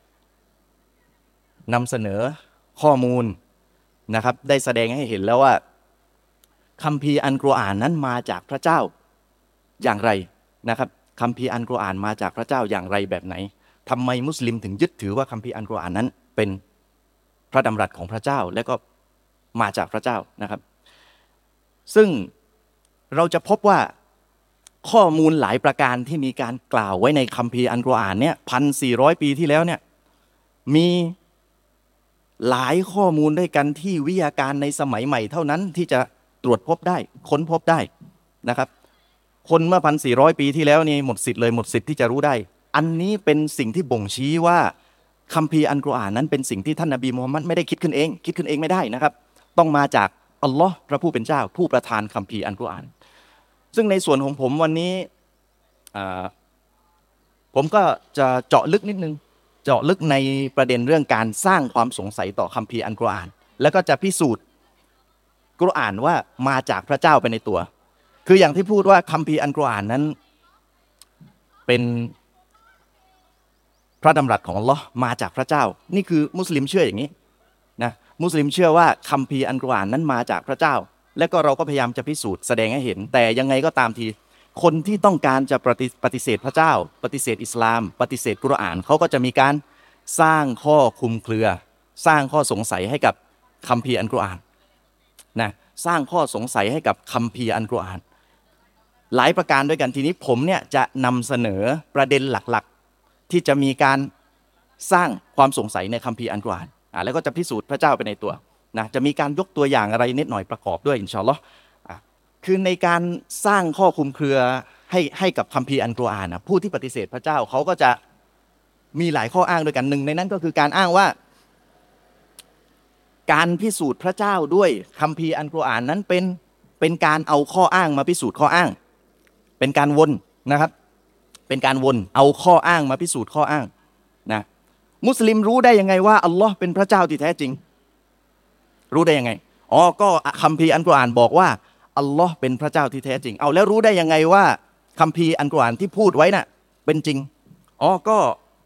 นำเสนอข้อมูลนะครับได้แสดงให้เห็นแล้วว่าคัมภีร์อัลกุรอานนั้นมาจากพระเจ้าอย่างไรนะครับคัมภีร์อัลกุรอานมาจากพระเจ้าอย่างไรแบบไหนทำไมมุสลิมถึงยึดถือว่าคัมภีร์อัลกุรอานนั้นเป็นพระดำรัสของพระเจ้าและก็มาจากพระเจ้านะครับซึ่งเราจะพบว่าข้อมูลหลายประการที่มีการกล่าวไว้ในคัมภีร์อัลกุรอานเนี่ยพันสี่ร้อยปีที่แล้วเนี่ยมีหลายข้อมูลด้วยกันที่วิทยาการในสมัยใหม่เท่านั้นที่จะตรวจพบได้ค้นพบได้นะครับคนเมื่อพันสี่ร้อยปีที่แล้วนี่หมดสิทธิ์เลยหมดสิทธิ์ที่จะรู้ได้อันนี้เป็นสิ่งที่บ่งชี้ว่าคัมภีร์อัลกุรอานนั้นเป็นสิ่งที่ท่านนบีมูฮัมมัดไม่ได้คิดขึ้นเองคิดขึ้นเองไม่ได้นะครับต้องมาจากอัลลอฮ์พระผู้เป็นเจ้าผู้ประทานคัมภีร์อัลกุรอานซึ่งในส่วนของผมวันนี้ผมก็จะเจาะลึกนิดนึงเจาะลึกในประเด็นเรื่องการสร้างความสงสัยต่อคัมภีร์อัลกุรอานแล้วก็จะพิสูจน์กุรอานว่ามาจากพระเจ้าไปในตัวคืออย่างที่พูดว่าคัมภีร์อัลกุรอานนั้นเป็นพระดำรัสของอัลลอฮ์มาจากพระเจ้านี่คือมุสลิมเชื่ออย่างนี้นะมุสลิมเชื่อว่าคัมภีร์อัลกุรอานนั้นมาจากพระเจ้าและก็เราก็พยายามจะพิสูจน์แสดงให้เห็นแต่ยังไงก็ตามทีคนที่ต้องการจะปฏิปฏิเสธพระเจ้าปฏิเสธอิสลามปฏิเสธกุรอานเขาก็จะมีการสร้างข้อคลุมเครือสร้างข้อสงสัยให้กับคัมภีร์อัลกุรอานนะสร้างข้อสงสัยให้กับคัมภีร์อัลกุรอานหลายประการด้วยกันทีนี้ผมเนี่ยจะนำเสนอประเด็นหลักๆที่จะมีการสร้างความสงสัยในคัมภีร์อัลกุรอานอ่าแล้วก็จะพิสูจน์พระเจ้าไปในตัวนะจะมีการยกตัวอย่างอะไรนิดหน่อยประกอบด้วยอินชาอัลลอฮ์อ่ะคือในการสร้างข้อคลุมเครือให้ให้กับคัมภีร์อัลกุรอานนะผู้ที่ปฏิเสธพระเจ้าเขาก็จะมีหลายข้ออ้างด้วยกันหนึ่งในนั้นก็คือการอ้างว่าการพิสูจน์พระเจ้าด้วยคัมภีร์อัลกุรอานนั้นเป็นเป็นการเอาข้ออ้างมาพิสูจน์ข้ออ้างเป็นการวนนะครับเป็นการวนเอาข้ออ้างมาพิสูจน์ข้ออ้างนะมุสลิมรู้ได้ยังไงว่าอัลลอฮ์เป็นพระเจ้าที่แท้จริงรู้ได้ยังไงอ๋อก็คัมภีร์อัลกุรอานบอกว่าอัลลอฮ์เป็นพระเจ้าที่แท้จริงเอาแล้วรู้ได้ยังไงว่าคัมภีร์อัลกุรอานที่พูดไว้น่ะเป็นจริงอ๋อก็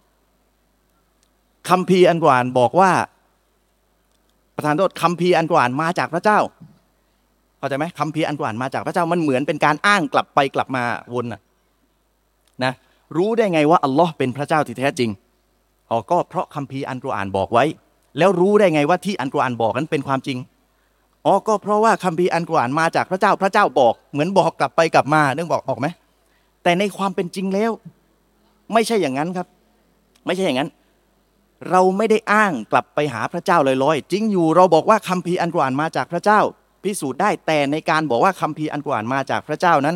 คัมภีร์อัลกุรอานบอกว่าประธานโทษคัมภีร์อัลกุรอานมาจากพระเจ้าเข้าใจไหมคัมภีร์อัลกุรอานมาจากพระเจ้ามันเหมือนเป็นการอ้างกลับไปกลับมาวนนะนะรู้ได้ไงว่าอัลลอฮ์เป็นพระเจ้าที่แท้จริงอ๋อก็เพราะคัมภีร์อัลกุรอานบอกไว้แล้วรู้ได้ไงว่าที่อัลกุรอานบอกนั้นเป็นความจริงอ๋อก็เพราะว่าคัมภีร์อัลกุรอานมาจากพระเจ้าพระเจ้าบอกเหมือนบอกกลับไปกลับมาเรื่องบอกออกไหมแต่ในความเป็นจริงแล้วไม่ใช่อย่างนั้นครับไม่ใช่อย่างนั้นเราไม่ได้อ้างกลับไปหาพระเจ้าลอยๆจริงอยู่เราบอกว่าคัมภีร์อัลกุรอานมาจากพระเจ้าพิสูจน์ได้แต่ในการบอกว่าคัมภีร์อัลกุรอานมาจากพระเจ้านั้น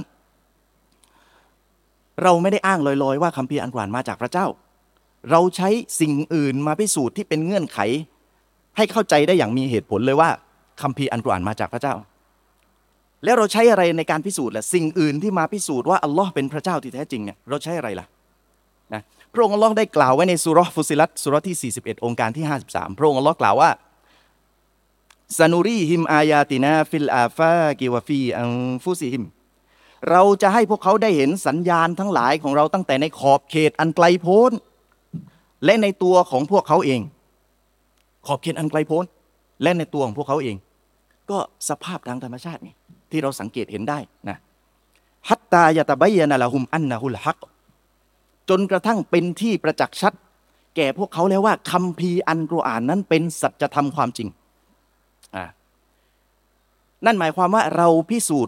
เราไม่ได้อ้างลอยๆว่าคัมภีร์อัลกุรอานมาจากพระเจ้าเราใช้สิ่งอื่นมาพิสูจน์ที่เป็นเงื่อนไขให้เข้าใจได้อย่างมีเหตุผลเลยว่าคัมภีร์อัลกุรอานมาจากพระเจ้าแล้วเราใช้อะไรในการพิสูจน์ล่ะสิ่งอื่นที่มาพิสูจน์ว่าอัลลอฮ์เป็นพระเจ้าที่แท้จริงเนี่ยเราใช้อะไรล่ะนะพระองค์อัลลอฮ์ได้กล่าวไว้ในซูเราะห์ฟุสิลัตซูเราะห์ที่สี่สิบเอ็ดองค์การที่ห้าสิบสามพระองค์อัลลอฮ์กล่าวว่าซานูรีฮิมอายาตินาฟิลอาฟากิวะฟีอันฟุซิฮิมเราจะให้พวกเขาได้เห็นสัญญาณทั้งหลายของเราตั้งแต่ในขอบเขตอันไกลโพ้นและในตัวของพวกเขาเองขอบเขตอันไกลโพ้นและในตัวของพวกเขาเองก็สภาพทางธรรมชาตินี่ที่เราสังเกตเห็นได้นะฮัตตายะตะบัยยะนะละฮุมอันนะฮุลฮักจนกระทั่งเป็นที่ประจักษ์ชัดแก่พวกเขาแล้วว่าคัมภีร์อัลกุรอานนั้นเป็นสัจธรรมความจริงอ่านั่นหมายความว่าเราพิสูจน์ว่า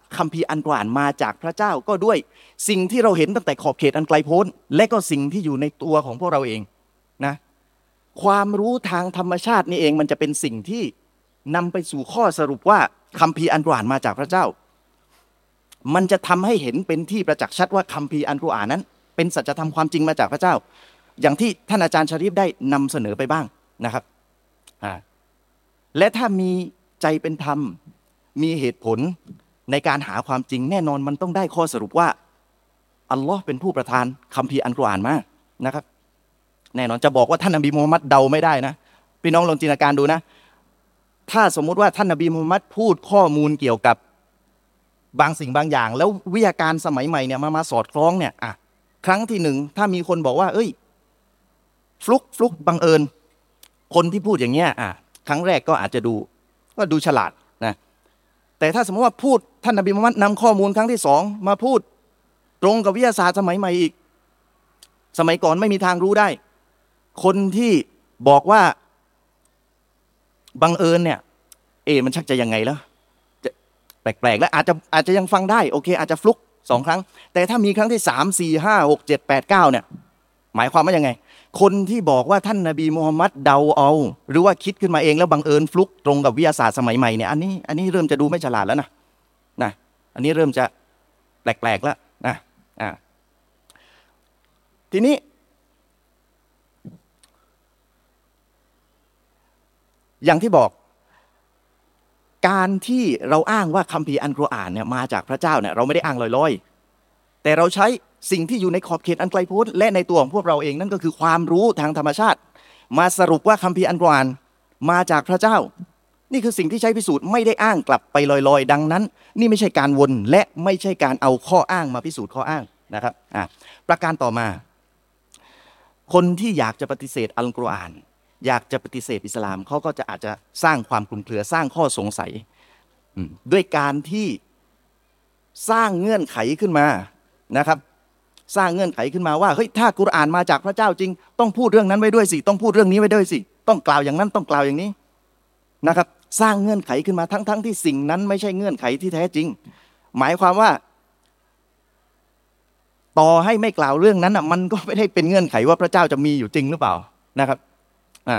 คัมภีร์อัลกุรอานมาจากพระเจ้าก็ด้วยสิ่งที่เราเห็นตั้งแต่ขอบเขตอันไกลโพ้นและก็สิ่งที่อยู่ในตัวของพวกเราเองนะความรู้ทางธรรมชาตินี่เองมันจะเป็นสิ่งที่นำไปสู่ข้อสรุปว่าคัมภีร์อัลกุรอานมาจากพระเจ้ามันจะทำให้เห็นเป็นที่ประจักษ์ชัดว่าคัมภีร์อัลกุรอานนั้นเป็นสัจธรรมความจริงมาจากพระเจ้าอย่างที่ท่านอาจารย์ชะรีฟได้นำเสนอไปบ้างนะครับและถ้ามีใจเป็นธรรมมีเหตุผลในการหาความจริงแน่นอนมันต้องได้ข้อสรุปว่าอัลลอฮ์เป็นผู้ประทานคัมภีร์อัลกุรอานมานะครับแน่นอนจะบอกว่าท่านนบีมูฮัมมัดเดาไม่ได้นะพี่น้องลองจินตนาการดูนะถ้าสมมุติว่าท่านนบีมูฮัมมัดพูดข้อมูลเกี่ยวกับบางสิ่งบางอย่างแล้ววิทยาการสมัยใหม่เนี่ยมามาสอดคล้องเนี่ยอ่ะครั้งที่หนึ่งถ้ามีคนบอกว่าเอ้ยฟลุกฟลุกบังเอิญคนที่พูดอย่างเงี้ยอ่ะครั้งแรกก็อาจจะดูก็ดูฉลาดนะแต่ถ้าสมมติว่าพูดท่านนบีมุฮัมมัดนำข้อมูลครั้งที่สองมาพูดตรงกับวิทยาศาสตร์สมัยใหม่อีกสมัยก่อนไม่มีทางรู้ได้คนที่บอกว่าบังเอิญเนี่ยเอมันชักจะยังไงแล้วแปลกๆแล้วอาจจะอาจจะยังฟังได้โอเคอาจจะฟลุกสองครั้งแต่ถ้ามีครั้งที่สามสี่ห้าหกเจ็ดแปดเก้าเนี่ยหมายความว่ายังไงคนที่บอกว่าท่านนบีมูฮัมมัดเดาเอาหรือว่าคิดขึ้นมาเองแล้วบังเอิญฟลุกตรงกับวิทยาศาสตร์สมัยใหม่เนี่ยอันนี้อันนี้เริ่มจะดูไม่ฉลาดแล้วนะนะอันนี้เริ่มจะแปลกๆแล้วนะอ่าทีนี้อย่างที่บอกการที่เราอ้างว่าคัมภีร์อัลกุรอานเนี่ยมาจากพระเจ้าเนี่ยเราไม่ได้อ้างลอยๆแต่เราใช้สิ่งที่อยู่ในขอบเขตอันไกลโพ้นและในตัวของพวกเราเองนั่นก็คือความรู้ทางธรรมชาติมาสรุปว่าคัมภีร์อัลกุรอานมาจากพระเจ้านี่คือสิ่งที่ใช้พิสูจน์ไม่ได้อ้างกลับไปลอยๆดังนั้นนี่ไม่ใช่การวนและไม่ใช่การเอาข้ออ้างมาพิสูจน์ข้ออ้างนะครับอ่ะประการต่อมาคนที่อยากจะปฏิเสธอัลกุรอานอยากจะปฏิเสธอิสลามเขาก็จะอาจจะสร้างความคลุมเครือสร้างข้อสงสัยด้วยการที่สร้างเงื่อนไขขึ้นมานะครับสร้างเงื่อนไขขึ้นมาว่าเฮ้ยถ้ากุรอานมาจากพระเจ้าจริงต้องพูดเรื่องนั้นไว้ด้วยสิต้องพูดเรื่องนี้ไว้ด้วยสิต้องกล่าวอย่างนั้นต้องกล่าวอย่างนี้นะครับสร้างเงื่อนไขขึ้นมาทั้งๆ ท, ที่สิ่งนั้นไม่ใช่เงื่อนไขที่แท้จริงหมายความว่าต่อให้ไม่กล่าวเรื่องนั้นอ่ะมันก็ไม่ได้เป็นเงื่อนไขว่าพระเจ้าจะมีอยู่จริงหรือเปล่านะครับอ่า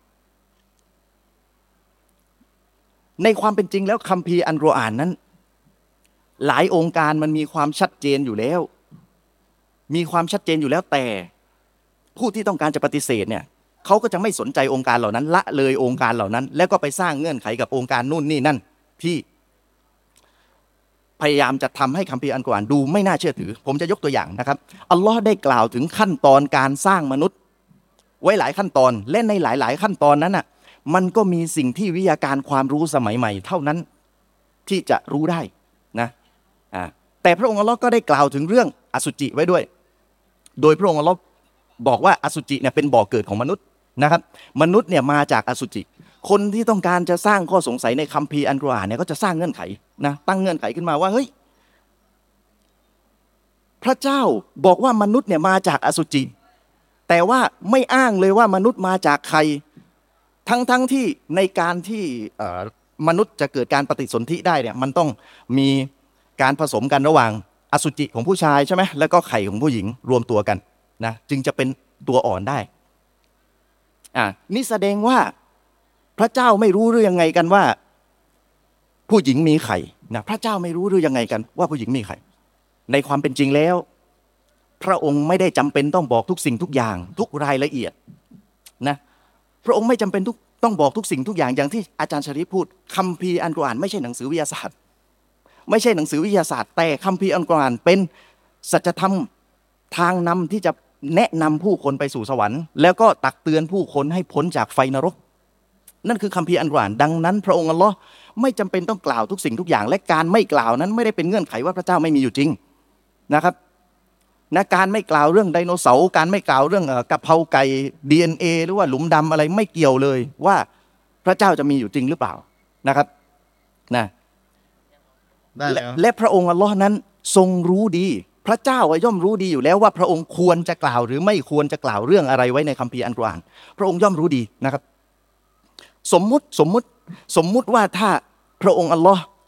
ในความเป็นจริงแล้วคัมภีร์อัลกุรอานนั้นหลายองค์การมันมีความชัดเจนอยู่แล้วมีความชัดเจนอยู่แล้วแต่ผู้ที่ต้องการจะปฏิเสธเนี่ยเขาก็จะไม่สนใจองค์การเหล่านั้นละเลยองค์การเหล่านั้นแล้วก็ไปสร้างเงื่อนไขกับองค์การนู่นนี่นั่นที่พยายามจะทำให้คัมภีร์อัลกุรอานดูไม่น่าเชื่อถือผมจะยกตัวอย่างนะครับอัลลอฮ์ได้กล่าวถึงขั้นตอนการสร้างมนุษย์ไว้หลายขั้นตอนและในหลายๆขั้นตอนนั้นน่ะมันก็มีสิ่งที่วิทยาการความรู้สมัยใหม่เท่านั้นที่จะรู้ได้นะอ่าแต่พระองค์อัลลอฮ์ก็ได้กล่าวถึงเรื่องอสุจิไว้ด้วยโดยพระองค์อัลลอฮ์บอกว่าอสุจิเนี่ยเป็นบ่อเกิดของมนุษย์นะครับมนุษย์เนี่ยมาจากอสุจิคนที่ต้องการจะสร้างข้อสงสัยในคัมภีร์อัลกุรอานเนี่ยก็จะสร้างเงื่อนไขนะตั้งเงื่อนไขขึ้นมาว่าเฮ้ยพระเจ้าบอกว่ามนุษย์เนี่ยมาจากอสุจิแต่ว่าไม่อ้างเลยว่ามนุษย์มาจากใครทั้งๆ ท, ที่ในการที่มนุษย์จะเกิดการปฏิสนธิได้เนี่ยมันต้องมีการผสมกันระหว่างอสุจิของผู้ชายใช่ไหมแล้วก็ไข่ของผู้หญิงรวมตัวกันนะจึงจะเป็นตัวอ่อนได้อ่านี่แสดงว่าพระเจ้าไม่รู้หรือยังไงกันว่าผู้หญิงมีไข่นะพระเจ้าไม่รู้หรือยังไงกันว่าผู้หญิงมีไข่ในความเป็นจริงแล้วพระองค์ไม่ได้จำเป็นต้องบอกทุกสิ่งทุกอย่างทุกรายละเอียดนะพระองค์ไม่จำเป็นทุกต้องบอกทุกสิ่งทุกอย่างอย่างที่อาจารย์ชะรีฟพูดคัมภีร์อัลกุรอานไม่ใช่หนังสือวิทยาศาสตร์ไม่ใช่หนังสือวิทยาศาสตร์แต่คัมภีร์อัลกุรอานเป็นสัจธรรมทางนำที่จะแนะนำผู้คนไปสู่สวรรค์แล้วก็ตักเตือนผู้คนให้พ้นจากไฟนรกนั่นคือคัมภีร์อัลกุรอานดังนั้นพระองค์อัลลอฮ์ไม่จำเป็นต้องกล่าวทุกสิ่งทุกอย่างและการไม่กล่าวนั้นไม่ได้เป็นเงื่อนไขว่าพระเจ้าไม่มีอยู่จริงนะครับนะการไม่กล่าวเรื่องไดโนเสาร์การไม่กล่าวเรื่องกะเพราไก่ ดี เอ็น เอ หรือว่าหลุมดำอะไรไม่เกี่ยวเลยว่าพระเจ้าจะมีอยู่จริงหรือเปล่านะครับนะและ, และพระองค์อัลลอฮ์นั้นทรงรู้ดีพระเจ้าย่อมรู้ดีอยู่แล้วว่าพระองค์ควรจะกล่าวหรือไม่ควรจะกล่าวเรื่องอะไรไว้ในคัมภีร์อัลกุรอานพระองค์ย่อมรู้ดีนะครับสมมุติสมมุติสมมุติว่าถ้าพระองค์อัลลอฮ์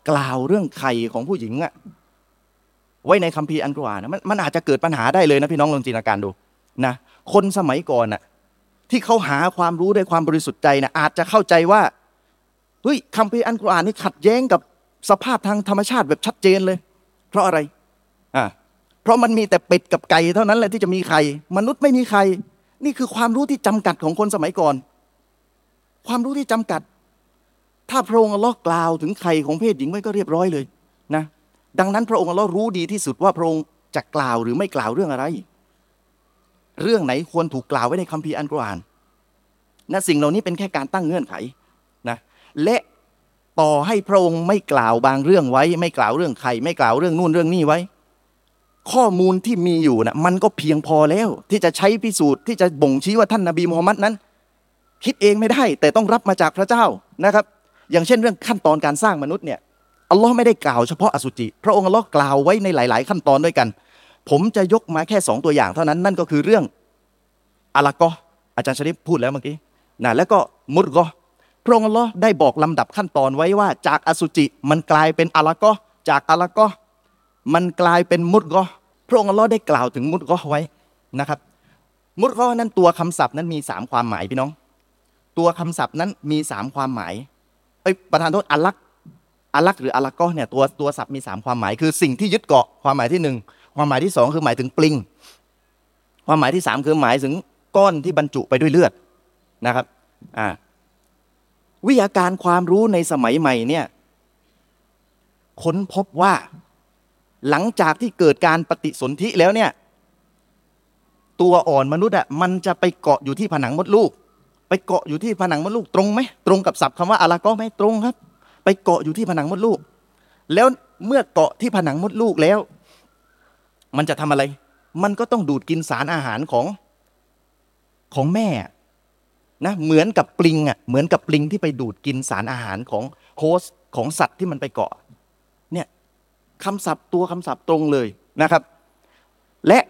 กล่าวเรื่องไข่ของผู้หญิงอะไว้ในคัมภีร์อัลกุรอานนะมันมันอาจจะเกิดปัญหาได้เลยนะพี่น้องลองจินตนาการดูนะคนสมัยก่อนน่ะที่เขาหาความรู้ด้วยความบริสุทธิ์ใจนะอาจจะเข้าใจว่าเฮ้ยคัมภีร์อัลกุรอานนี่ขัดแย้งกับสภาพทางธรรมชาติแบบชัดเจนเลยเพราะอะไรอ่าเพราะมันมีแต่เป็ดกับไก่เท่านั้นแหละที่จะมีไข่มนุษย์ไม่มีไข่นี่คือความรู้ที่จำกัดของคนสมัยก่อนความรู้ที่จำกัดถ้าพระองค์อัลเลาะห์กล่าวถึงไข่ของเพศหญิงไว้ก็เรียบร้อยเลยนะดังนั้นพระองค์อัลเลาะห์รู้ดีที่สุดว่าพระองค์จะกล่าวหรือไม่กล่าวเรื่องอะไรเรื่องไหนควรถูกกล่าวไว้ในคัมภีร์อัลกุรอานนะสิ่งเหล่านี้เป็นแค่การตั้งเงื่อนไขนะและต่อให้พระองค์ไม่กล่าวบางเรื่องไว้ไม่กล่าวเรื่องไข่ไม่กล่าวเรื่องนู่นเรื่องนี้ไว้ข้อมูลที่มีอยู่นะมันก็เพียงพอแล้วที่จะใช้พิสูจน์ที่จะบ่งชี้ว่าท่านนบีมูฮัมมัดนั้นคิดเองไม่ได้แต่ต้องรับมาจากพระเจ้านะครับอย่างเช่นเรื่องขั้นตอนการสร้างมนุษย์เนี่ยอัลลอฮ์ไม่ได้กล่าวเฉพาะอสุจิพระองค์อัลลอฮ์กล่าวไว้ในหลายๆขั้นตอนด้วยกันผมจะยกมาแค่สองตัวอย่างเท่านั้นนั่นก็คือเรื่องอะละกออาจารย์ชริฟพูดแล้วเมื่อกี้นะแล้วก็มุดกอพระองค์อัลลอฮ์ได้บอกลำดับขั้นตอนไว้ว่าจากอสุจิมันกลายเป็นอะละกอจากอะละกอมันกลายเป็นมุดกอพระองค์อัลลอฮ์ได้กล่าวถึงมุดกอไว้นะครับมุดกอนั้นตัวคำศัพท์นั้นมีสามความหมายพี่น้องตัวคำศัพท์นั้นมีสามความหมายเอ้ยประธานโทษอัลลักอัลลักหรืออะละกอเนี่ยตัวตัวศัพท์มีสามความหมายคือสิ่งที่ยึดเกาะความหมายที่หนึ่งความหมายที่สองคือหมายถึงปลิงความหมายที่สามคือหมายถึงก้อนที่บรรจุไปด้วยเลือดนะครับอ่าวิทยาการความรู้ในสมัยใหม่เนี่ยค้นพบว่าหลังจากที่เกิดการปฏิสนธิแล้วเนี่ยตัวอ่อนมนุษย์อ่ะมันจะไปเกาะอยู่ที่ผนังมดลูกไปเกาะอยู่ที่ผนังมดลูกตรงไหมตรงกับศัพท์คำว่าอะละกอไหมตรงครับไปเกาะอยู่ที่ผนังมดลูกแล้วเมื่อเกาะที่ผนังมดลูกแล้วมันจะทำอะไรมันก็ต้องดูดกินสารอาหารของของแม่นะเหมือนกับปลิงอ่ะเหมือนกับปลิงที่ไปดูดกินสารอาหารของโฮสต์ของสัตว์ที่มันไปเกาะเนี่ยคำศัพท์ตัวคำศัพท์ตรงเลยนะครับและ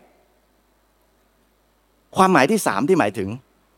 ความหมายที่สามที่หมายถึง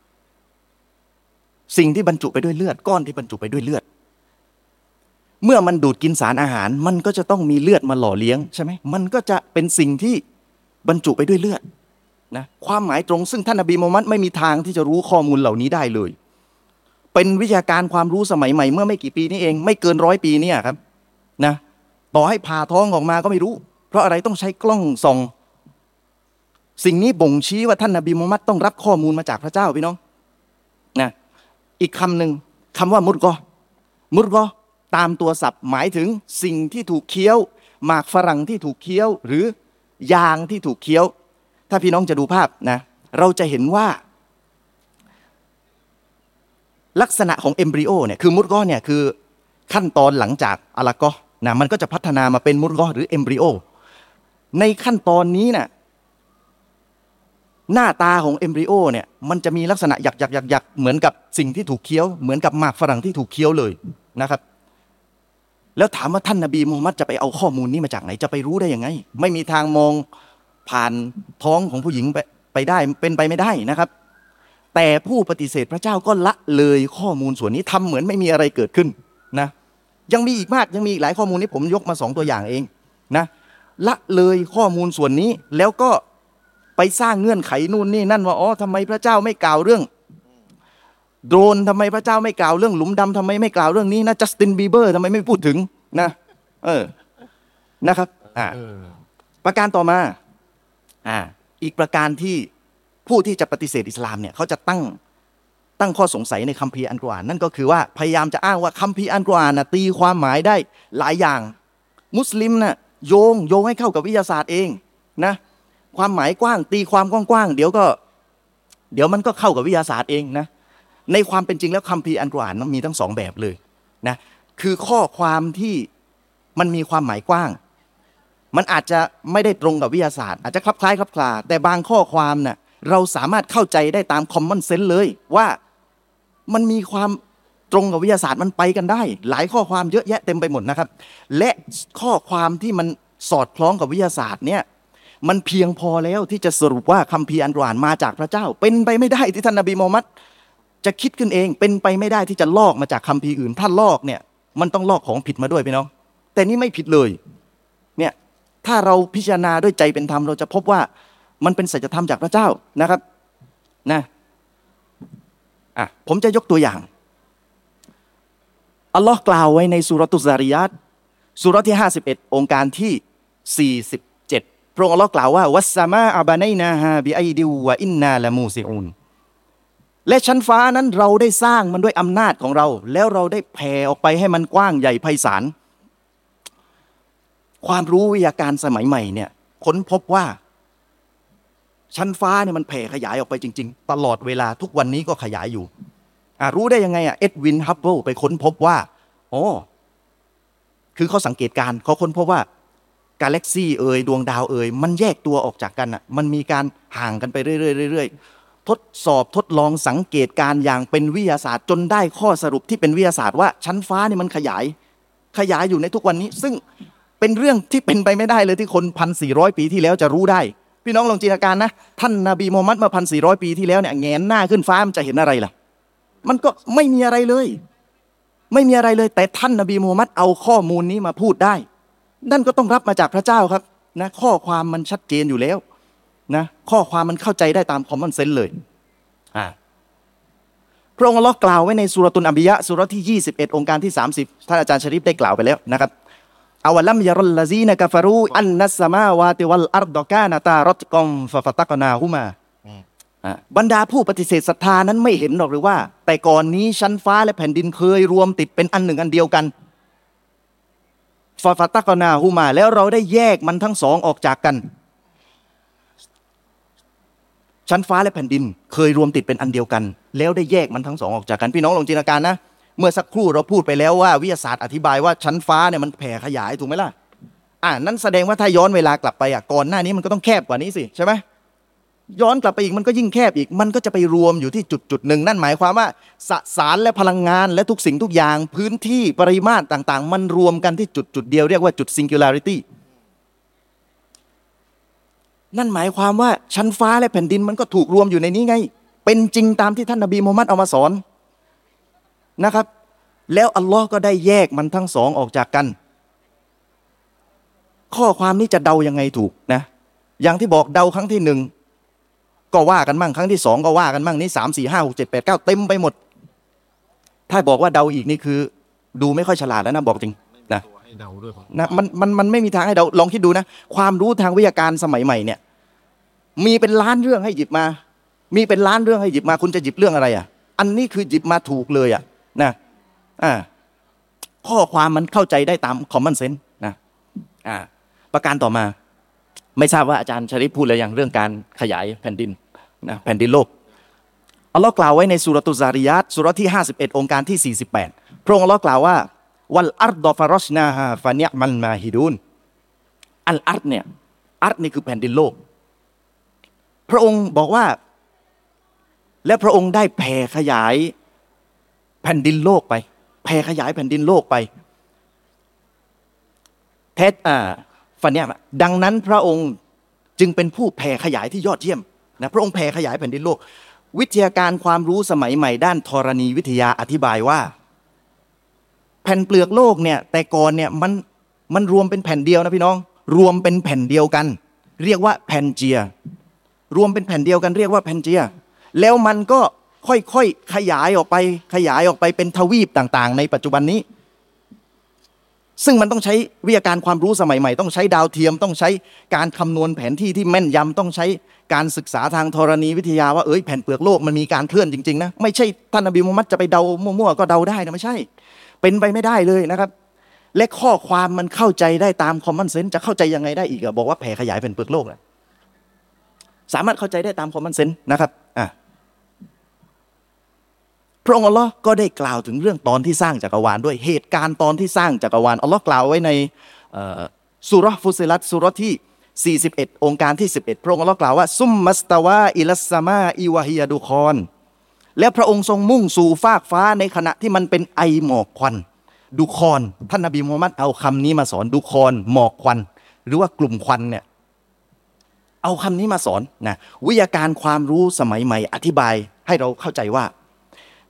สิ่งที่บรรจุไปด้วยเลือดก้อนที่บรรจุไปด้วยเลือดเมื่อมันดูดกินสารอาหารมันก็จะต้องมีเลือดมาหล่อเลี้ยงใช่ไหมมันก็จะเป็นสิ่งที่บรรจุไปด้วยเลือดนะความหมายตรงซึ่งท่านนบีมูฮัมมัดไม่มีทางที่จะรู้ข้อมูลเหล่านี้ได้เลยเป็นวิทยาการความรู้สมัยใหม่เมื่อไม่กี่ปีนี้เองไม่เกินร้อยปีเนี่ยครับนะต่อให้ผ่าท้องออกมาก็ไม่รู้เพราะอะไรต้องใช้กล้องส่องสิ่งนี้บ่งชี้ว่าท่านนบีมูฮัมมัดต้องรับข้อมูลมาจากพระเจ้าพี่น้องนะอีกคำหนึ่งคำว่ามุดกอมุดกอตามตัวศัพท์หมายถึงสิ่งที่ถูกเคี้ยวหมากฝรั่งที่ถูกเคี้ยวหรือยางที่ถูกเคี้ยวถ้าพี่น้องจะดูภาพนะเราจะเห็นว่าลักษณะของเอมบริโอเนี่ยคือมุดกอเนี่ยคือขั้นตอนหลังจากอะละกอนะมันก็จะพัฒนามาเป็นมุดกอหรือเอมบริโอในขั้นตอนนี้นะหน้าตาของเอมบริโอเนี่ยมันจะมีลักษณะหยักหยักหยักหยักเหมือนกับสิ่งที่ถูกเคี้ยวเหมือนกับหมากฝรั่งที่ถูกเคี้ยวเลยนะครับแล้วถามว่าท่านนบีมูฮัมมัดจะไปเอาข้อมูลนี้มาจากไหนจะไปรู้ได้ยังไงไม่มีทางมองผ่านท้องของผู้หญิงไปไปได้เป็นไปไม่ได้นะครับแต่ผู้ปฏิเสธพระเจ้าก็ละเลยข้อมูลส่วนนี้ทำเหมือนไม่มีอะไรเกิดขึ้นนะยังมีอีกมากยังมีอีกหลายข้อมูลนี้ผมยกมาสองตัวอย่างเองนะละเลยข้อมูลส่วนนี้แล้วก็ไปสร้างเงื่อนไขนู่นนี่นั่นว่าอ๋อทำไมพระเจ้าไม่กล่าวเรื่องโดรนทำไมพระเจ้าไม่กล่าวเรื่องหลุมดำทำไมไม่กล่าวเรื่องนี้นะจัสตินบีเบอร์ทำไมไม่พูดถึงนะเออนะครับอ่าประการต่อมาอ่าอีกประการที่ผู้ที่จะปฏิเสธอิสลามเนี่ยเขาจะตั้งตั้งข้อสงสัยในคัมภีร์อัลกุรอานนั่นก็คือว่าพยายามจะอ้างว่าคัมภีร์อัลกุรอานนะตีความหมายได้หลายอย่างมุสลิมนะโยงโยงให้เข้ากับวิทยาศาสตร์เองนะความหมายกว้างตีความกว้างๆเดี๋ยวก็เดี๋ยวมันก็เข้ากับวิทยาศาสตร์เองนะในความเป็นจริงแล้วคัมภีร์อัลกุรอานมีทั้งสองแบบเลยนะคือข้อความที่มันมีความหมายกว้างมันอาจจะไม่ได้ตรงกับวิทยาศาสตร์อาจจะคลับคล้ายคลับคลาแต่บางข้อความน่ะเราสามารถเข้าใจได้ตามคอมมอนเซนส์เลยว่ามันมีความตรงกับวิทยาศาสตร์มันไปกันได้หลายข้อความเยอะแยะเต็มไปหมดนะครับและข้อความที่มันสอดคล้องกับวิทยาศาสตร์เนี่ยมันเพียงพอแล้วที่จะสรุปว่าคัมภีร์อัลกุรอานมาจากพระเจ้าเป็นไปไม่ได้ที่ท่านนบีมูฮัมมัดจะคิดขึ้นเองเป็นไปไม่ได้ที่จะลอกมาจากคัมภีร์อื่นถ้าลอกเนี่ยมันต้องลอกของผิดมาด้วยพี่น้องแต่นี่ไม่ผิดเลยเนี่ยถ้าเราพิจารณาด้วยใจเป็นธรรมเราจะพบว่ามันเป็นสัจธรรมจากพระเจ้านะครับนะอ่ะผมจะยกตัวอย่างอัลลอฮ์กล่าวไว้ในสุรตุซาริยัตสุรที่ห้าสิบเอ็ดองค์การที่สี่สิบเจ็ดพระองค์อัลลอฮ์กล่าวว่าวัสสามาอะบะนัยนาฮาบิอัยดิวะอินนาละมูซิอูนและชั้นฟ้านั้นเราได้สร้างมันด้วยอำนาจของเราแล้วเราได้แผ่ออกไปให้มันกว้างใหญ่ไพศาลความรู้วิทยาการสมัยใหม่เนี่ยค้นพบว่าชั้นฟ้าเนี่ยมันแผ่ขยายออกไปจริงๆตลอดเวลาทุกวันนี้ก็ขยายอยู่อ่ะรู้ได้ยังไงอ่ะเอ็ดวินฮับเบิลไปค้นพบว่าอ๋อคือเขาสังเกตการเขาค้นพบว่ากาแล็กซี่เอ่ยดวงดาวเอ่ยมันแยกตัวออกจากกันอ่ะมันมีการห่างกันไปเรื่อยๆๆทดสอบทดลองสังเกตการอย่างเป็นวิทยาศาสตร์จนได้ข้อสรุปที่เป็นวิทยาศาสตร์ว่าชั้นฟ้านี่มันขยายขยายอยู่ในทุกวันนี้ซึ่งเป็นเรื่องที่เป็นไปไม่ได้เลยที่คนพันสี่ร้อยปีที่แล้วจะรู้ได้พี่น้องลองจินตนาการนะท่านนบีมูฮัมมัดมาพันสี่ร้อยปีที่แล้วเนี่ยแงนหน้าขึ้นฟ้ามันจะเห็นอะไรล่ะมันก็ไม่มีอะไรเลยไม่มีอะไรเลยแต่ท่านนบีมูฮัมมัดเอาข้อมูลนี้มาพูดได้นั่นก็ต้องรับมาจากพระเจ้าครับนะข้อความมันชัดเจนอยู่แล้วนะข้อความมันเข้าใจได้ตามคอมมอนเซนส์เลยอ่าพระองค์อัลเลาะห์กล่าวไว้ในซูเราะตุลอัมบิยะซูเราะห์ที่ยี่สิบเอ็ดองค์การที่สามสิบท่านอาจารย์ชะรีฟได้กล่าวไปแล้วนะครับอาวะลัมยะรัลลซีนะกะฟะรูอันนัสสมาวาติวัลอัรฎกานะตารัตกอมฟะฟะตักนาฮุมาบรรดาผู้ปฏิเสธศรัทธานั้นไม่เห็นหรอกหรือว่าแต่ก่อนนี้ชั้นฟ้าและแผ่นดินเคยรวมติดเป็นอันหนึ่งอันเดียวกันฟะฟะตักนาฮุมาแล้วเราได้แยกมันทั้งสองออกจากกันชั้นฟ้าและแผ่นดินเคยรวมติดเป็นอันเดียวกันแล้วได้แยกมันทั้งสองออกจากกันพี่น้องลองจินตนาการนะเมื่อสักครู่เราพูดไปแล้วว่าวิทยาศาสตร์อธิบายว่าชั้นฟ้าเนี่ยมันแผ่ขยายถูกไหมล่ะอ่านั่นแสดงว่าถ้าย้อนเวลากลับไปอ่ะก่อนหน้านี้มันก็ต้องแคบกว่านี้สิใช่ไหมย้อนกลับไปอีกมันก็ยิ่งแคบอีกมันก็จะไปรวมอยู่ที่จุดจุดหนึ่งนั่นหมายความว่าสสารและพลังงานและทุกสิ่งทุกอย่างพื้นที่ปริมาตรต่างๆมันรวมกันที่จุดจุดเดียวเรียกว่าจุด singularity นั่นหมายความว่าชั้นฟ้าและแผ่นดินมันก็ถูกรวมอยู่ในนี้ไงเป็นจริงตามที่ท่านนบีมูฮัมมัดเอามาสอนนะครับแล้วอัลลอฮ์ก็ได้แยกมันทั้งสองออกจากกันข้อความนี้จะเดายังไงถูกนะอย่างที่บอกเดาครั้งที่หนึ่งก็ว่ากันมั่งครั้งที่สองก็ว่ากันมั่งนี่สามสี่ห้าหกเจ็ดแปดเก้าเต็มไปหมดถ้าบอกว่าเดาอีกนี่คือดูไม่ค่อยฉลาดแล้วนะบอกจริงนะนะมันมันมันไม่มีทางให้เดาลองคิดดูนะความรู้ทางวิทยาการสมัยใหม่เนี่ยมีเป็นล้านเรื่องให้หยิบมามีเป็นล้านเรื่องให้หยิบมาคุณจะหยิบเรื่องอะไรอ่ะอันนี้คือหยิบมาถูกเลยอ่ะนะอ่าข้อความมันเข้าใจได้ตามคอมมอนเซนส์นะอ่าประการต่อมาไม่ทราบว่าอาจารย์ชริฟพูดอะไรอย่างเรื่องการขยายแผ่นดินนะแผ่นดินโลกอัลลอฮ์กล่าวไว้ในสุเราะตุซาริยัตสุเราะห์ที่ห้าสิบเอ็ดองค์การที่สี่สิบแปดพระองค์อัลลอฮ์กล่าวว่าวัลอัรฎอฟะรอชนาฮาฟะนิอ์มัลมาฮิดูนอัลอัรฎเนี่ยอัรฎนี่คือแผ่นดินโลกพระองค์บอกว่าและพระองค์ได้แผ่ขยายแผ่นดินโลกไปแผ่ขยายแผ่นดินโลกไปแท้อ่าฟันเนี่ยดังนั้นพระองค์จึงเป็นผู้แผ่ขยายที่ยอดเยี่ยมนะพระองค์แผ่ขยายแผ่นดินโลกวิทยาการความรู้สมัยใหม่ด้านธรณีวิทยาอธิบายว่าแผ่นเปลือกโลกเนี่ยแต่ก่อนเนี่ยมันมันรวมเป็นแผ่นเดียวนะพี่น้องรวมเป็นแผ่นเดียวกันเรียกว่าแผ่นเจียรวมเป็นแผ่นเดียวกันเรียกว่าแผ่นเจียแล้วมันก็ค่อยๆขยายออกไปขยายออกไปเป็นทวีปต่างๆในปัจจุบันนี้ซึ่งมันต้องใช้วิทยาการความรู้สมัยใหม่ต้องใช้ดาวเทียมต้องใช้การคำนวณแผนที่ที่แม่นยำต้องใช้การศึกษาทางธรณีวิทยาว่าเอ้ยแผ่นเปลือกโลกมันมีการเคลื่อนจริงๆนะไม่ใช่ท่านนบีมูฮัมมัดจะไปเดามั่วๆก็เดาได้นะไม่ใช่เป็นไปไม่ได้เลยนะครับและข้อความมันเข้าใจได้ตามคอมมอนเซนส์จะเข้าใจยังไงได้อีกอะบอกว่าแผ่ขยายแผ่นเปลือกโลกนะสามารถเข้าใจได้ตามคอมมอนเซนส์นะครับอ่ะพระองค์อัลลอฮ์ก็ได้กล่าวถึงเรื่องตอนที่สร้างจักรวาลด้วยเหตุการณ์ตอนที่สร้างจักรวาลอัลลอฮ์กล่าวไว้ในซูเราะห์ฟุซิลัตซูเราะห์ที่สี่สิบเอ็ดองค์การที่สิบเอ็ดพระองค์อัลลอฮ์กล่าวว่าซุมมัสตาวาอิลัสซามาอิวะฮิยะดุคอนและพระองค์ทรงมุ่งสู่ฟากฟ้าในขณะที่มันเป็นไอหมอกควันดุคอนท่านนบีมูฮัมมัดเอาคำนี้มาสอนดุคอนหมอกควันหรือว่ากลุ่มควันเนี่ยเอาคำนี้มาสอนนะวิทยาการความรู้สมัยใหม่อธิบายให้เราเข้าใจว่า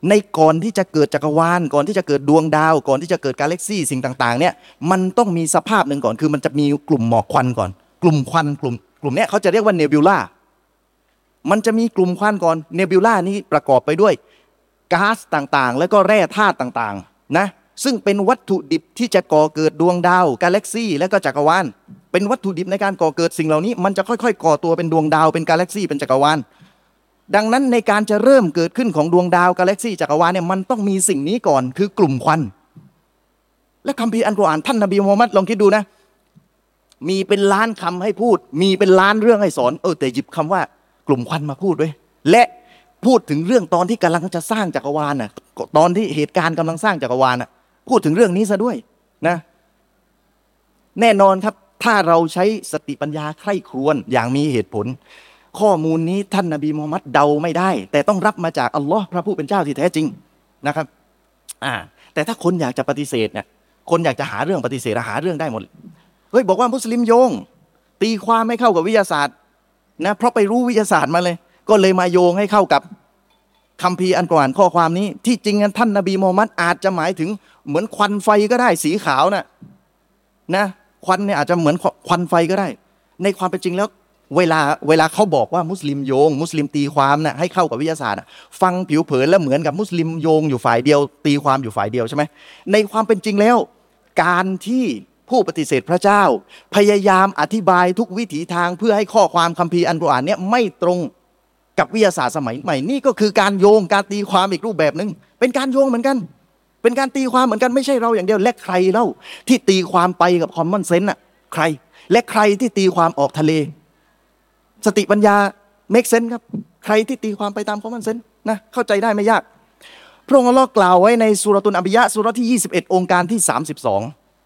ในก่อนที่จะเกิดจักรวาลก่อนที่จะเกิดดวงดาวก่อนที่จะเกิดกาแล็กซี่สิ่งต่างๆเนี่ยมันต้องมีสภาพหนึ่งก่อนคือมันจะมีกลุ่มหมอกควันก่อนกลุ่มควันกลุ่มกลุ่มเนี้ยเขาจะเรียกว่าเนบิวลามันจะมีกลุ่มควันก่อนเนบิวลานี้ประกอบไปด้วยก๊าซต่างๆแล้วก็แร่ธาตุต่างๆนะซึ่งเป็นวัตถุดิบที่จะก่อเกิดดวงดาวกาแล็กซี่และก็จักรวาลเป็นวัตถุดิบในการก่อเกิดสิ่งเหล่านี้มันจะค่อยๆก่อตัวเป็นดวงดาวเป็นกาแล็กซี่เป็นจักรวาลดังนั้นในการจะเริ่มเกิดขึ้นของดวงดาวกาแล็กซี่จักรวาลเนี่ยมันต้องมีสิ่งนี้ก่อนคือกลุ่มควันและคัมภีร์อัลกุรอานท่านนบีมูฮัมมัดลองคิดดูนะมีเป็นล้านคำให้พูดมีเป็นล้านเรื่องให้สอนเออแต่หยิบคำว่ากลุ่มควันมาพูดด้วยและพูดถึงเรื่องตอนที่กำลังจะสร้างจักรวาลน่ะตอนที่เหตุการณ์กำลังสร้างจักรวาลน่ะพูดถึงเรื่องนี้ซะด้วยนะแน่นอนครับถ้าเราใช้สติปัญญาใคร่ครวญอย่างมีเหตุผลข้อมูลนี้ท่านนบีมูฮัมมัดเดาไม่ได้แต่ต้องรับมาจากอัลลอฮ์พระผู้เป็นเจ้าที่แท้จริงนะครับอ่าแต่ถ้าคนอยากจะปฏิเสธเนี่ยคนอยากจะหาเรื่องปฏิเสธหาเรื่องได้หมดเฮ้ยบอกว่ามุสลิมโยงตีความไม่เข้ากับวิทยาศาสตร์นะเพราะไปรู้วิทยาศาสตร์มาเลยก็เลยมาโยงให้เข้ากับคัมภีร์อัลกุรอานข้อความนี้ที่จริงท่านนบีมูฮัมมัดอาจจะหมายถึงเหมือนควันไฟก็ได้สีขาวน่ะนะควันเนี่ยอาจจะเหมือนควันไฟก็ได้ในความเป็นจริงแล้วเวลาเวลาเขาบอกว่ามุสลิมโยงมุสลิมตีความน่ะให้เข้ากับวิทยาศาสตร์ฟังผิวเผินแล้วเหมือนกับมุสลิมโยงอยู่ฝ่ายเดียวตีความอยู่ฝ่ายเดียวใช่ไหมในความเป็นจริงแล้วการที่ผู้ปฏิเสธพระเจ้าพยายามอธิบายทุกวิถีทางเพื่อให้ข้อความคัมภีร์อัลกุรอานเนี่ยไม่ตรงกับวิทยาศาสตร์สมัยใหม่นี่ก็คือการโยงการตีความอีกรูปแบบหนึ่งเป็นการโยงเหมือนกันเป็นการตีความเหมือนกันไม่ใช่เราอย่างเดียวและใครเล่าที่ตีความไปกับคอมมอนเซนส์น่ะใครและใครที่ตีความออกทะเลสติปัญญาเมคเซนส์ครับใครที่ตีความไปตามคอมมอนเซนส์นะเข้าใจได้ไม่ยากพระองค์อัลเลาะห์กล่าวไว้ในซูเราะตุลอัมบิยะห์ซูเราะห์ที่ยี่สิบเอ็ดองค์การที่สามสิบสอง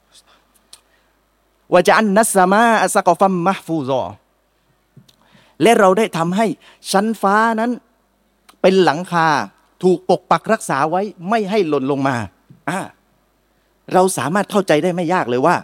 วะจะอันนัสสมาอัสกอฟัมมะห์ฟูซอและเราได้ทำให้ชั้นฟ้านั้นเป็นหลังคาถูกปกปักรักษาไว้ไม่ให้หล่นลงมาอ่าเราสามารถเข้าใจได้ไม่ยากเลยว่า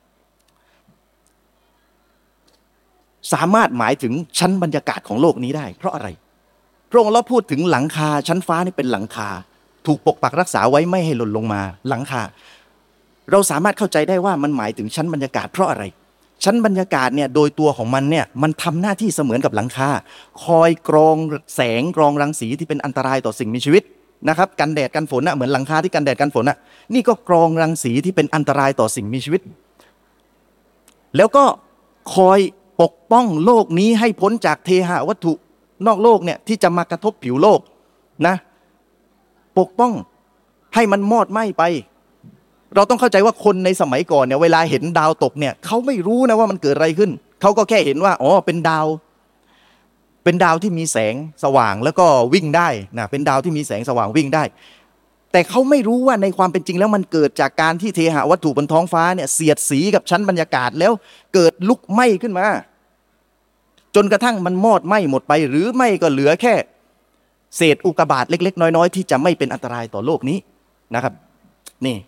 สามารถหมายถึงชั้นบรรยากาศของโลกนี้ได้เพราะอะไรพระองค์เราพูดถึงหลังคาชั้นฟ้านี่เป็นหลังคาถูกปกปักรักษาไว้ไม่ให้หล่นลงมาหลังคาเราสามารถเข้าใจได้ว่ามันหมายถึงชั้นบรรยากาศเพราะอะไรชั้นบรรยากาศเนี่ยโดยตัวของมันเนี่ยมันทำหน้าที่เสมือนกับหลังคาคอยกรองแสงกรองรังสีที่เป็นอันตรายต่อสิ่งมีชีวิตนะครับกันแดดกันฝนนะเหมือนหลังคาที่กันแดดกันฝนนะนี่ก็กรองรังสีที่เป็นอันตรายต่อสิ่งมีชีวิตแล้วก็คอยปกป้องโลกนี้ให้พ้นจากเทหะวัตถุนอกโลกเนี่ยที่จะมากระทบผิวโลกนะปกป้องให้มันมอดไหม้ไปเราต้องเข้าใจว่าคนในสมัยก่อนเนี่ยเวลาเห็นดาวตกเนี่ยเขาไม่รู้นะว่ามันเกิดอะไรขึ้นเขาก็แค่เห็นว่าอ๋อเป็นดาวเป็นดาวที่มีแสงสว่างแล้วก็วิ่งได้นะเป็นดาวที่มีแสงสว่างวิ่งได้แต่เขาไม่รู้ว่าในความเป็นจริงแล้วมันเกิดจากการที่เทหะวัตถุบนท้องฟ้าเนี่ยเสียดสีกับชั้นบรรยากาศแล้วเกิดลุกไหม้ขึ้นมาจนกระทั่งมันมอดไหม้หมดไปหรือไม่ก็เหลือแค่เศษอุกกาบาตเล็กๆน้อยๆที่จะไม่เป็นอันตรายต่อโลกนี้นะครับนี่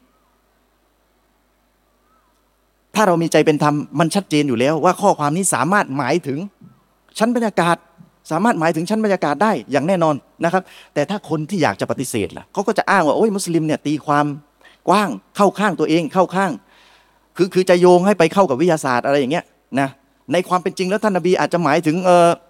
ถ้าเรามีใจเป็นธรรมมันชัดเจนอยู่แล้วว่าข้อความนี้สามารถหมายถึงชั้นบรรยากาศสามารถหมายถึงชั้นบรรยากาศได้อย่างแน่นอนนะครับแต่ถ้าคนที่อยากจะปฏิเสธล่ะเขาก็จะอ้างว่าโอ้ยมุสลิมเนี่ยตีความกว้างเข้าข้างตัวเองเข้าข้างคือคือจะโยงให้ไปเข้ากับวิทยาศาสตร์อะไรอย่างเงี้ยนะในความเป็นจริงแล้วท่านนบีอาจจะหมายถึงเออ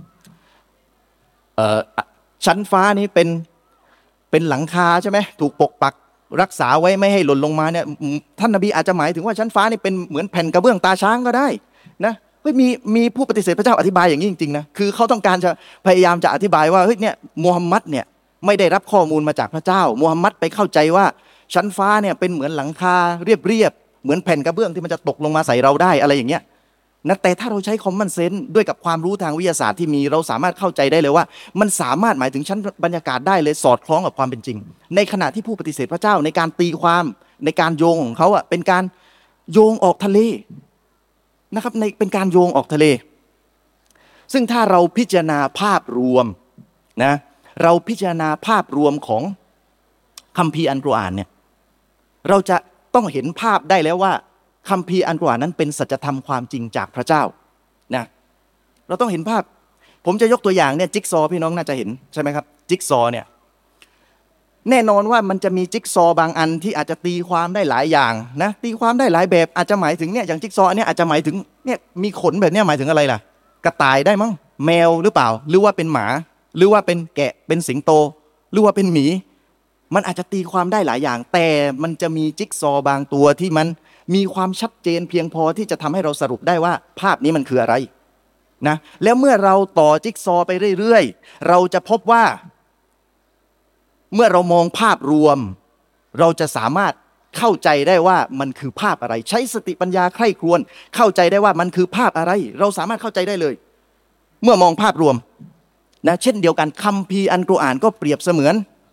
เออชั้นฟ้านี้เป็นเป็นหลังคาใช่ไหมถูกปกปักรักษาไว้ไม่ให้หล่นลงมาเนี่ยท่านนบีอาจจะหมายถึงว่าชั้นฟ้านี่เป็นเหมือนแผ่นกระเบื้องตาช้างก็ได้นะเฮ้ยมีมีผู้ปฏิเสธพระเจ้าอธิบายอย่างนี้จริงๆนะคือเขาต้องการจะพยายามจะอธิบายว่าเฮ้ยเนี่ยมูฮัมหมัดเนี่ยไม่ได้รับข้อมูลมาจากพระเจ้ามูฮัมหมัดไปเข้าใจว่าชั้นฟ้าเนี่ยเป็นเหมือนหลังคาเรียบๆเหมือนแผ่นกระเบื้องที่มันจะตกลงมาใส่เราได้อะไรอย่างเงี้ยนะแต่ถ้าเราใช้คอมมอนเซนส์ด้วยกับความรู้ทางวิทยาศาสตร์ที่มีเราสามารถเข้าใจได้เลยว่ามันสามารถหมายถึงชั้นบรรยากาศได้เลยสอดคล้องกับความเป็นจริงในขณะที่ผู้ปฏิเสธพระเจ้าในการตีความในการโยงของเขาอ่ะเป็นการโยงออกทะเลนะครับในเป็นการโยงออกทะเลซึ่งถ้าเราพิจารณาภาพรวมนะเราพิจารณาภาพรวมของคัมภีร์อัลกุรอานเนี่ยเราจะต้องเห็นภาพได้แล้วว่าคัมภีร์อัลกุรอานนั้นเป็นสัจธรรมความจริงจากพระเจ้านะเราต้องเห็นภาพผมจะยกตัวอย่างเนี่ยจิ๊กซอพี่น้องน่าจะเห็นใช่ไหมครับจิ๊กซอเนี่ยแน่นอนว่ามันจะมีจิ๊กซอว์บางอันที่อาจจะตีความได้หลายอย่างนะตีความได้หลายแบบอาจจะหมายถึงเนี่ยอย่างจิ๊กซอว์อันเนี้ยอาจจะหมายถึงเนี่ยมีขนแบบเนี้ยหมายถึงอะไรล่ะกระต่ายได้มั้งแมวหรือเปล่าหรือว่าเป็นหมาหรือว่าเป็นแกะเป็นสิงโตหรือว่าเป็นหมีมันอาจจะตีความได้หลายอย่างแต่มันจะมีจิ๊กซอว์บางตัวที่มันมีความชัดเจนเพียงพอที่จะทำให้เราสรุปได้ว่าภาพนี้มันคืออะไรนะแล้วเมื่อเราต่อจิ๊กซอว์ไปเรื่อยๆเราจะพบว่าเมื่อเรามองภาพรวมเราจะสามารถเข้าใจได้ว่ามันคือภาพอะไรใช้สติปัญญาใคร่ครวญเข้าใจได้ว่ามันคือภาพอะไรเราสามารถเข้าใจได้เลยเมื่อมองภาพรวมนะเช่นเดียวกันคัมภีร์อัลกุรอานก็เปรียบเสมือน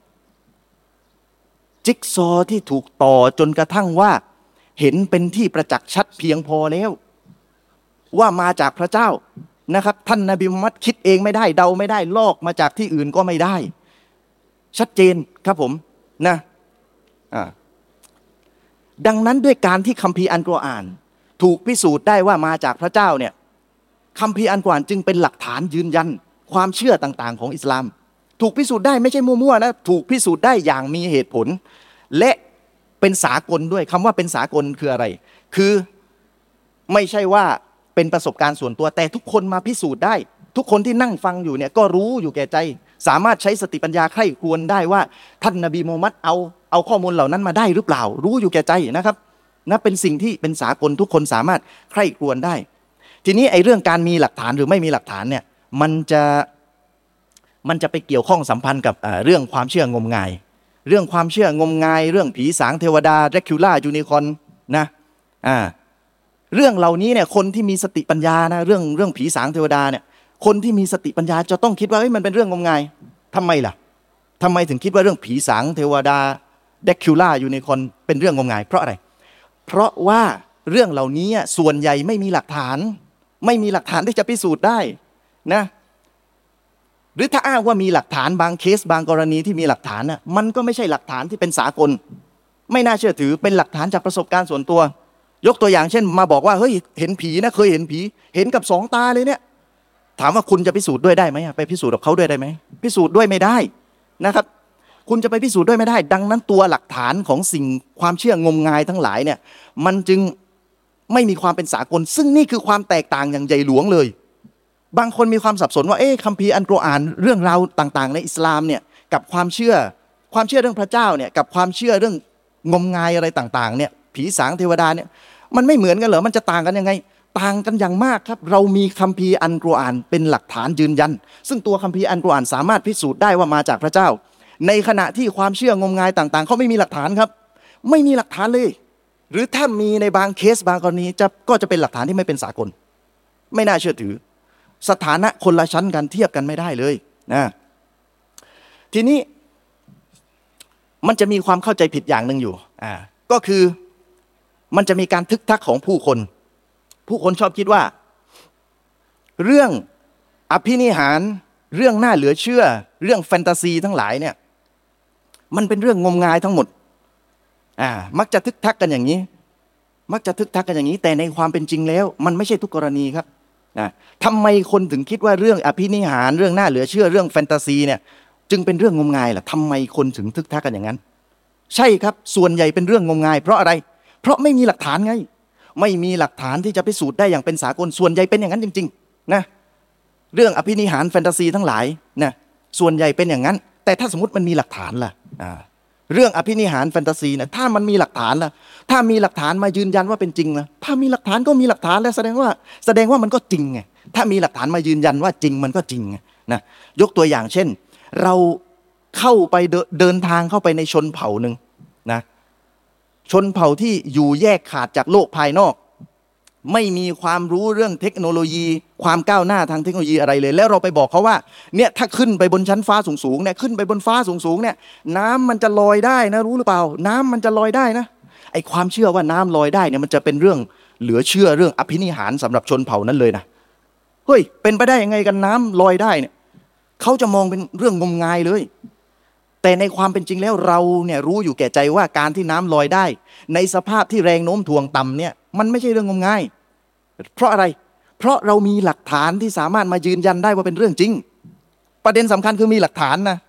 จิ๊กซอว์ที่ถูกต่อจนกระทั่งว่าเห็นเป็นที่ประจักษ์ชัดเพียงพอแล้วว่ามาจากพระเจ้านะครับท่านนบีมุฮัมมัดคิดเองไม่ได้เดาไม่ได้ลอกมาจากที่อื่นก็ไม่ได้ชัดเจนครับผมนะอ่าดังนั้นด้วยการที่คัมภีร์อัลกุรอานถูกพิสูจน์ได้ว่ามาจากพระเจ้าเนี่ยคัมภีร์อัลกุรอานจึงเป็นหลักฐานยืนยันความเชื่อต่างๆของอิสลามถูกพิสูจน์ได้ไม่ใช่มั่วๆนะถูกพิสูจน์ได้อย่างมีเหตุผลและเป็นสากลด้วยคำว่าเป็นสากลคืออะไรคือไม่ใช่ว่าเป็นประสบการณ์ส่วนตัวแต่ทุกคนมาพิสูจน์ได้ทุกคนที่นั่งฟังอยู่เนี่ยก็รู้อยู่แก่ใจสามารถใช้สติปัญญาใคร่ครวญได้ว่าท่านนบีมูฮัมมัดเอาเอาข้อมูลเหล่านั้นมาได้หรือเปล่ารู้อยู่แก่ใจนะครับนะเป็นสิ่งที่เป็นสากลทุกคนสามารถใคร่ครวญได้ทีนี้ไอ้เรื่องการมีหลักฐานหรือไม่มีหลักฐานเนี่ยมันจะมันจะไปเกี่ยวข้องสัมพันธ์กับเรื่องความเชื่องมงายเรื่องความเชื่องมงายเรื่องผีสางเทวดาแดร็กคิวล่ายูนิคอร์นนะอ่าเรื่องเหล่านี้เนี่ยคนที่มีสติปัญญานะเรื่องเรื่องผีสางเทวดาเนี่ยคนที่มีสติปัญญาจะต้องคิดว่าเฮ้ยมันเป็นเรื่องงมงายทำไมล่ะทำไมถึงคิดว่าเรื่องผีสางเทวดาแดร็กคิวล่ายูนิคอร์นเป็นเรื่องงมงายเพราะอะไรเพราะว่าเรื่องเหล่านี้ส่วนใหญ่ไม่มีหลักฐานไม่มีหลักฐานที่จะพิสูจน์ได้นะหรือถ้าอ้างว่ามีหลักฐานบางเคสบางกรณีที่มีหลักฐานน่ะมันก็ไม่ใช่หลักฐานที่เป็นสากลไม่น่าเชื่อถือเป็นหลักฐานจากประสบการณ์ส่วนตัวยกตัวอย่างเช่นมาบอกว่าเฮ้ยเห็นผีนะเคยเห็นผีเห็นกับสองตาเลยเนี่ยถามว่าคุณจะพิสูจน์ด้วยได้ไหมไปพิสูจน์กับเขาด้วยได้ไหมพิสูจน์ด้วยไม่ได้นะครับคุณจะไปพิสูจน์ด้วยไม่ได้ดังนั้นตัวหลักฐานของสิ่งความเชื่องมงายทั้งหลายเนี่ยมันจึงไม่มีความเป็นสากลซึ่งนี่คือความแตกต่างอย่างใหญ่หลวงเลยบางคนมีความสับสนว่าเอ๊ะคัมภีร์อัลกุรอานเรื่องราวต่างๆในอิสลามเนี่ยกับความเชื่อความเชื่อเรื่องพระเจ้าเนี่ยกับความเชื่อเรื่องงมงายอะไรต่างๆเนี่ยผีสางเทวดาเนี่ยมันไม่เหมือนกันเหรอมันจะต่างกันยังไงต่างกันอย่างมากครับเรามีคัมภีร์อัลกุรอานเป็นหลักฐานยืนยันซึ่งตัวคัมภีร์อัลกุรอานสามารถพิสูจน์ได้ว่ามาจากพระเจ้าในขณะที่ความเชื่องมงายต่างๆเขาไม่มีหลักฐานครับไม่มีหลักฐานเลยหรือถ้ามีในบางเคสบางกรณีจะก็จะเป็นหลักฐานที่ไม่เป็นสากลไม่น่าเชื่อถือสถานะคนละชั้นกันเทียบกันไม่ได้เลยนะทีนี้มันจะมีความเข้าใจผิดอย่างหนึ่งอยู่อ่าก็คือมันจะมีการทึกทักของผู้คนผู้คนชอบคิดว่าเรื่องอภินิหารเรื่องน่าเหลือเชื่อเรื่องแฟนตาซีทั้งหลายเนี่ยมันเป็นเรื่องงมงายทั้งหมดอ่ามักจะทึกทักกันอย่างนี้มักจะทึกทักกันอย่างนี้แต่ในความเป็นจริงแล้วมันไม่ใช่ทุกกรณีครับนะทำไมคนถึงคิดว่าเรื่องอภินิหารเรื่องน่าเหลือเชื่อเรื่องแฟนตาซีเนี่ยจึงเป็นเรื่องงมงายล่ะทำไมคนถึงทึกทักกันอย่างนั้นใช่ครับส่วนใหญ่เป็นเรื่องงมงายเพราะอะไรเพราะไม่มีหลักฐานไงไม่มีหลักฐานที่จะพิสูจน์ได้อย่างเป็นสากลส่วนใหญ่เป็นอย่างนั้นจริงๆนะเรื่องอภินิหารแฟนตาซีทั้งหลายนะส่วนใหญ่เป็นอย่างนั้นแต่ถ้าสมมติมันมีหลักฐานล่ะอ่าเรื่องอภินิหารแฟนตาซีนะถ้ามันมีหลักฐานล่ะถ้ามีหลักฐานมายืนยันว่าเป็นจริงนะถ้ามีหลักฐานก็มีหลักฐานแล้วแสดงว่าแสดงว่ามันก็จริงไงถ้ามีหลักฐานมายืนยันว่าจริงมันก็จริงนะยกตัวอย่างเช่นเราเข้าไปเดินทางเข้าไปในชนเผ่าหนึ่งนะชนเผ่าที่อยู่แยกขาดจากโลกภายนอกไม่มีความรู้เรื่องเทคโนโลยีความก้าวหน้าทางเทคโนโลยีอะไรเลยแล้วเราไปบอกเขาว่าเนี่ยถ้าขึ้นไปบนชั้นฟ้าสูงๆเนี่ยขึ้นไปบนฟ้าสูงๆเนี่ยน้ำมันจะลอยได้นะรู้หรือเปล่าน้ำมันจะลอยได้นะไอความเชื่อว่าน้ำลอยได้เนี่ยมันจะเป็นเรื่องเหลือเชื่อเรื่องอภินิหารสำหรับชนเผ่านั้นเลยนะเฮ้ยเป็นไปได้ยังไงกันน้ำลอยได้เนี่ยเขาจะมองเป็นเรื่องงมงายเลยแต่ในความเป็นจริงแล้วเราเนี่ยรู้อยู่แก่ใจว่าการที่น้ำลอยได้ในสภาพที่แรงโน้มถ่วงต่ำเนี่ยมันไม่ใช่เรื่องงมงายเพราะอะไรเพราะเรามีหลักฐานที่สามารถมายืนยันได้ว่าเป็นเรื่องจริงประเด็นสำคัญคือมีหลักฐานนะ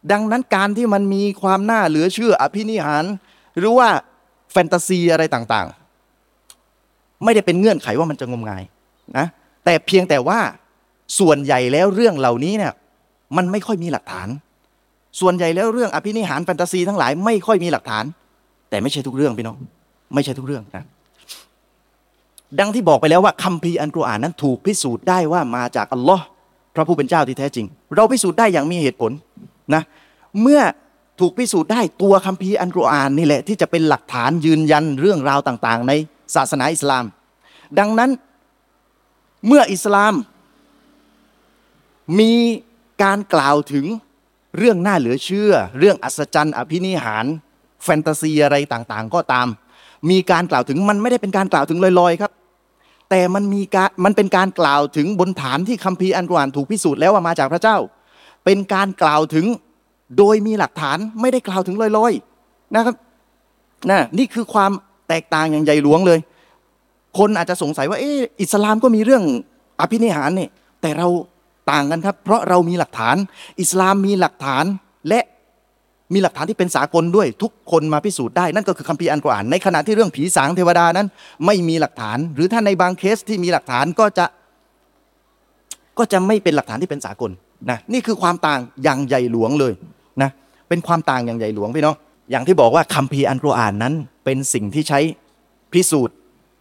ดังนั้นการที่มันมีความน่าเหลือเชื่ออภินิหาร หรือว่าแฟนตาซีอะไรต่างๆไม่ได้เป็นเงื่อนไขว่ามันจะงมงายนะแต่เพียงแต่ว่าส่วนใหญ่แล้วเรื่องเหล่านี้เนี่ยมันไม่ค่อยมีหลักฐานส่วนใหญ่แล้วเรื่องอภินิหารแฟนตาซีทั้งหลายไม่ค่อยมีหลักฐานแต่ไม่ใช่ทุกเรื่องพี่น้องไม่ใช่ทุกเรื่องนะดังที่บอกไปแล้วว่าคัมภีร์อัลกุรอานนั้นถูกพิสูจน์ได้ว่ามาจากอัลลอฮ์พระผู้เป็นเจ้าที่แท้จริงเราพิสูจน์ได้อย่างมีเหตุผลนะเมื่อถูกพิสูจน์ได้ตัวคัมภีร์อัลกุรอานนี่แหละที่จะเป็นหลักฐานยืนยันเรื่องราวต่างๆในศาสนาอิสลามดังนั้นเมื่ออิสลามมีการกล่าวถึงเรื่องน่าเหลือเชื่อเรื่องอัศจรรย์อภินิหารแฟนตาซีอะไรต่างๆก็ตามมีการกล่าวถึงมันไม่ได้เป็นการกล่าวถึงลอยๆครับแต่มันมีการมันเป็นการกล่าวถึงบนฐานที่คัมภีร์อัลกุรอานถูกพิสูจน์แล้วว่ามาจากพระเจ้าเป็นการกล่าวถึงโดยมีหลักฐานไม่ได้กล่าวถึงลอยๆนะครับนะนี่คือความแตกต่างอย่างใหญ่หลวงเลยคนอาจจะสงสัยว่าเอออิสลามก็มีเรื่องอภินิหารนี่แต่เราต่างกันครับเพราะเรามีหลักฐานอิสลามมีหลักฐานและมีหลักฐานที่เป็นสากลด้วยทุกคนมาพิสูจน์ได้นั่นก็คือคัมภีร์อัลกุรอานในขณะที่เรื่องผีสางเทวดานั้นไม่มีหลักฐานหรือถ้าในบางเคสที่มีหลักฐานก็จะก็จะไม่เป็นหลักฐานที่เป็นสากลนะนี่คือความต่างอย่างใหญ่หลวงเลยนะเป็นความต่างอย่างใหญ่หลวงพี่น้องอย่างที่บอกว่าคัมภีร์อัลกุรอานนั้นเป็นสิ่งที่ใช้พิสูจน์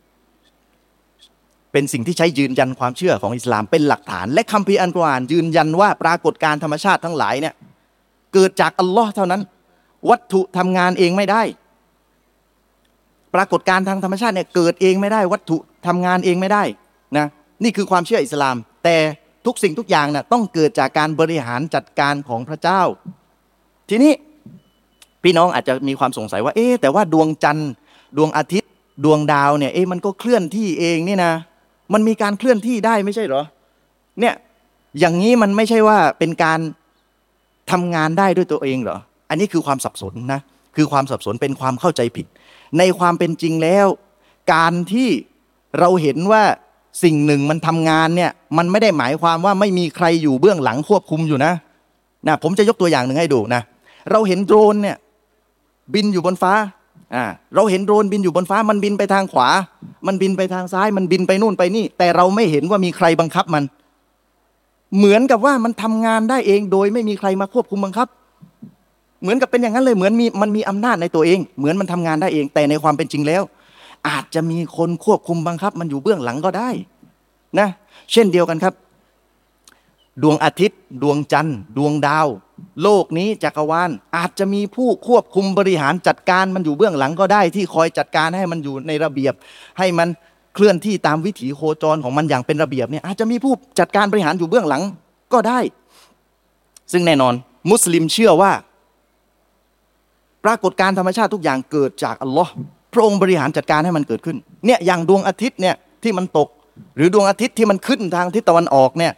เป็นสิ่งที่ใช้ยืนยันความเชื่อของอิสลามเป็นหลักฐานและคัมภีร์อัลกุรอานยืนยันว่าปรากฏการณ์ธรรมชาติทั้งหลายเนี่ยเกิดจากอัลลอฮ์เท่านั้นวัตถุทำงานเองไม่ได้ปรากฏการณ์ทางธรรมชาติเนี่ยเกิดเองไม่ได้วัตถุทำงานเองไม่ได้นะนี่คือความเชื่ออิสลามแต่ทุกสิ่งทุกอย่างน่ะต้องเกิดจากการบริหารจัดการของพระเจ้าทีนี้พี่น้องอาจจะมีความสงสัยว่าเอ๊ะแต่ว่าดวงจันทร์ดวงอาทิตย์ดวงดาวเนี่ยเอ๊ะมันก็เคลื่อนที่เองนี่นะมันมีการเคลื่อนที่ได้ไม่ใช่เหรอเนี่ยอย่างนี้มันไม่ใช่ว่าเป็นการทำงานได้ด้วยตัวเองเหรออันนี้คือความสับสนนะคือความสับสนเป็นความเข้าใจผิดในความเป็นจริงแล้วการที่เราเห็นว่าสิ่งหนึ่งมันทำงานเนี่ยมันไม่ได้หมายความว่าไม่มีใครอยู่เบื้องหลังควบคุมอยู่นะนะผมจะยกตัวอย่างหนึ่งให้ดูนะเราเห็นโดรนเนี่ยบินอยู่บนฟ้าอ่าเราเห็นโดรนบินอยู่บนฟ้ามันบินไปทางขวามันบินไปทางซ้ายมันบินไปนู่นไปนี่แต่เราไม่เห็นว่ามีใครบังคับมันเหมือนกับว่ามันทำงานได้เองโดยไม่มีใครมาควบคุมบังคับเหมือนกับเป็นอย่างนั้นเลยเหมือนมีมันมีอำนาจในตัวเองเหมือนมันทำงานได้เองแต่ในความเป็นจริงแล้วอาจจะมีคนควบคุมบังคับมันอยู่เบื้องหลังก็ได้นะเช่นเดียวกันครับดวงอาทิตย์ดวงจันทร์ดวงดาวโลกนี้จักรวาลอาจจะมีผู้ควบคุมบริหารจัดการมันอยู่เบื้องหลังก็ได้ที่คอยจัดการให้มันอยู่ในระเบียบให้มันเคลื่อนที่ตามวิถีโคจรของมันอย่างเป็นระเบียบเนี่ยอาจจะมีผู้จัดการบริหารอยู่เบื้องหลังก็ได้ซึ่งแน่นอนมุสลิมเชื่อว่าปรากฏการณ์ธรรมชาติทุกอย่างเกิดจากอัลลอฮ์พระองค์บริหารจัดการให้มันเกิดขึ้นเนี่ยอย่างดวงอาทิตย์เนี่ยที่มันตกหรือดวงอาทิตย์ที่มันขึ้นทางทิศตะวันออกเนี่ย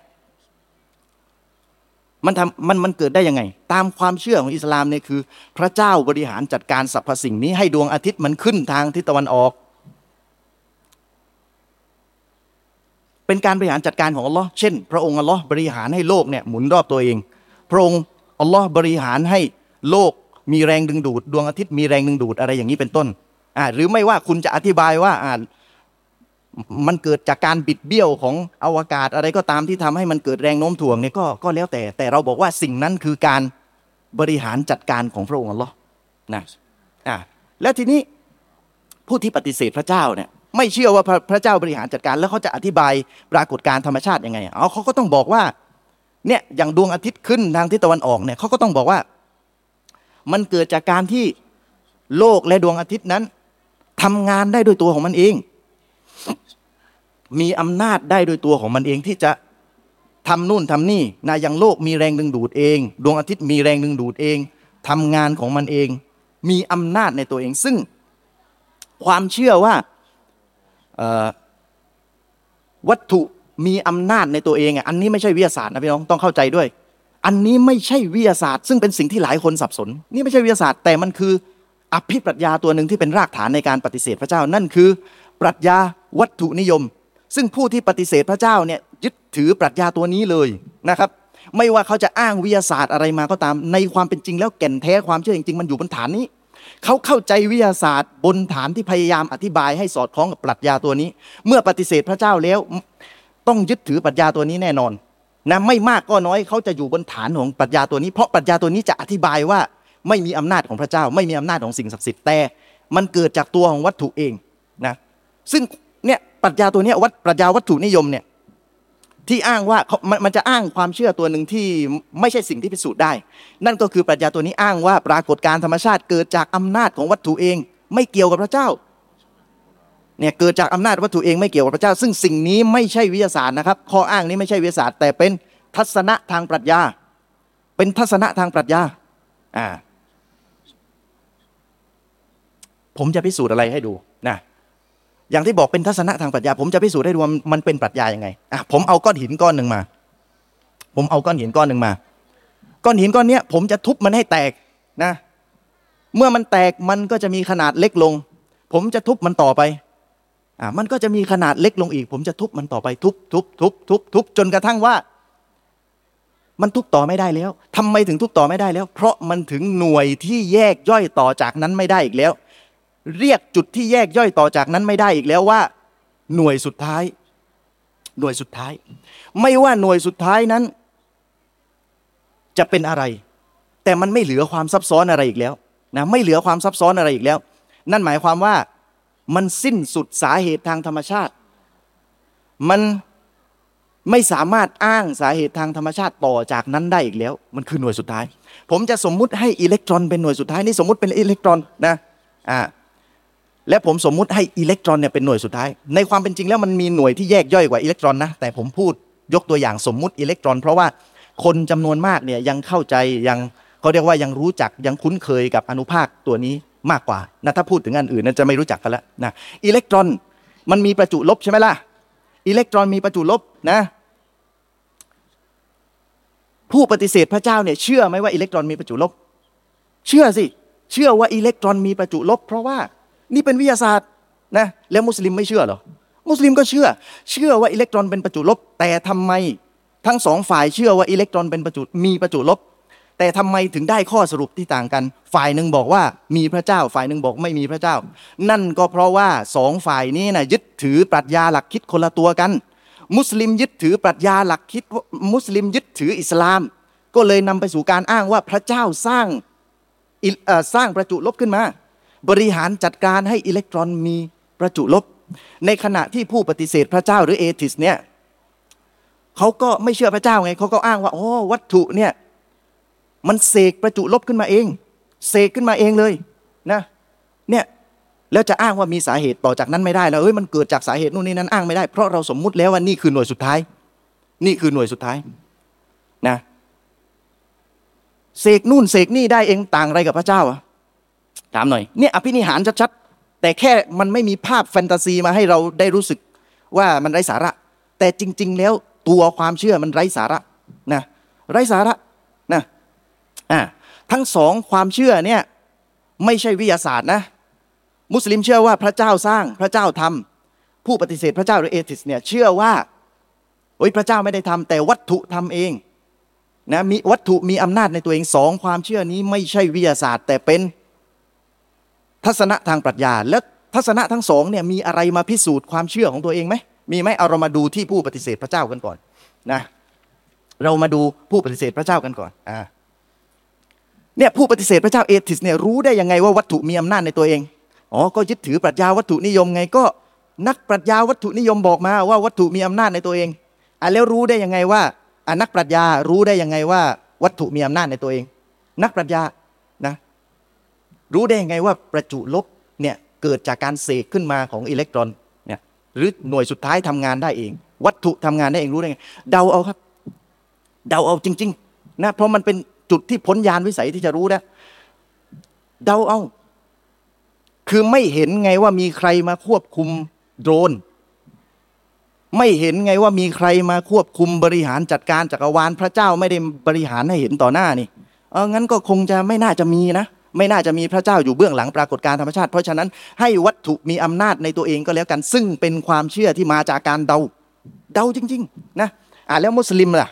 มันทำมันมันเกิดได้ยังไงตามความเชื่อของอิสลามเนี่ยคือพระเจ้าบริหารจัดการสรรพสิ่งนี้ให้ดวงอาทิตย์มันขึ้นทางทิศตะวันออกเป็นการบริหารจัดการของอัลลอฮ์เช่นพระองค์อัลลอฮ์บริหารให้โลกเนี่ยหมุนรอบตัวเองพระองค์อัลลอฮ์บริหารให้โลกมีแรงดึงดูดดวงอาทิตย์มีแรงดึงดูดอะไรอย่างนี้เป็นต้นอ่าหรือไม่ว่าคุณจะอธิบายว่าอ่ามันเกิดจากการบิดเบี้ยวของอวกาศอะไรก็ตามที่ทำให้มันเกิดแรงโน้มถ่วงเนี่ยก็ก็แล้วแต่แต่เราบอกว่าสิ่งนั้นคือการบริหารจัดการของพระองค์อัลลอฮ์นะอ่าแล้วทีนี้ผู้ที่ปฏิเสธพระเจ้าเนี่ยไม่เชื่อว่าพระพระเจ้าบริหารจัดการแล้วเขาจะอธิบายปรากฏการณ์ธรรมชาติยังไงเอาเขาก็ต้องบอกว่าเนี่ยอย่างดวงอาทิตย์ขึ้นทางทิศตะวันออกเนี่ยเขาก็ต้องบอกว่ามันเกิดจากการที่โลกและดวงอาทิตย์นั้นทำงานได้ด้วยตัวของมันเองมีอำนาจได้ด้วยตัวของมันเองที่จะทำนู่นทำนี่นะอย่างโลกมีแรงดึงดูดเองดวงอาทิตย์มีแรงดึงดูดเองทำงานของมันเองมีอำนาจในตัวเองซึ่งความเชื่อว่าวัตถุมีอำนาจในตัวเองอ่ะอันนี้ไม่ใช่วิทยาศาสตร์นะพี่น้องต้องเข้าใจด้วยอันนี้ไม่ใช่วิทยาศาสตร์ซึ่งเป็นสิ่งที่หลายคนสับสนนี่ไม่ใช่วิทยาศาสตร์แต่มันคืออภิปรัชญาตัวหนึ่งที่เป็นรากฐานในการปฏิเสธพระเจ้านั่นคือปรัชญาวัตถุนิยมซึ่งผู้ที่ปฏิเสธพระเจ้าเนี่ยยึดถือปรัชญาตัวนี้เลยนะครับไม่ว่าเขาจะอ้างวิทยาศาสตร์อะไรมาก็ตามในความเป็นจริงแล้วแก่นแท้ความเชื่อจริงๆมันอยู่บนฐานนี้เขาเข้าใจวิทยาศาสตร์บนฐานที่พยายามอธิบายให้สอดคล้องกับปรัชญาตัวนี้เมื่อปฏิเสธพระเจ้าแล้วต้องยึดถือปรัชญาตัวนี้แน่นอนนะไม่มากก็น้อยเขาจะอยู่บนฐานของปรัชญาตัวนี้เพราะปรัชญาตัวนี้จะอธิบายว่าไม่มีอำนาจของพระเจ้าไม่มีอำนาจของสิ่งศักดิ์สิทธิ์แต่มันเกิดจากตัวของวัตถุเองนะซึ่งเนี่ยปรัชญาตัวนี้วัดปรัชญาวัตถุนิยมเนี่ยที่อ้างว่ามันมันจะอ้างความเชื่อตัวหนึ่งที่ไม่ใช่สิ่งที่พิสูจน์ได้นั่นก็คือปรัชญาตัวนี้อ้างว่าปรากฏการณ์ธรรมชาติเกิดจากอำนาจของวัตถุเองไม่เกี่ยวกับพระเจ้าเนี่ยเกิดจากอำนาจวัตถุเองไม่เกี่ยวกับพระเจ้าซึ่งสิ่งนี้ไม่ใช่วิทยาศาสตร์นะครับข้ออ้างนี้ไม่ใช่วิทยาศาสตร์แต่เป็นทัศนะทางปรัชญาเป็นทัศนะทางปรัชญาอ่าผมจะพิสูจน์อะไรให้ดูนะอย่างที่บอกเป็นทัศนะทางปรัชญาผมจะพิสูจน์ให้ดูว่ามันเป็นปรัชญายังไงอ่ะผมเอาก้อนหินก้อนหนึ่งมาผมเอาก้อนหินก้อนหนึ่งมาก้อนหินก้อนนี้ผมจะทุบมันให้แตกนะเมื่อมันแตกมันก็จะมีขนาดเล็กลงผมจะทุบมันต่อไปอ่ะมันก็จะมีขนาดเล็กลงอีกผมจะทุบมันต่อไปทุบทุบทุบทุบทุบจนกระทั่งว่ามันทุบต่อไม่ได้แล้วทำไมถึงทุบต่อไม่ได้แล้วเพราะมันถึงหน่วยที่แยกย่อยต่อจากนั้นไม่ได้อีกแล้วเรียกจุดที่แยกย่อยต่อจากนั้นไม่ได้อีกแล้วว่าหน่วยสุดท้ายหน่วยสุดท้ายไม่ว่าหน่วยสุดท้ายนั้นจะเป็นอะไรแต่มันไม่เหลือความซับซ้อนอะไรอีกแล้วนะไม่เหลือความซับซ้อนอะไรอีกแล้วนั่นหมายความว่ามันสิ้นสุดสาเหตุทางธรรมชาติมันไม่สามารถอ้างสาเหตุทางธรรมชาติต่อจากนั้นได้อีกแล้วมันคือหน่วยสุดท้ายผมจะสมมุติให้อิเล็กตรอนเป็นหน่วยสุดท้ายนี่สมมุติเป็นอิเล็กตรอนนะอ่าและผมสมมุติให้อิเล็กตรอนเนี่ยเป็นหน่วยสุดท้ายในความเป็นจริงแล้วมันมีหน่วยที่แยกย่อยกว่าอิเล็กตรอนนะแต่ผมพูดยกตัวอย่างสมมุติอิเล็กตรอนเพราะว่าคนจำนวนมากเนี่ยยังเข้าใจยังเขาเรียกว่ายังรู้จักยังคุ้นเคยกับอนุภาคตัวนี้มากกว่านะถ้าพูดถึงอันอื่นน่าจะไม่รู้จักกันแล้วนะอิเล็กตรอนมันมีประจุลบใช่ไหมล่ะอิเล็กตรอนมีประจุลบนะผู้ปฏิเสธพระเจ้าเนี่ยเชื่อไหมว่าอิเล็กตรอนมีประจุลบเชื่อสิเชื่อว่าอิเล็กตรอนมีประจุลบเพราะว่านี่เป็นวิทยาศาสตร์นะแล้วมุสลิมไม่เชื่อหรอมุสลิมก็เชื่อเชื่อว่าอิเล็กตรอนเป็นประจุลบแต่ทำไมทั้งสองฝ่ายเชื่อว่าอิเล็กตรอนเป็นประจุมีประจุลบแต่ทำไมถึงได้ข้อสรุปที่ต่างกันฝ่ายหนึ่งบอกว่ามีพระเจ้าฝ่ายหนึ่งบอกไม่มีพระเจ้านั่นก็เพราะว่าสองฝ่ายนี้นะยึดถือปรัชญาหลักคิดคนละตัวกันมุสลิมยึดถือปรัชญาหลักคิดมุสลิมยึดถืออิสลามก็เลยนำไปสู่การอ้างว่าพระเจ้าสร้างสร้างประจุลบขึ้นมาบริหารจัดการให้อิเล็กตรอนมีประจุลบในขณะที่ผู้ปฏิเสธพระเจ้าหรือเอทิสเนี่ยเขาก็ไม่เชื่อพระเจ้าไงเขาก็อ้างว่าโอ้วัตถุเนี่ยมันเสกประจุลบขึ้นมาเองเสกขึ้นมาเองเลยนะเนี่ยแล้วจะอ้างว่ามีสาเหตุต่อจากนั้นไม่ได้แล้วเอ้ยมันเกิดจากสาเหตุนู่นนี่นั้นอ้างไม่ได้เพราะเราสมมุติแล้วว่านี่คือหน่วยสุดท้ายนี่คือหน่วยสุดท้ายนะเสกนู่นเสกนี่ได้เองต่างอะไรกับพระเจ้าอะถามหน่อยเนี่ยอภินิหารชัดๆแต่แค่มันไม่มีภาพแฟนตาซีมาให้เราได้รู้สึกว่ามันไร้สาระแต่จริงๆแล้วตัวความเชื่อมันไร้สาระนะไร้สาระนะอ่าทั้งสองความเชื่อเนี่ยไม่ใช่วิทยาศาสตร์นะมุสลิมเชื่อว่าพระเจ้าสร้างพระเจ้าทำผู้ปฏิเสธพระเจ้าหรือเอทิสเนี่ยเชื่อว่าโอ้ยพระเจ้าไม่ได้ทำแต่วัตถุทำเองนะมีวัตถุมีอำนาจในตัวเองสองความเชื่อนี้ไม่ใช่วิทยาศาสตร์แต่เป็นทัศนะทางปรัชญาและทัศนะทั้งสองเนี่ยมีอะไรมาพิสูจน์ความเชื่อของตัวเองไหมมีไหมเอาเรามาดูที่ผู้ปฏิเสธพระเจ้ากันก่อนนะเรามาดูผู้ปฏิเสธพระเจ้ากันก่อนอ่าเนี่ยผู้ปฏิเสธพระเจ้าเอทิสเนี่ยรู้ได้ยังไงว่าวัตถุมีอำนาจในตัวเองอ๋อก็ยึดถือปรัชญาวัตถุนิยมไงก็นักปรัชญาวัตถุนิยมบอกมาว่าวัตถุมีอำนาจในตัวเองอ่ะแล้วรู้ได้ยังไงว่าอ่ะนักปรัชญารู้ได้ยังไงว่าวัตถุมีอำนาจในตัวเองนักปรัชญานะรู้ได้ยังไงว่าประจุลบเนี่ยเกิดจากการเสกขึ้นมาของอิเล็กตรอนเนี่ยหรือหน่วยสุดท้ายทำงานได้เองวัตถุทำงานได้เองรู้ได้ไงเดาเอาครับเดาเอาจริงๆนะเพราะมันเป็นจุดที่พ้นญาณวิสัยที่จะรู้นะเดาเอาคือไม่เห็นไงว่ามีใครมาควบคุมโดรนไม่เห็นไงว่ามีใครมาควบคุมบริหารจัดการจักรวาลพระเจ้าไม่ได้บริหารให้เห็นต่อหน้านี่เอองั้นก็คงจะไม่น่าจะมีนะไม่น่าจะมีพระเจ้าอยู่เบื้องหลังปรากฏการณ์ธรรมชาติเพราะฉะนั้นให้วัตถุมีอำนาจในตัวเองก็แล้วกันซึ่งเป็นความเชื่อที่มาจากการเดาเดาจริงๆนะอ่ะแล้วมุสลิมล่ะ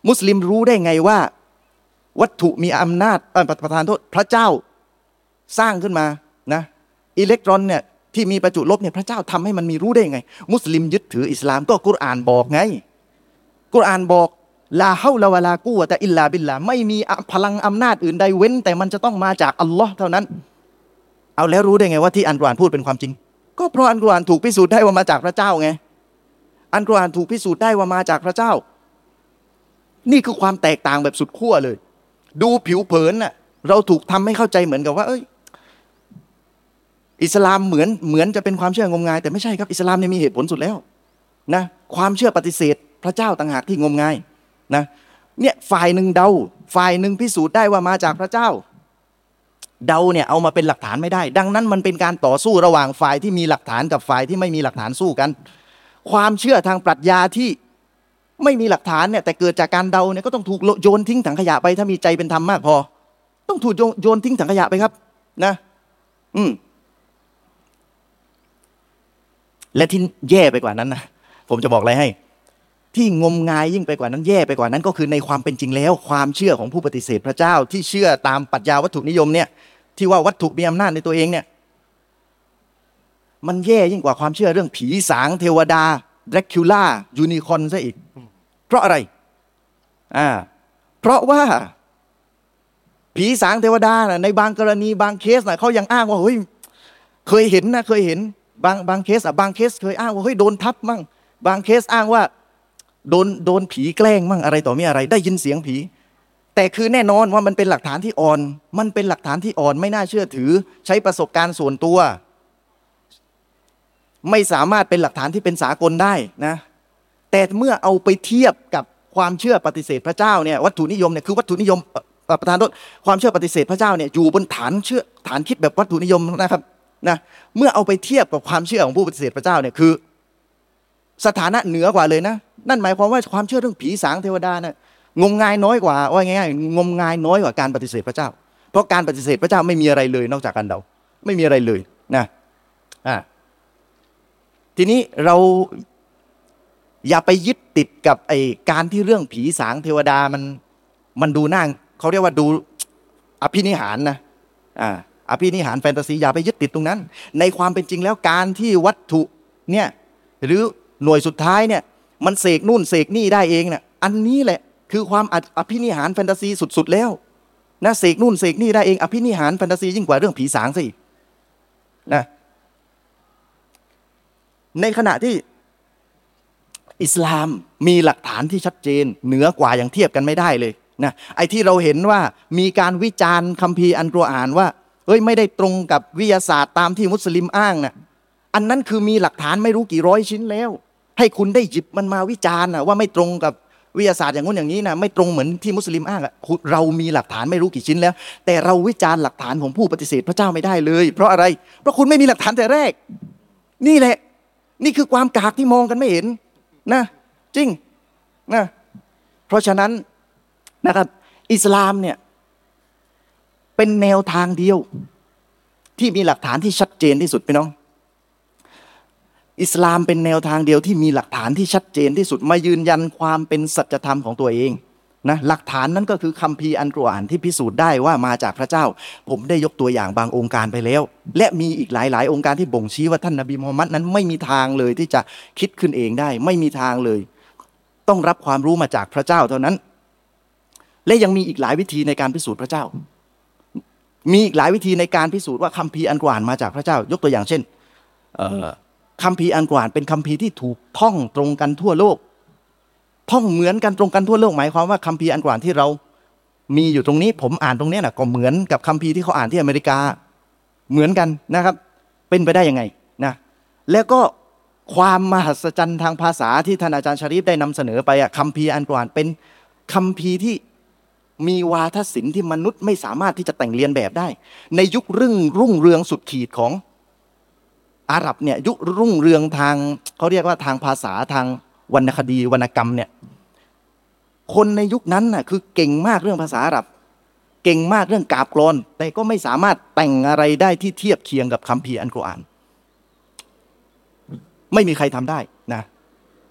มุสลิมรู้ได้ไงว่าวัตถุมีอำนาจเอ่อประทานโทษพระเจ้าสร้างขึ้นมานะอิเล็กตรอนเนี่ยที่มีประจุลบเนี่ยพระเจ้าทำให้มันมีรู้ได้ไงมุสลิมยึดถืออิสลามก็กุรอานบอกไงกุรอานบอกลาฮาวลาวะลากุวะตะอิลลาบิลลาไม่มีพลังอำนาจอื่นใดเว้นแต่มันจะต้องมาจากอัลลอฮ์เท่านั้นเอาแล้วรู้ได้ไงว่าที่อัลกุรอานพูดเป็นความจริงก็เพราะอัลกุรอานถูกพิสูจน์ได้ว่ามาจากพระเจ้าไงอัลกุรอานถูกพิสูจน์ได้ว่ามาจากพระเจ้านี่คือความแตกต่างแบบสุดขั้วเลยดูผิวเผินน่ะเราถูกทำให้เข้าใจเหมือนกับว่าเอ้ยอิสลามเหมือนเหมือนจะเป็นความเชื่องมงายแต่ไม่ใช่ครับอิสลามเนี่ยมีเหตุผลสุดแล้วนะความเชื่อปฏิเสธพระเจ้าต่างหากที่งมงายนะเนี่ยฝ่ายหนึ่งเดาฝ่ายหนึ่งพิสูจน์ได้ว่ามาจากพระเจ้าเดาเนี่ยเอามาเป็นหลักฐานไม่ได้ดังนั้นมันเป็นการต่อสู้ระหว่างฝ่ายที่มีหลักฐานกับฝ่ายที่ไม่มีหลักฐานสู้กันความเชื่อทางปรัชญาที่ไม่มีหลักฐานเนี่ยแต่เกิดจากการเดาเนี่ยก็ต้องถูกโยนทิ้งถังขยะไปถ้ามีใจเป็นธรรมมากพอต้องถูกโยนทิ้งถังขยะไปครับนะอืมและที่แย่ไปกว่านั้นนะผมจะบอกอะไรให้ที่งมงายยิ่งไปกว่านั้นแย่ไปกว่านั้นก็คือในความเป็นจริงแล้วความเชื่อของผู้ปฏิเสธพระเจ้าที่เชื่อตามปรัชญาวัตถุนิยมเนี่ยที่ว่าวัตถุมีอำนาจในตัวเองเนี่ยมันแย่ยิ่งกว่าความเชื่อเรื่องผีสางเทวดาแดร็กคิวล่ายูนิคอร์นซะอีกเพราะอะไรอ่าเพราะว่าผีสางเทวดาในบางกรณีบางเคสนะเขายังอ้างว่าเฮ้ยเคยเห็นนะเคยเห็นบางบางเคสอ่ะบางเคสเคยอ้างว่าเฮ้ยโดนทับมั่งบางเคสอ้างว่าโดนโดนผีแกล้งมั่งอะไรต่อมีอะไรได้ยินเสียงผีแต่คือแน่นอนว่ามันเป็นหลักฐานที่อ่อนมันเป็นหลักฐานที่อ่อนไม่น่าเชื่อถือใช้ประสบการณ์ส่วนตัวไม่สามารถเป็นหลักฐานที่เป็นสากลได้นะแต่เมื่อเอาไปเทียบกับความเชื่อปฏิเสธพระเจ้าเนี่ยวัตถุนิยมเนี่ยคือวัตถุนิยมประธานโทษความเชื่อปฏิเสธพระเจ้าเนี่ยอยู่บนฐานเชื่อฐานคิดแบบวัตถุนิยมนะครับนะเมื่อเอาไปเทียบกับความเชื่อของผู้ปฏิเสธพระเจ้าเนี่ยคือสถานะเหนือกว่าเลยนะนั่นหมายความว่าความเชื่อเรื่องผีสางเทวดาเนี่ยงมงายน้อยกว่าว่าง่ายๆงมงายน้อยกว่าการปฏิเสธพระเจ้าเพราะการปฏิเสธพระเจ้าไม่มีอะไรเลยนอกจากการเดาไม่มีอะไรเลยนะอ่าทีนี้เราอย่าไปยึดติดกับไอ้การที่เรื่องผีสางเทวดามันมันดูน่าเขาเรียกว่าดูอภินิหารนะอ่าอภินิหารแฟนตาซีอย่าไปยึดติดตรงนั้นในความเป็นจริงแล้วการที่วัตถุเนี่ยหรือหน่วยสุดท้ายเนี่ยมันเสกนู่นเสกนี่ได้เองเนี่ยอันนี้แหละคือความอภินิหารแฟนตาซีสุดๆแล้วนะเสกนู่นเสกนี่ได้เองอภินิหารแฟนตาซียิ่งกว่าเรื่องผีสางสินะในขณะที่อิสลามมีหลักฐานที่ชัดเจนเหนือกว่าอย่างเทียบกันไม่ได้เลยนะไอ้ที่เราเห็นว่ามีการวิจารณ์คัมภีร์อัลกุรอานว่าเอ้ยไม่ได้ตรงกับวิทยาศาสตร์ตามที่มุสลิมอ้างนะอันนั้นคือมีหลักฐานไม่รู้กี่ร้อยชิ้นแล้วให้คุณได้หยิบมันมาวิจารณ์นะว่าไม่ตรงกับวิทยาศาสตร์อย่างนู้นอย่างนี้นะไม่ตรงเหมือนที่มุสลิมอ้างอ่ะเรามีหลักฐานไม่รู้กี่ชิ้นแล้วแต่เราวิจารณ์หลักฐานของผู้ปฏิเสธพระเจ้าไม่ได้เลยเพราะอะไรเพราะคุณไม่มีหลักฐานแต่แรกนี่แหละนี่คือความกากที่มองกันไม่เห็นนะจริงนะเพราะฉะนั้นนะครับอิสลามเนี่ยเป็นแนวทางเดียวที่มีหลักฐานที่ชัดเจนที่สุดพี่น้องอิสลามเป็นแนวทางเดียวที่มีหลักฐานที่ชัดเจนที่สุดมายืนยันความเป็นสัจธรรมของตัวเองนะหลักฐานนั้นก็คือคัมภีร์อัลกุรอานที่พิสูจน์ได้ว่ามาจากพระเจ้าผมได้ยกตัวอย่างบางองค์การไปแล้วและมีอีกหลายๆองค์การที่บ่งชี้ว่าท่านนบีมุฮัมมัดนั้นไม่มีทางเลยที่จะคิดขึ้นเองได้ไม่มีทางเลยต้องรับความรู้มาจากพระเจ้าเท่านั้นและยังมีอีกหลายวิธีในการพิสูจน์พระเจ้ามีอีกหลายวิธีในการพิสูจน์ว่าคัมภีร์อัลกุรอานมาจากพระเจ้ายกตัวอย่างเช่นคัมภีร์อัลกุรอานเป็นคัมภีร์ที่ถูกท่องตรงกันทั่วโลกท่องเหมือนกันตรงกันทั่วโลกหมายความว่าคัมภีร์อัลกุรอานที่เรามีอยู่ตรงนี้ผมอ่านตรงนี้นะก็เหมือนกับคัมภีร์ที่เขาอ่านที่อเมริกาเหมือนกันนะครับเป็นไปได้ยังไงนะแล้วก็ความมหัศจรรย์ทางภาษาที่ท่านอาจารย์ชารีฟได้นำเสนอไปอะคัมภีร์อัลกุรอานเป็นคัมภีร์ที่มีวาทศิลป์ที่มนุษย์ไม่สามารถที่จะแต่งเรียนแบบได้ในยุครุ่งรุ่งเรืองสุดขีดของอาหรับเนี่ยยุครุ่งเรืองทางเขาเรียกว่าทางภาษาทางวรรณคดีวรรณกรรมเนี่ยคนในยุคนั้นน่ะคือเก่งมากเรื่องภาษาอาหรับเก่งมากเรื่องกาบกลอนแต่ก็ไม่สามารถแต่งอะไรได้ที่เทียบเคียงกับคัมภีร์อัลกุรอานไม่มีใครทำได้นะ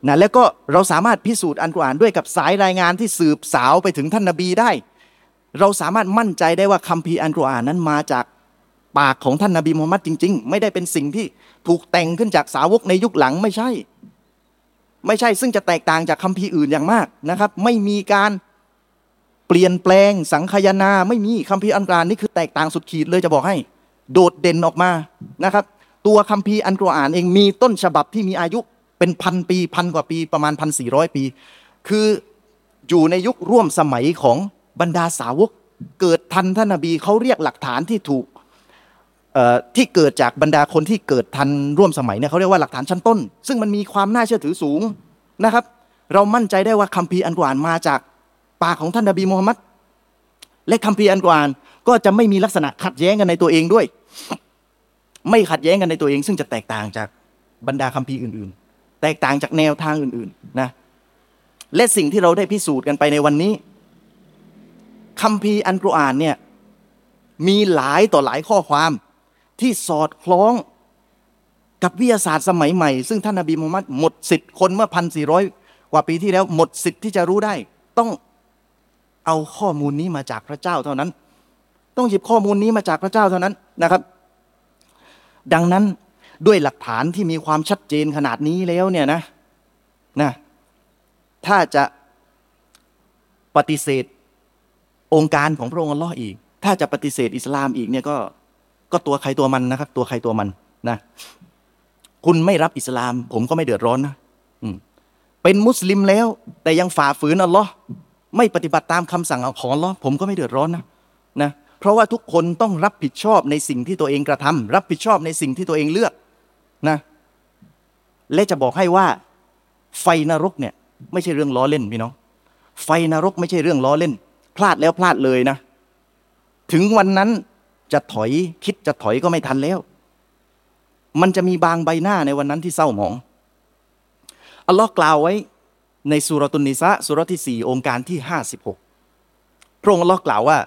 นะแล้วก็เราสามารถพิสูจน์อัลกุรอานด้วยกับสายรายงานที่สืบสาวไปถึงท่านนบีได้เราสามารถมั่นใจได้ว่าคัมภีร์อัลกุรอานนั้นมาจากปากของท่านนบีมูฮัมมัดจริงๆไม่ได้เป็นสิ่งที่ถูกแต่งขึ้นจากสาวกในยุคหลังไม่ใช่ไม่ใช่ซึ่งจะแตกต่างจากคัมภีร์อื่นอย่างมากนะครับไม่มีการเปลี่ยนแปลงสังคายนาไม่มีคัมภีร์อัลกุรอานนี่คือแตกต่างสุดขีดเลยจะบอกให้โดดเด่นออกมานะครับตัวคัมภีร์อัลกุรอานเองมีต้นฉบับที่มีอายุเป็นพันปีพันกว่าปีประมาณพันสี่ร้อยปีคืออยู่ในยุคร่วมสมัยของบรรดาสาวกเกิดทันท่านนบีเขาเรียกหลักฐานที่ถูกที่เกิดจากบรรดาคนที่เกิดทันร่วมสมัยเนี่ยเขาเรียกว่าหลักฐานชั้นต้นซึ่งมันมีความน่าเชื่อถือสูงนะครับเรามั่นใจได้ว่าคัมภีร์อัลกุรอานมาจากปากของท่านนบีมูฮัมมัดและคัมภีร์อัลกุรอานก็จะไม่มีลักษณะขัดแย้งกันในตัวเองด้วยไม่ขัดแย้งกันในตัวเองซึ่งจะแตกต่างจากบรรดาคัมภีร์อื่นๆแตกต่างจากแนวทางอื่นๆนะและสิ่งที่เราได้พิสูจน์กันไปในวันนี้คัมภีร์อัลกุรอานเนี่ยมีหลายต่อหลายข้อความที่สอดคล้องกับวิทยาศาสตร์สมัยใหม่ซึ่งท่านนบีมูฮัมมัดหมดสิทธิ์คนเมื่อพันสี่ร้อยกว่าปีที่แล้วหมดสิทธิ์ที่จะรู้ได้ต้องเอาข้อมูลนี้มาจากพระเจ้าเท่านั้นต้องหยิบข้อมูลนี้มาจากพระเจ้าเท่านั้นนะครับดังนั้นด้วยหลักฐานที่มีความชัดเจนขนาดนี้แล้วเนี่ยนะนะถ้าจะปฏิเสธองค์การของพระองค์อัลเลาะห์อีกถ้าจะปฏิเสธอิสลามอีกเนี่ยก็ก็ตัวใครตัวมันนะครับตัวใครตัวมันนะคุณไม่รับอิสลามผมก็ไม่เดือดร้อนนะเป็นมุสลิมแล้วแต่ยังฝ่าฝืนอัลเลาะห์ไม่ปฏิบัติตามคำสั่งของอัลเลาะห์ผมก็ไม่เดือดร้อนนะนะเพราะว่าทุกคนต้องรับผิดชอบในสิ่งที่ตัวเองกระทำรับผิดชอบในสิ่งที่ตัวเองเลือกนะและจะบอกให้ว่าไฟนรกเนี่ยไม่ใช่เรื่องล้อเล่นพี่น้องไฟนรกไม่ใช่เรื่องล้อเล่นพลาดแล้วพลาดเลยนะถึงวันนั้นจะถอยคิดจะถอยก็ไม่ทันแล้วมันจะมีบางใบหน้าในวันนั้นที่เศร้าหมองอัลลอฮ์กล่าวไว้ในซูเราะตุนนิสาซูเราะห์ที่สี่องค์การที่ห้าสิบหกพระองค์อัลลอฮ์กล่าวว่า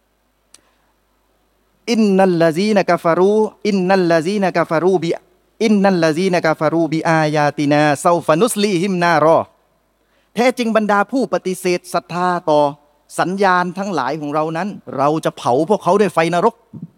อินนัลลซีนกะฟารูอินนัลลซีนกะฟารูบิอินนัลลซีนกะฟารูบิอายาตินาซอฟะนุสลีฮิมนารอแท้จริงบรรดาผู้ปฏิเสธศรัทธาต่อสัญญาณทั้งหลายของเรานั้นเราจะเผาพวกเขาด้วยไฟนรก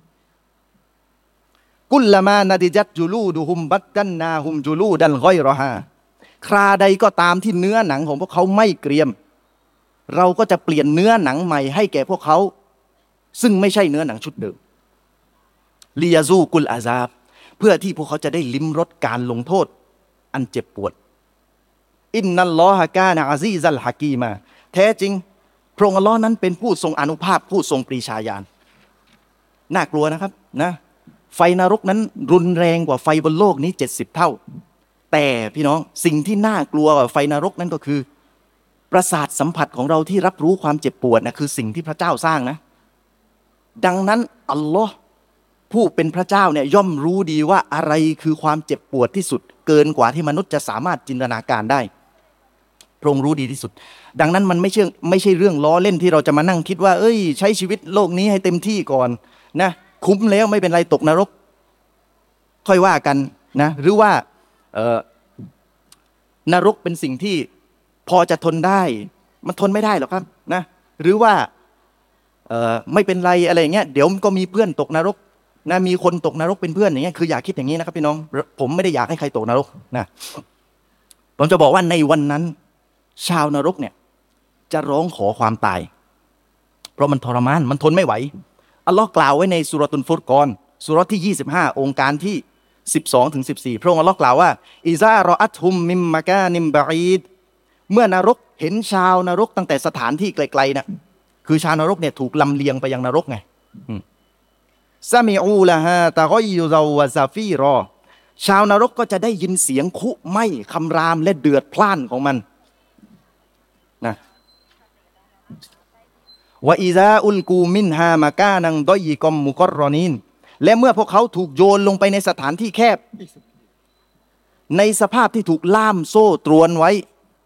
กุลละมานาดิจัตจูลูดุฮุมบัดกันนาฮุมจูลูดันกอยรอฮาคราใดก็ตามที่เนื้อหนังของพวกเขาไม่เกรียมเราก็จะเปลี่ยนเนื้อหนังใหม่ให้แก่พวกเขาซึ่งไม่ใช่เนื้อหนังชุดเดิมลียาซูกุลอาซาบเพื่อที่พวกเขาจะได้ลิ้มรสการลงโทษอันเจ็บปวดอินนัลลอฮะกานะอาซีซัลฮะกีมาแท้จริงพระองค์อัลเลาะห์นั้นเป็นผู้ทรงอานุภาพผู้ทรงปรีชาญาณน่ากลัวนะครับนะไฟนรกนั้นรุนแรงกว่าไฟบนโลกนี้เจ็ดสิบเท่าแต่พี่น้องสิ่งที่น่ากลัวกว่าไฟนรกนั้นก็คือประสาทสัมผัสของเราที่รับรู้ความเจ็บปวดนะคือสิ่งที่พระเจ้าสร้างนะดังนั้นอัลลอฮ์ผู้เป็นพระเจ้าเนี่ยย่อมรู้ดีว่าอะไรคือความเจ็บปวดที่สุดเกินกว่าที่มนุษย์จะสามารถจินตนาการได้พระองค์รู้ดีที่สุดดังนั้นมันไม่ใช่ไม่ใช่เรื่องล้อเล่นที่เราจะมานั่งคิดว่าเอ้ยใช้ชีวิตโลกนี้ให้เต็มที่ก่อนนะคุ้มแล้วไม่เป็นไรตกนรกค่อยว่ากันนะหรือว่าเอ่อนรกเป็นสิ่งที่พอจะทนได้มันทนไม่ได้หรอกครับนะหรือว่าเอ่อไม่เป็นไรอะไรอย่างเงี้ยเดี๋ยวก็มีเพื่อนตกนรกนะมีคนตกนรกเป็นเพื่อนอย่างเงี้ยคืออย่าคิดอย่างนี้นะครับพี่น้องผมไม่ได้อยากให้ใครตกนรกนะผมจะบอกว่าในวันนั้นชาวนรกเนี่ยจะร้องขอความตายเพราะมันทรมานมันทนไม่ไหวอัลลอฮ์กล่าวไว้ในซูเราะตุลฟุรกอนซูเราะห์ที่ยี่สิบห้าองค์การที่สิบสองถึงสิบสี่พระองค์อัลลอฮ์กล่าวว่าอิซารออัตฮุมมิมมะกานิมบะอีดเมื่อนรกเห็นชาวนรกตั้งแต่สถานที่ไกลๆนะคือชาวนรกเนี่ยถูกลำเลียงไปยังนรกไงซามิอูละฮาตะกอยยูซาวะซาฟีรอชาวนรกก็จะได้ยินเสียงคุไหม้คำรามและเดือดพล่านของมันนะวะอิซาอุลกูมินฮามากานังดอยกอมมุกรรอนีนและเมื่อพวกเขาถูกโยนลงไปในสถานที่แคบในสภาพที่ถูกล่ามโซ่ตรวนไว้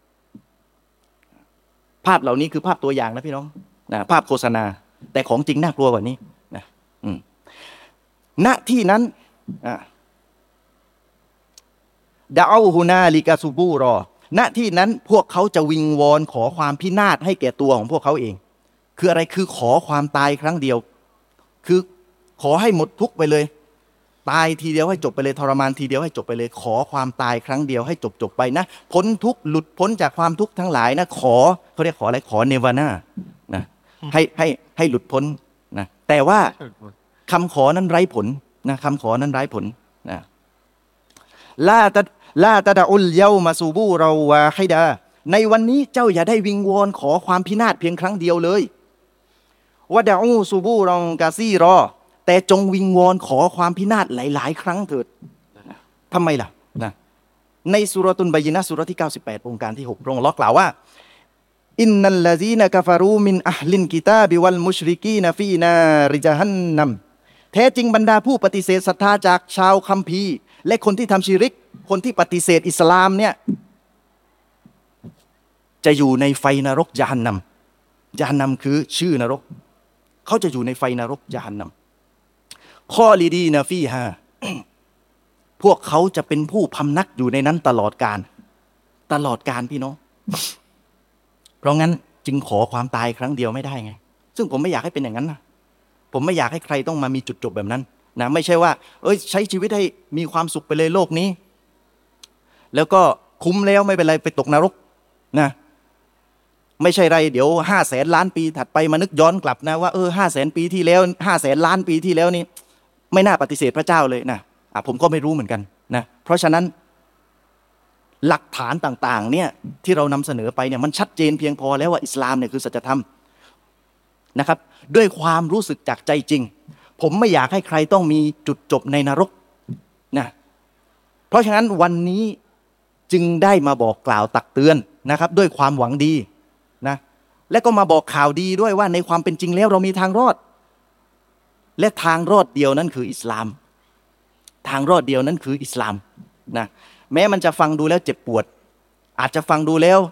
ภาพเหล่านี้คือภาพตัวอย่างนะพี่น้องนะภาพโฆษณาแต่ของจริงน่ากลัวกว่านี้นะณที่นั้นดะเอาฮูนาลิกาซูบูรอณที่นั้นพวกเขาจะวิงวอนขอความพินาศให้แก่ตัวของพวกเขาเองคืออะไรคือขอความตายครั้งเดียวคือขอให้หมดทุกข์ไปเลยตายทีเดียวให้จบไปเลยทรมานทีเดียวให้จบไปเลยขอความตายครั้งเดียวให้จบจบไปนะพ้นทุกข์หลุดพ้นจากความทุกข์ทั้งหลายนะขอเขาเรียกขออะไรขอเนวาน่านะให้ให้ให้หลุดพ้นนะแต่ว่าคำขอนั้นไร้ผลนะคำขอนั้นไร้ผลนะลาตะลาตะดะอุลเยามาซูบูเราวาฮิดาในวันนี้เจ้าอย่าได้วิงวอนขอความพินาศเพียงครั้งเดียวเลยวะดะอูซูบูรองกาซีรอแต่จงวิงวอนขอความพินาศหลายๆครั้งเถิดทำไมล่ะนะในสุรตุนบายินะห์สุรที่เก้าสิบแปดองค์การที่หกพระองค์อัลเลาะห์กล่าวว่าอินนัลลซีนะกะฟารูมินอะห์ลินกิตาบิวัลมุชริกีนฟีนาริจฮันนัมแท้จริงบรรดาผู้ปฏิเสธศรัทธาจากชาวคัมภีร์และคนที่ทำชิริกคนที่ปฏิเสธอิสลามเนี่ยจะอยู่ในไฟนรกยะฮันนัมยะฮันนัมคือชื่อนรกเขาจะอยู่ในไฟนรกยะฮันนัมคอลิดีนาฟีฮาพวกเขาจะเป็นผู้พำนักอยู่ในนั้นตลอดกาลตลอดกาลพี่น้องเพราะงั้นจึงขอความตายครั้งเดียวไม่ได้ไงซึ่งผมไม่อยากให้เป็นอย่างนั้นนะผมไม่อยากให้ใครต้องมามีจุดจบแบบนั้นนะไม่ใช่ว่าเอ้ยใช้ชีวิตให้มีความสุขไปเลยโลกนี้แล้วก็คุ้มแล้วไม่เป็นไรไปตกนรกนะไม่ใช่ไรเดี๋ยวห้าแสนล้านปีถัดไปมานึกย้อนกลับนะว่าเออห้าแสนปีที่แล้วห้าแสนล้านปีที่แล้วนี่ไม่น่าปฏิเสธพระเจ้าเลยนะอ่ะผมก็ไม่รู้เหมือนกันนะเพราะฉะนั้นหลักฐานต่างๆเนี่ยที่เรานำเสนอไปเนี่ยมันชัดเจนเพียงพอแล้วว่าอิสลามเนี่ยคือสัจธรรมนะครับด้วยความรู้สึกจากใจจริงผมไม่อยากให้ใครต้องมีจุดจบในนรกนะเพราะฉะนั้นวันนี้จึงได้มาบอกกล่าวตักเตือนนะครับด้วยความหวังดีนะและก็มาบอกข่าวดีด้วยว่าในความเป็นจริงแล้วเรามีทางรอดและทางรอดเดียวนั้นคืออิสลามทางรอดเดียวนั้นคืออิสลามนะแม้มันจะฟังดูแล้วเจ็บปวดอาจจะฟังดูแล้ว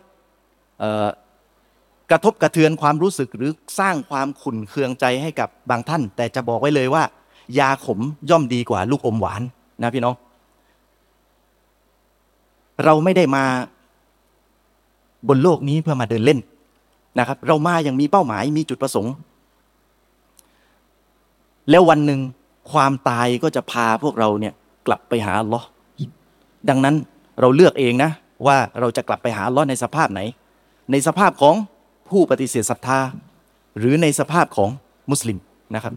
กระทบกระเทือนความรู้สึกหรือสร้างความขุ่นเคืองใจให้กับบางท่านแต่จะบอกไว้เลยว่ายาขมย่อมดีกว่าลูกอมหวานนะพี่น้องเราไม่ได้มาบนโลกนี้เพื่อมาเดินเล่นนะครับเรามาอย่างมีเป้าหมายมีจุดประสงค์แล้ววันหนึ่งความตายก็จะพาพวกเราเนี่ยกลับไปหาอัลเลาะห์ดังนั้นเราเลือกเองนะว่าเราจะกลับไปหาอัลเลาะห์ในสภาพไหนในสภาพของผู้ปฏิเสธศรัทธาหรือในสภาพของมุสลิมนะครับ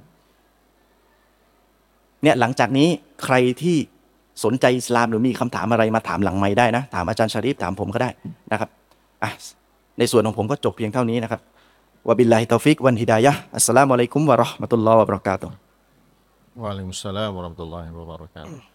เนี่ยหลังจากนี้ใครที่สนใจอิสลามหรือมีคำถามอะไรมาถามหลังไมค์ได้นะถามอาจารย์ชาริฟถามผมก็ได้นะครับอ่ะในส่วนของผมก็จบเพียงเท่านี้นะครับวะบิลลาฮิตอฟิกวันฮิดายะฮ์อัสสลามุอะลัยกุมวะเราะห์มะตุลลอฮ์วะบะเราะกาตุฮ์วะอะลัยกุมุสสลามวะเราะห์มะตุลลอฮิวะบะเราะกาตุฮ์